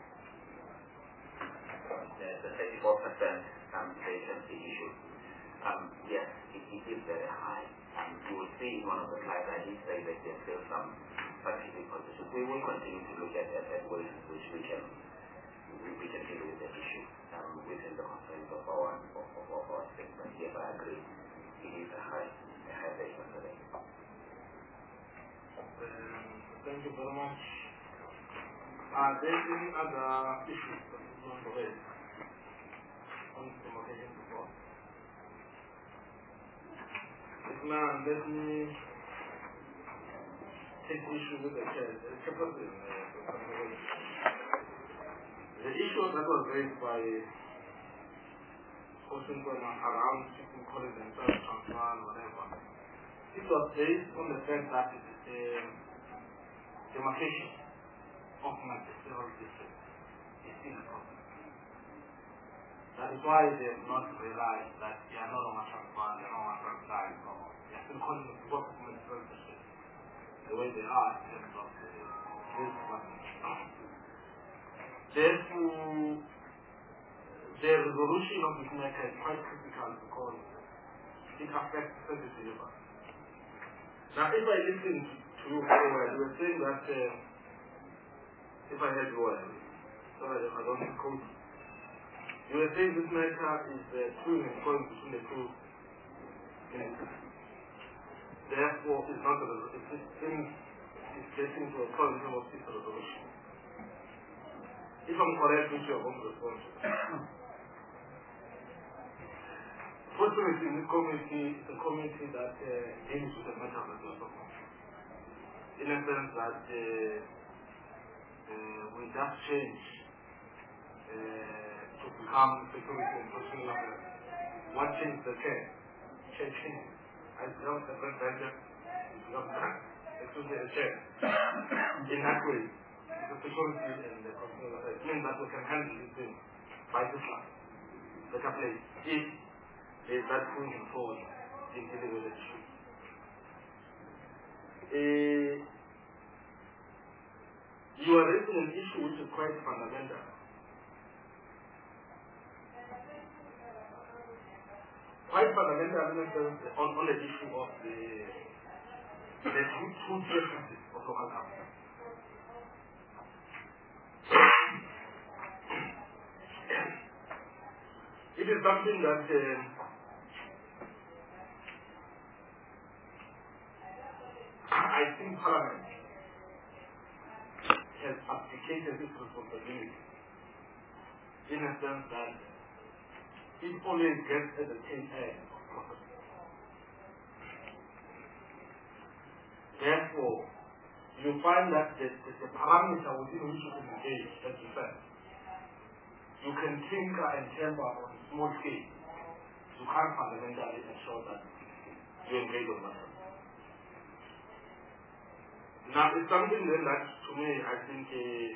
B: The thirty-four percent um, vacancy issue. Um, yes, it, it is very high. Um, you will see in one of the slides I did say that there are still some strategic positions. We will continue to look at, at, at ways in which we can, we, we can deal with it.
D: Um, thank you very much. Are there any other issues that you want to raise on demarcation report? If not, let me take issue with the chair. The chairperson, uh, the issue that was raised by Ocean around shipping college and service transfer and whatever, it was based on the fact that it is a demarcation of magisterial district is still a problem. That is why they have not realized that they are no longer transferred, they are no longer transferred, or they are still calling the work of magisterial district the way they are in terms of the this one. Therefore, the resolution of this matter is quite critical because it affects service delivery. Now, if I listen to you very well, you were saying that, uh, if I heard you well, so I don't, I don't quote you. You were saying this matter is uh, true and point between the two ministers. Therefore, it's not a resolution. It's getting to a point in terms of this resolution. If I'm correct, which you are going to respond to. Fortunately, in this committee, it's a committee that uh, deals with the matter that we are talking about. In a sense that uh, uh, we just change uh, to become security and personal affairs. What changed the care? Change changes. I become the president, it becomes excuse me, a chair. In that way, the security and the personal affairs means that we can handle these things by this one. Better place. If is that moving forward in dealing with the issue. Uh, you are raising an issue which is quite fundamental. Quite fundamental in terms on, on the issue of the the two, two differences of local government. It is something that uh, I think Parliament has abdicated its responsibility in a sense that it always gets at the tail end of process. Therefore, you find that the, the, the parameter within which you can engage, as you said, you can tinker and temper on a small scale. You can't fundamentally ensure that you engage on matters. Now, it's something then that, to me, I think, uh,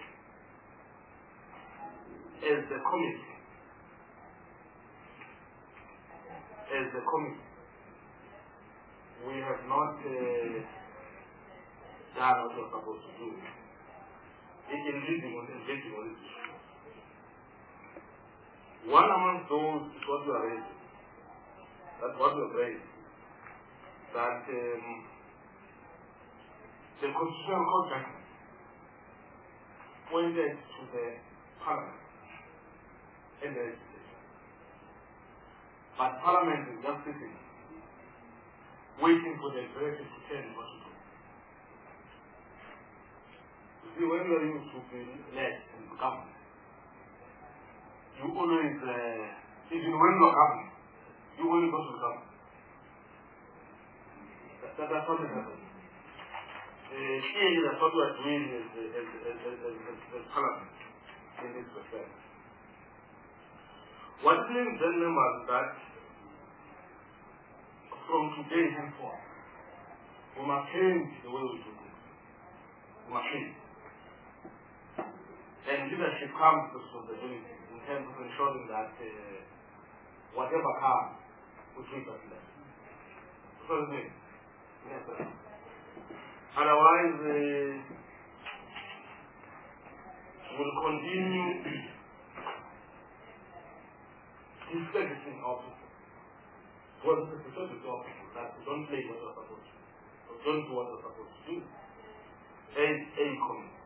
D: as the committee, as the committee, we have not uh, done what we're supposed to do in engaging on engaging on this issue. One among those is what we are raising. That's what we are raising. That um, the Constitutional Court judgment pointed to the Parliament and the legislation. But Parliament is just sitting, waiting for the executive to tell you what to do. You see, when you are used to be led in the government, you always, uh, even when you are government, you only go to the government. That, that, that's what is happening. Uh, clearly, that's what we are doing as, as, as, as, as, as, as Parliament in this respect. What it means then, members, that from today henceforth, we must change the way we do things. We must change. And leadership comes with responsibility in terms of ensuring that uh, whatever comes, we treat as less. That's what it means. Yes, sir. Otherwise, uh, we'll continue discrediting our people. Well, this is the to our people that we don't play what we're supposed to do. We don't do what we're supposed to do. As a community.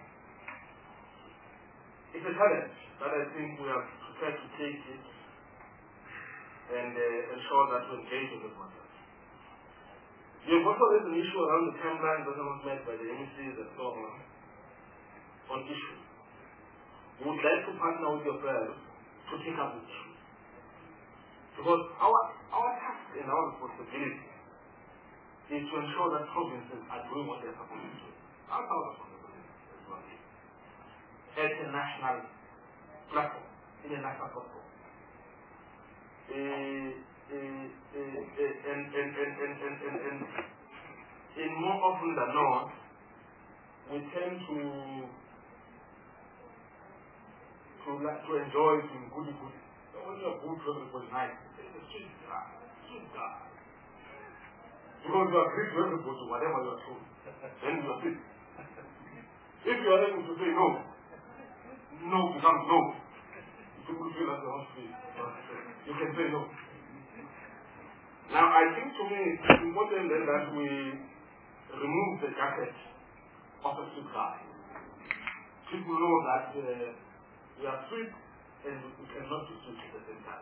D: It's a challenge that I think we are prepared to take it and uh, ensure that we engage in this matter. You've also raised an issue around the timeline that was made by the M E Cs and so on, on issues. We would like to partner with your friends to take up this issue. Because our, our task and our responsibility is to ensure that provinces are doing what they're supposed to do. That's our responsibility as well. At a national platform, in a national platform. Uh, uh, uh, uh, and, and, and, and, and, and, and, and more often than not, we tend to to like to enjoy some goody goody. So when you're good to everybody nice, it's a sweet guy, sweet guy. Because you agree to everybody, whatever you are told, then you are sick. If you are able to say no, no becomes no. People feel like they want to say, you can say no. Now, I think to me it's important then that we remove the jacket of a sweet guy. People know that uh, we are sweet and we cannot be sweet at the same time.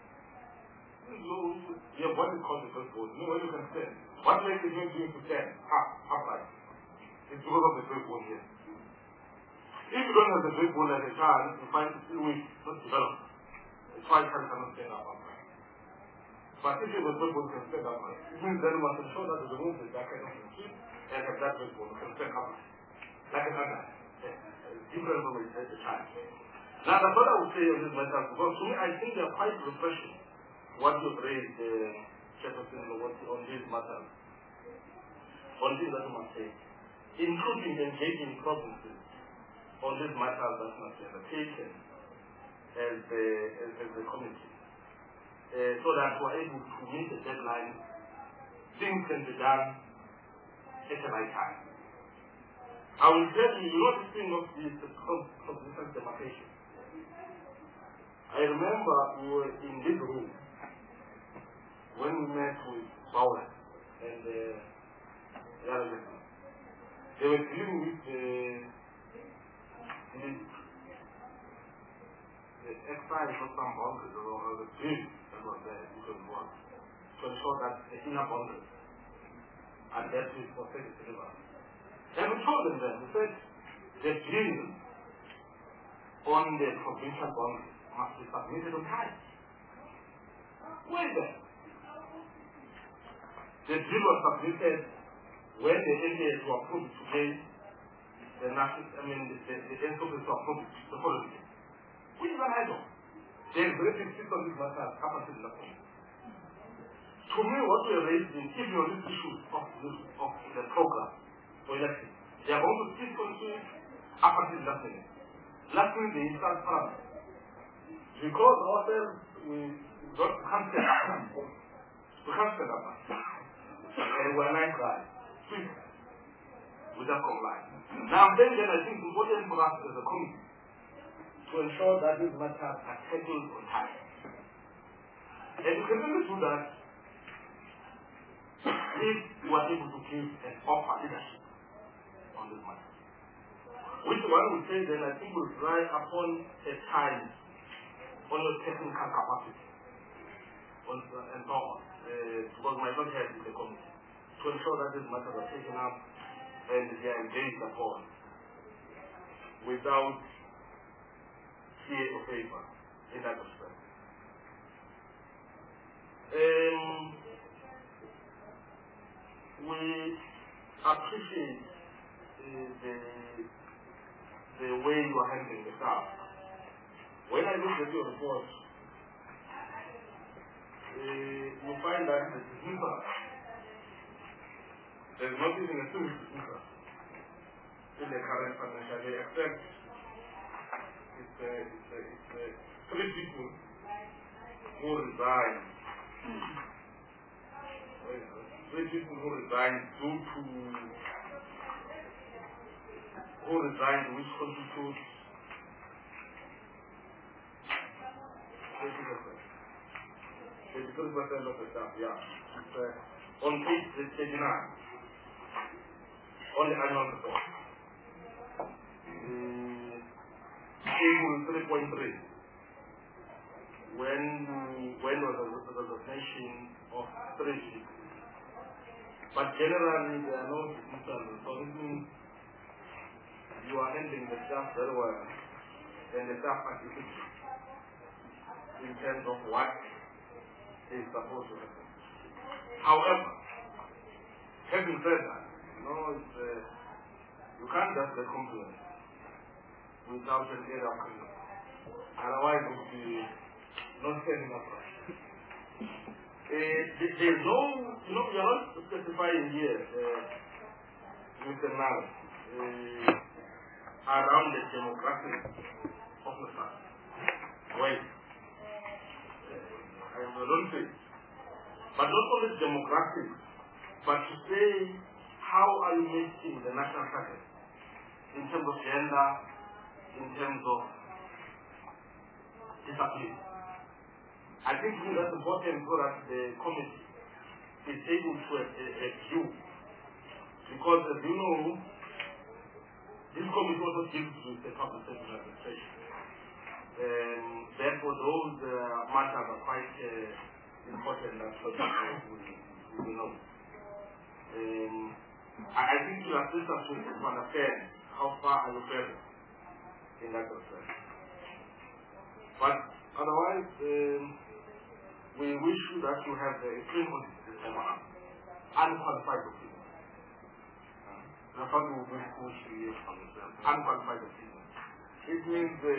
D: You have what is called the first bone. You know what you can stand. What makes it make you to stand up, upright? It's because of the first bone here. If you don't have the first bone as a child, you find it still weak, not developed. A child cannot stand up upright. But if you have a first bone, you can stand upright. It means then you must ensure that you remove the jacket of the sweet and have that first bone, you can stand upright. Like an adult. Different from as a child. Now, that's what I would say on this matter, because to me, I think they are quite refreshing what you've raised, uh, Chairperson, on these matters. One thing that you must say, including engaging provinces on these matters that must be undertaken as the, as, as the committee, uh, so that we're able to meet the deadline, things can be done at the right time. I will tell you, you know this thing of this constitutional demarcation. I remember we were in this room when we met with Paula and uh, the other gentleman. They were dealing with the, the, the exercise of some boundaries or the bill that was there, which was one, to ensure that the inner boundaries are dealt with for service delivery. And we told them that, we said, the bill on the provincial boundary must be submitted on time. Wait there. The bill was submitted when the N D A to approve it today, the national, I mean, the, the, the N C O P to approve it the following day. Which is an idol. The executive system is what has capacity in the country. To me, what we are raising, even on these issues of, of the program, for election. They are going to speak on it up until last minute. Last minute they start parameters. Because ourselves, we got to can't stand up. We can't stand up. And we're nice guys. Sweet. We just comply. Now then, then I think it's important for us as a committee to ensure that these matters are scheduled on time. And we can only do that if we are able to give and offer leadership on this matter. Which one would say then I think will rely upon a time on your technical capacity on, uh, and so on. Uh, because my not head is the committee to ensure that these matters are taken up and they are engaged upon without fear or favor in that respect. Um, we appreciate uh, the the way you are handling the staff. When I look at your report, uh, you find that the dismissal, there is not even a single dismissal in the current financial year, except it's, uh, it's, uh, it's uh, three people who resign. Three people who resigned due to who resigned, which constitutes thirty-three percent of the staff, yeah. It's, uh, on page thirty-nine, on the annual report. Uh, table three point three. When when was the resignation of three people. But generally, there are no dismissals. So this means you are handling the staff very well, and the staff participates in terms of what is supposed to happen. However, having said that, you know, it's, uh, you can't just get complaints without an area of conduct. Otherwise, it would be not standing up right. Uh, there's no, you know, we are not specifying here, uh, Mister Nal, uh, around the demographic of the staff. Wait. Uh, I don't say. But not only demographics, but to say how are you making the national target in terms of gender, in terms of discipline. I think that's important so that the committee is able to have a, a view. Because as you know, this committee also deals with the public service administration. Um, therefore, those uh, matters are quite uh, important that we, we know. Um, I, I think you assist us to understand how far are you faring in that respect. But otherwise, um, we wish you that you have a clean audit this time around, unqualified opinion. The fact we will push you unqualified opinion. It means uh,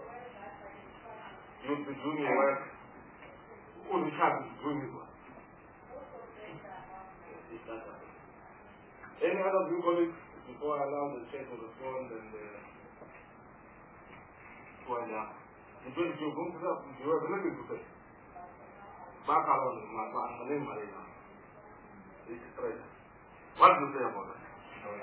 D: you'll be doing your work, only child is doing his work. Any other view, colleagues, before I allow the chair to respond and uh, to end you don't feel good enough, you have nothing to say. Back around my name, Marina. It's straight. What do you say about that?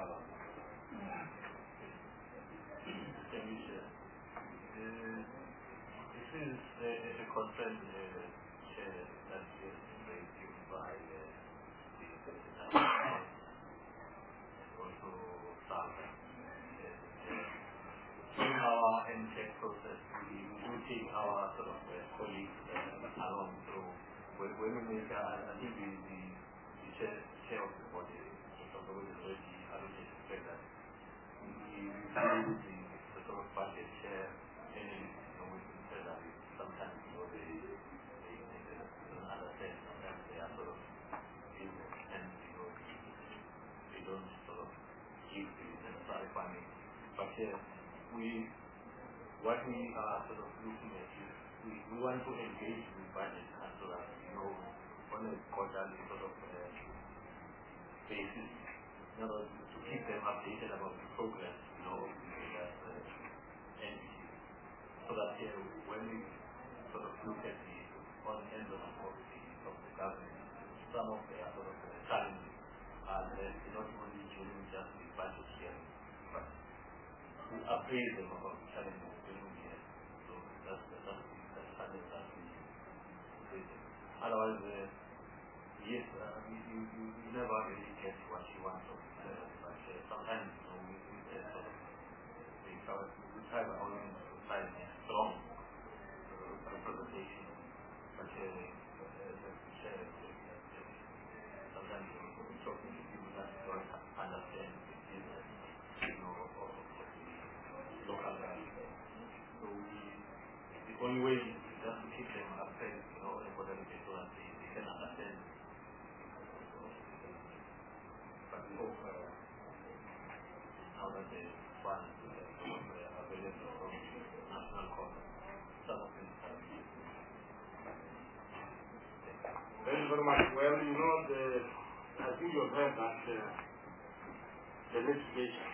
H: This is a concern that is raised by the also Salva. In our N check process, we do take our sort of colleagues along through. When we make, I think the, the, the chair, chair of the body, Doctor Gowon, is already allocated to say that we review the, the sort of budget share, and you know, we can say that sometimes, you know, they, they, they don't understand, sometimes they are sort of business, and, you know, they don't sort of give the necessary funding. But uh, we, what we are sort of looking at is we, we want to engage with budget and so that, you know, on a quarterly sort of uh, basis, in order to keep them updated about the progress, you know, in that uh, entity. So that uh, when we sort of look at the on end of the, of the government, some of their sort of uh, challenges are less, not only during just the budget sharing, but to appraise them about the challenges during the year. So that's the that's the challenge that we face. Otherwise, uh, yes, uh, you, you, you never really get what you want from uh, but uh, sometimes, you know, we, we uh, sort of we try, we try by all means to try to make strong uh, representation, but uh, uh, uh, sometimes you know, we're talking to people that don't understand the business, you know, or, or the local value. So we, the only way is just to keep them updated, you know, on whatever they so that they, they can understand. But we hope uh, now that the funds uh, are available from national court, some of them have been.
D: Thank you very much. Well, you know, the, I think you've heard that uh, the legislation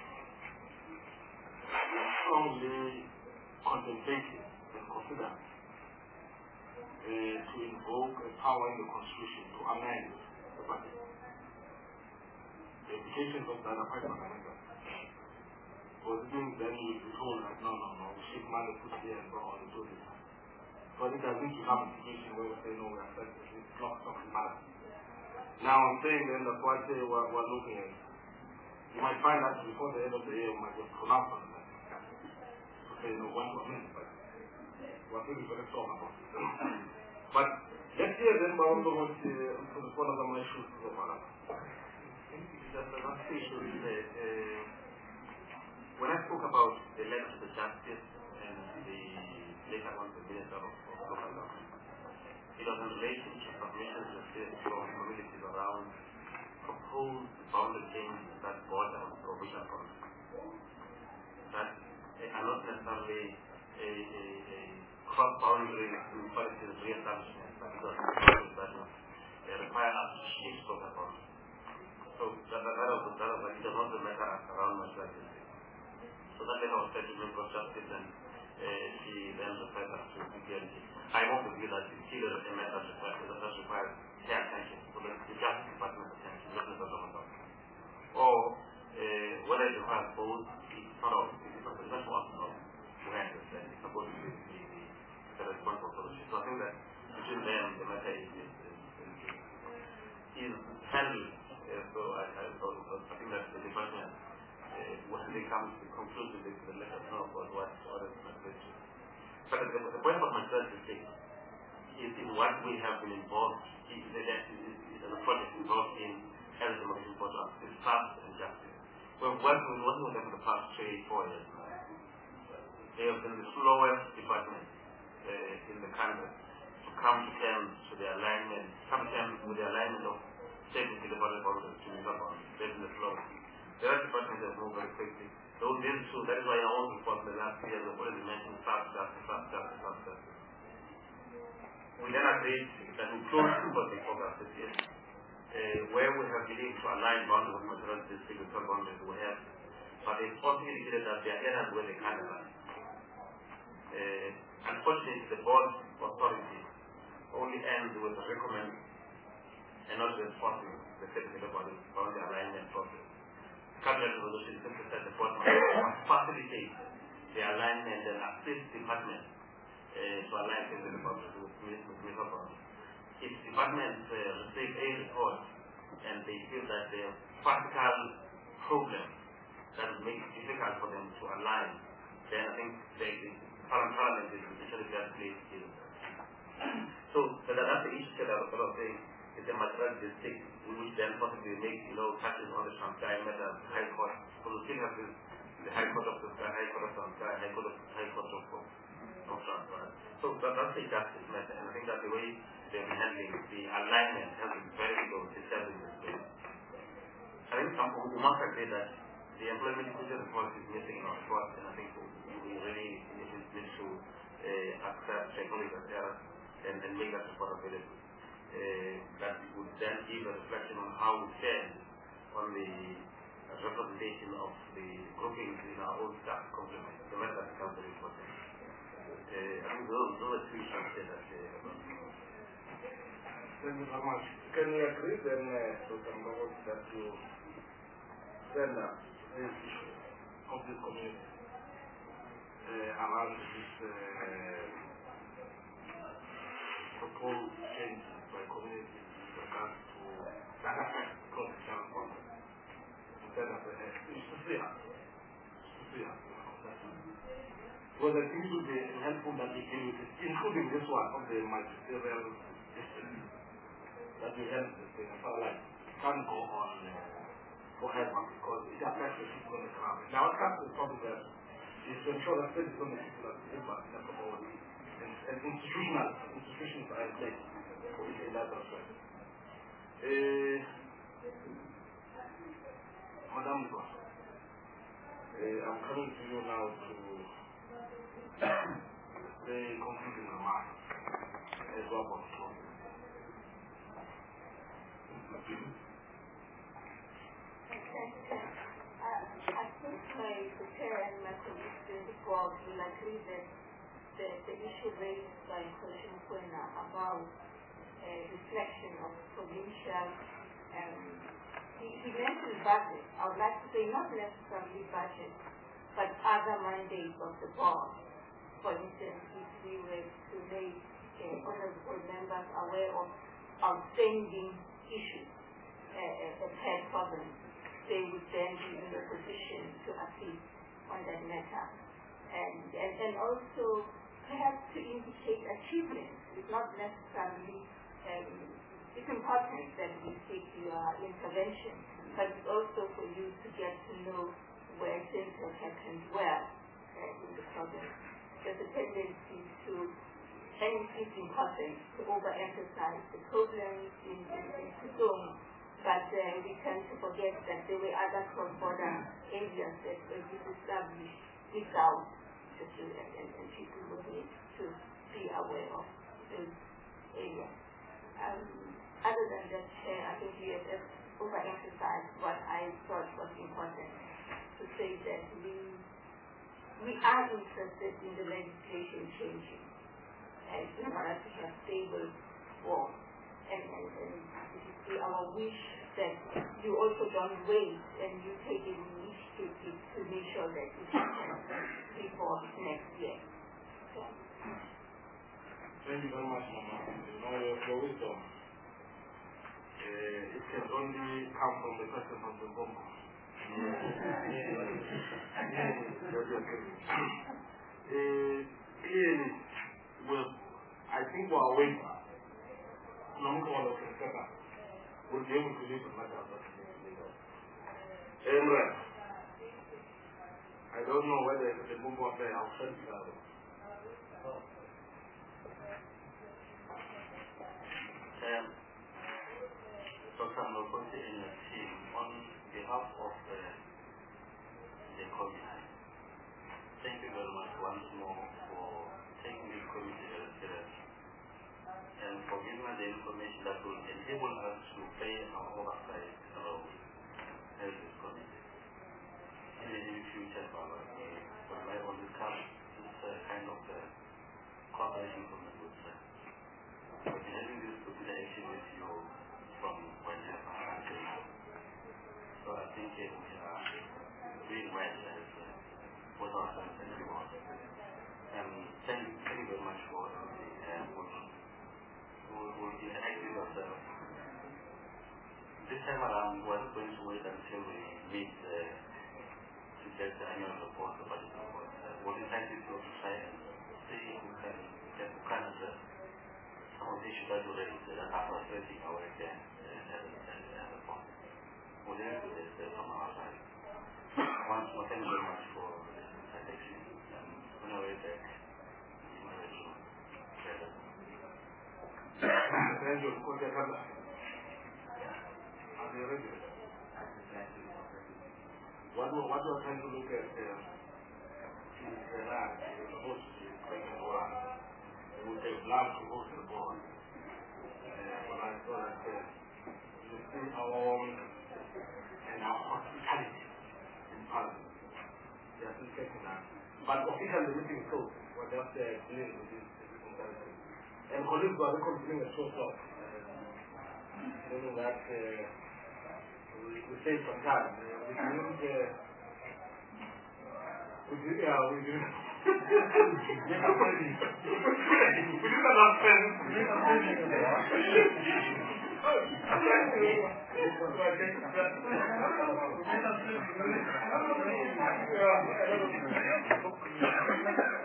D: is strongly contemplated and considered uh, to invoke a power in the Constitution to amend the budget. The implications of that are quite fundamental. Because it means then you'll be told that no, no, no, shift money, put here and go on and do this. But it doesn't become a situation where we say, no, we are set, it's block something matter. Now I'm saying then that's what uh, we're, we're looking at. You might find that before the end of the year, we might just pronounce on that. To say, no, one to amend, but we're really very strong about it. But let's hear then, Baron, what uh, to respond to my issues of Allah.
A: just one issue is uh, uh, when I spoke about the letter to the justice and the later on the Minister of, of Local Government, it was in relation to submissions received from communities around proposed boundary changes that border on provincial boundaries. That uh, are not necessarily a, a, a cross-boundary policies re-establishment, but because that uh, require us to shift local boundaries. So that, that, that, was, that was like, it was not the matter around my strategy. So that letter was sent to Minister of Justice, and uh, she then referred us to P P N G. I hope with you that it's still a matter that requires, requires care attention, so that the Justice Department attention, not the government. Or uh, whether it requires both, it's not all, it's not the best one of the understand. It's supposed to be the, the, the responsible solution. So I think that between them, the matter is, is, is, is, is handled. Uh, so I, I, so, I think that the department, uh, when they come to the conclusion, they will let us know about what what is necessary. But the, the point of my third is, is in what we have been involved in, is, is, is a project involved in health democracy program, is fast and justice. We've worked with working with them for the past three, four years now. They have been the slowest department uh, in the country to come to terms with the alignment, come to terms with the alignment of state and delivery policies to meet up on. They've been the slowest. The other departments have moved very quickly. Those these two, that is why I want to report in the last year, we've already mentioned fast justice, fast justice, fast justice. We then agreed that we close for the program this year, uh, where we have believed to align boundaries with material district with some boundaries we have, but it's also indicated that there are areas where they can't align. Uh, unfortunately, the board authority only ends with a recommend and not enforcing the technical boundary alignment process. Cabinet resolution simply said the board must facilitate the alignment and assist department uh, to align technical boundaries with municipal boundaries. If departments uh, receive a report and they feel that there are practical problems that would make it difficult for them to align, then I think they Parliament is essentially best placed here. So that, that's the issue that I was sort of saying. It's a material district, which then possibly makes, you know, touches on the Shanghai matter, High Court. So we still have this, the High Court of the High Court of Shanghai, High Court of High Court of of Shanghai. So that, that's the justice matter, and I think that the way they've been handling the alignment has been very good to serve in this way. I think some we must agree that the employment equity report is missing in our report, and I think we really need to uh, accept technological errors and, and make that report available. Uh, that would then give a reflection on how we stand on the uh, representation of the groupings in our own staff complement. The matter that becomes very important. Uh, I think those, those are two issues that uh,
D: Thank you very much. Can we agree then, uh, Doctor Mbabo, that you send us this issue of this community uh, around this uh, proposed changes by community with regards to that affect constitutional content? Instead of uh, it's to see us. It's to see us. Because I think it would be helpful that we deal with it, including this one of the magisterial district, that we help this thing. So like, can't go on uh, forever because it affects the people in the crowd. Now, what comes to the problem there is to ensure that this is on the people that deliver in the community. And institutional institutions are in place for it in that respect. Uh, Madam Boss, uh, I'm coming to you now to the concluding remarks as well about the problem.
I: I think my the chair and my colleagues in the board will agree that the, the issue raised by Commissioner Kwena about uh, reflection of provincial, um, he, he mentioned budget. I would like to say not necessarily budget, but other mandates of the board. For instance, if we were to make uh, honorable members aware of outstanding issues uh, at head problems, they would then be in a position to assist on that matter. And, and, and also perhaps to indicate achievements. It's not necessarily um, it's important that we seek your intervention, but it's also for you to get to know where things have happened well uh, in the province. There's a tendency to, and it's important to overemphasize the problems in, in, in Pudong, but uh, we tend to forget that there were other cross-border areas that were established without the children, and, and people would need to be aware of those areas. Um, other than that, Chair, I think you have overemphasized what I thought was important, to say that we we are interested in the legislation changing and in order to have stable form. And, and, and it is our wish that you also don't wait and you take an initiative to make sure that it happens before next year. So.
D: Thank you very much, Mama. You know, your, your wisdom, uh, it can only come from the person from the Congo. Uh, clearly, well, I think we are waiting. Long all of the second will be able to leave the matter of the Emre, I don't know whether it's the move on there outside the other.
C: Um, Doctor Mlokote and your team, on behalf of the, the committee, thank you very much once more for taking this committee very seriously and for giving us the information that will enable us to play our oversight role as this committee. In the near future, Baba, we would like to discuss this uh, kind of uh, cooperation from the good side. But having this population with you from whenever until now. So I think uh, we are doing well as uh, both ourselves and everyone. Um, thank, thank you very much for the uh, work. We'll, we'll interact with ourselves. This time around, we're not going to wait until we meet uh, to get the annual report, the budget report. Uh, we'll interact with you to try and see who can, who can address some of the issues that you raised that are frustrating our again as a point. We'll deal with this uh, from our side. Once more, thank you very much for this invitation. And on our way back, in the original trailer.
D: Thank you. Are they ready? What we what we're trying to look at uh, is the land is supposed to be taken over with a plan to go to the board. Uh, but I thought that uh, you see our warmth and our hospitality in Parliament. They are still taking that. But officially the meeting is closed. We're just uh, dealing with this comparison. And colleagues are continuing at two o'clock. Meaning that uh, we, we save some time. Uh, we didn't, uh, we did, yeah, we did. We did enough sense.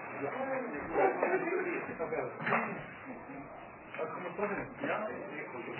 D: Como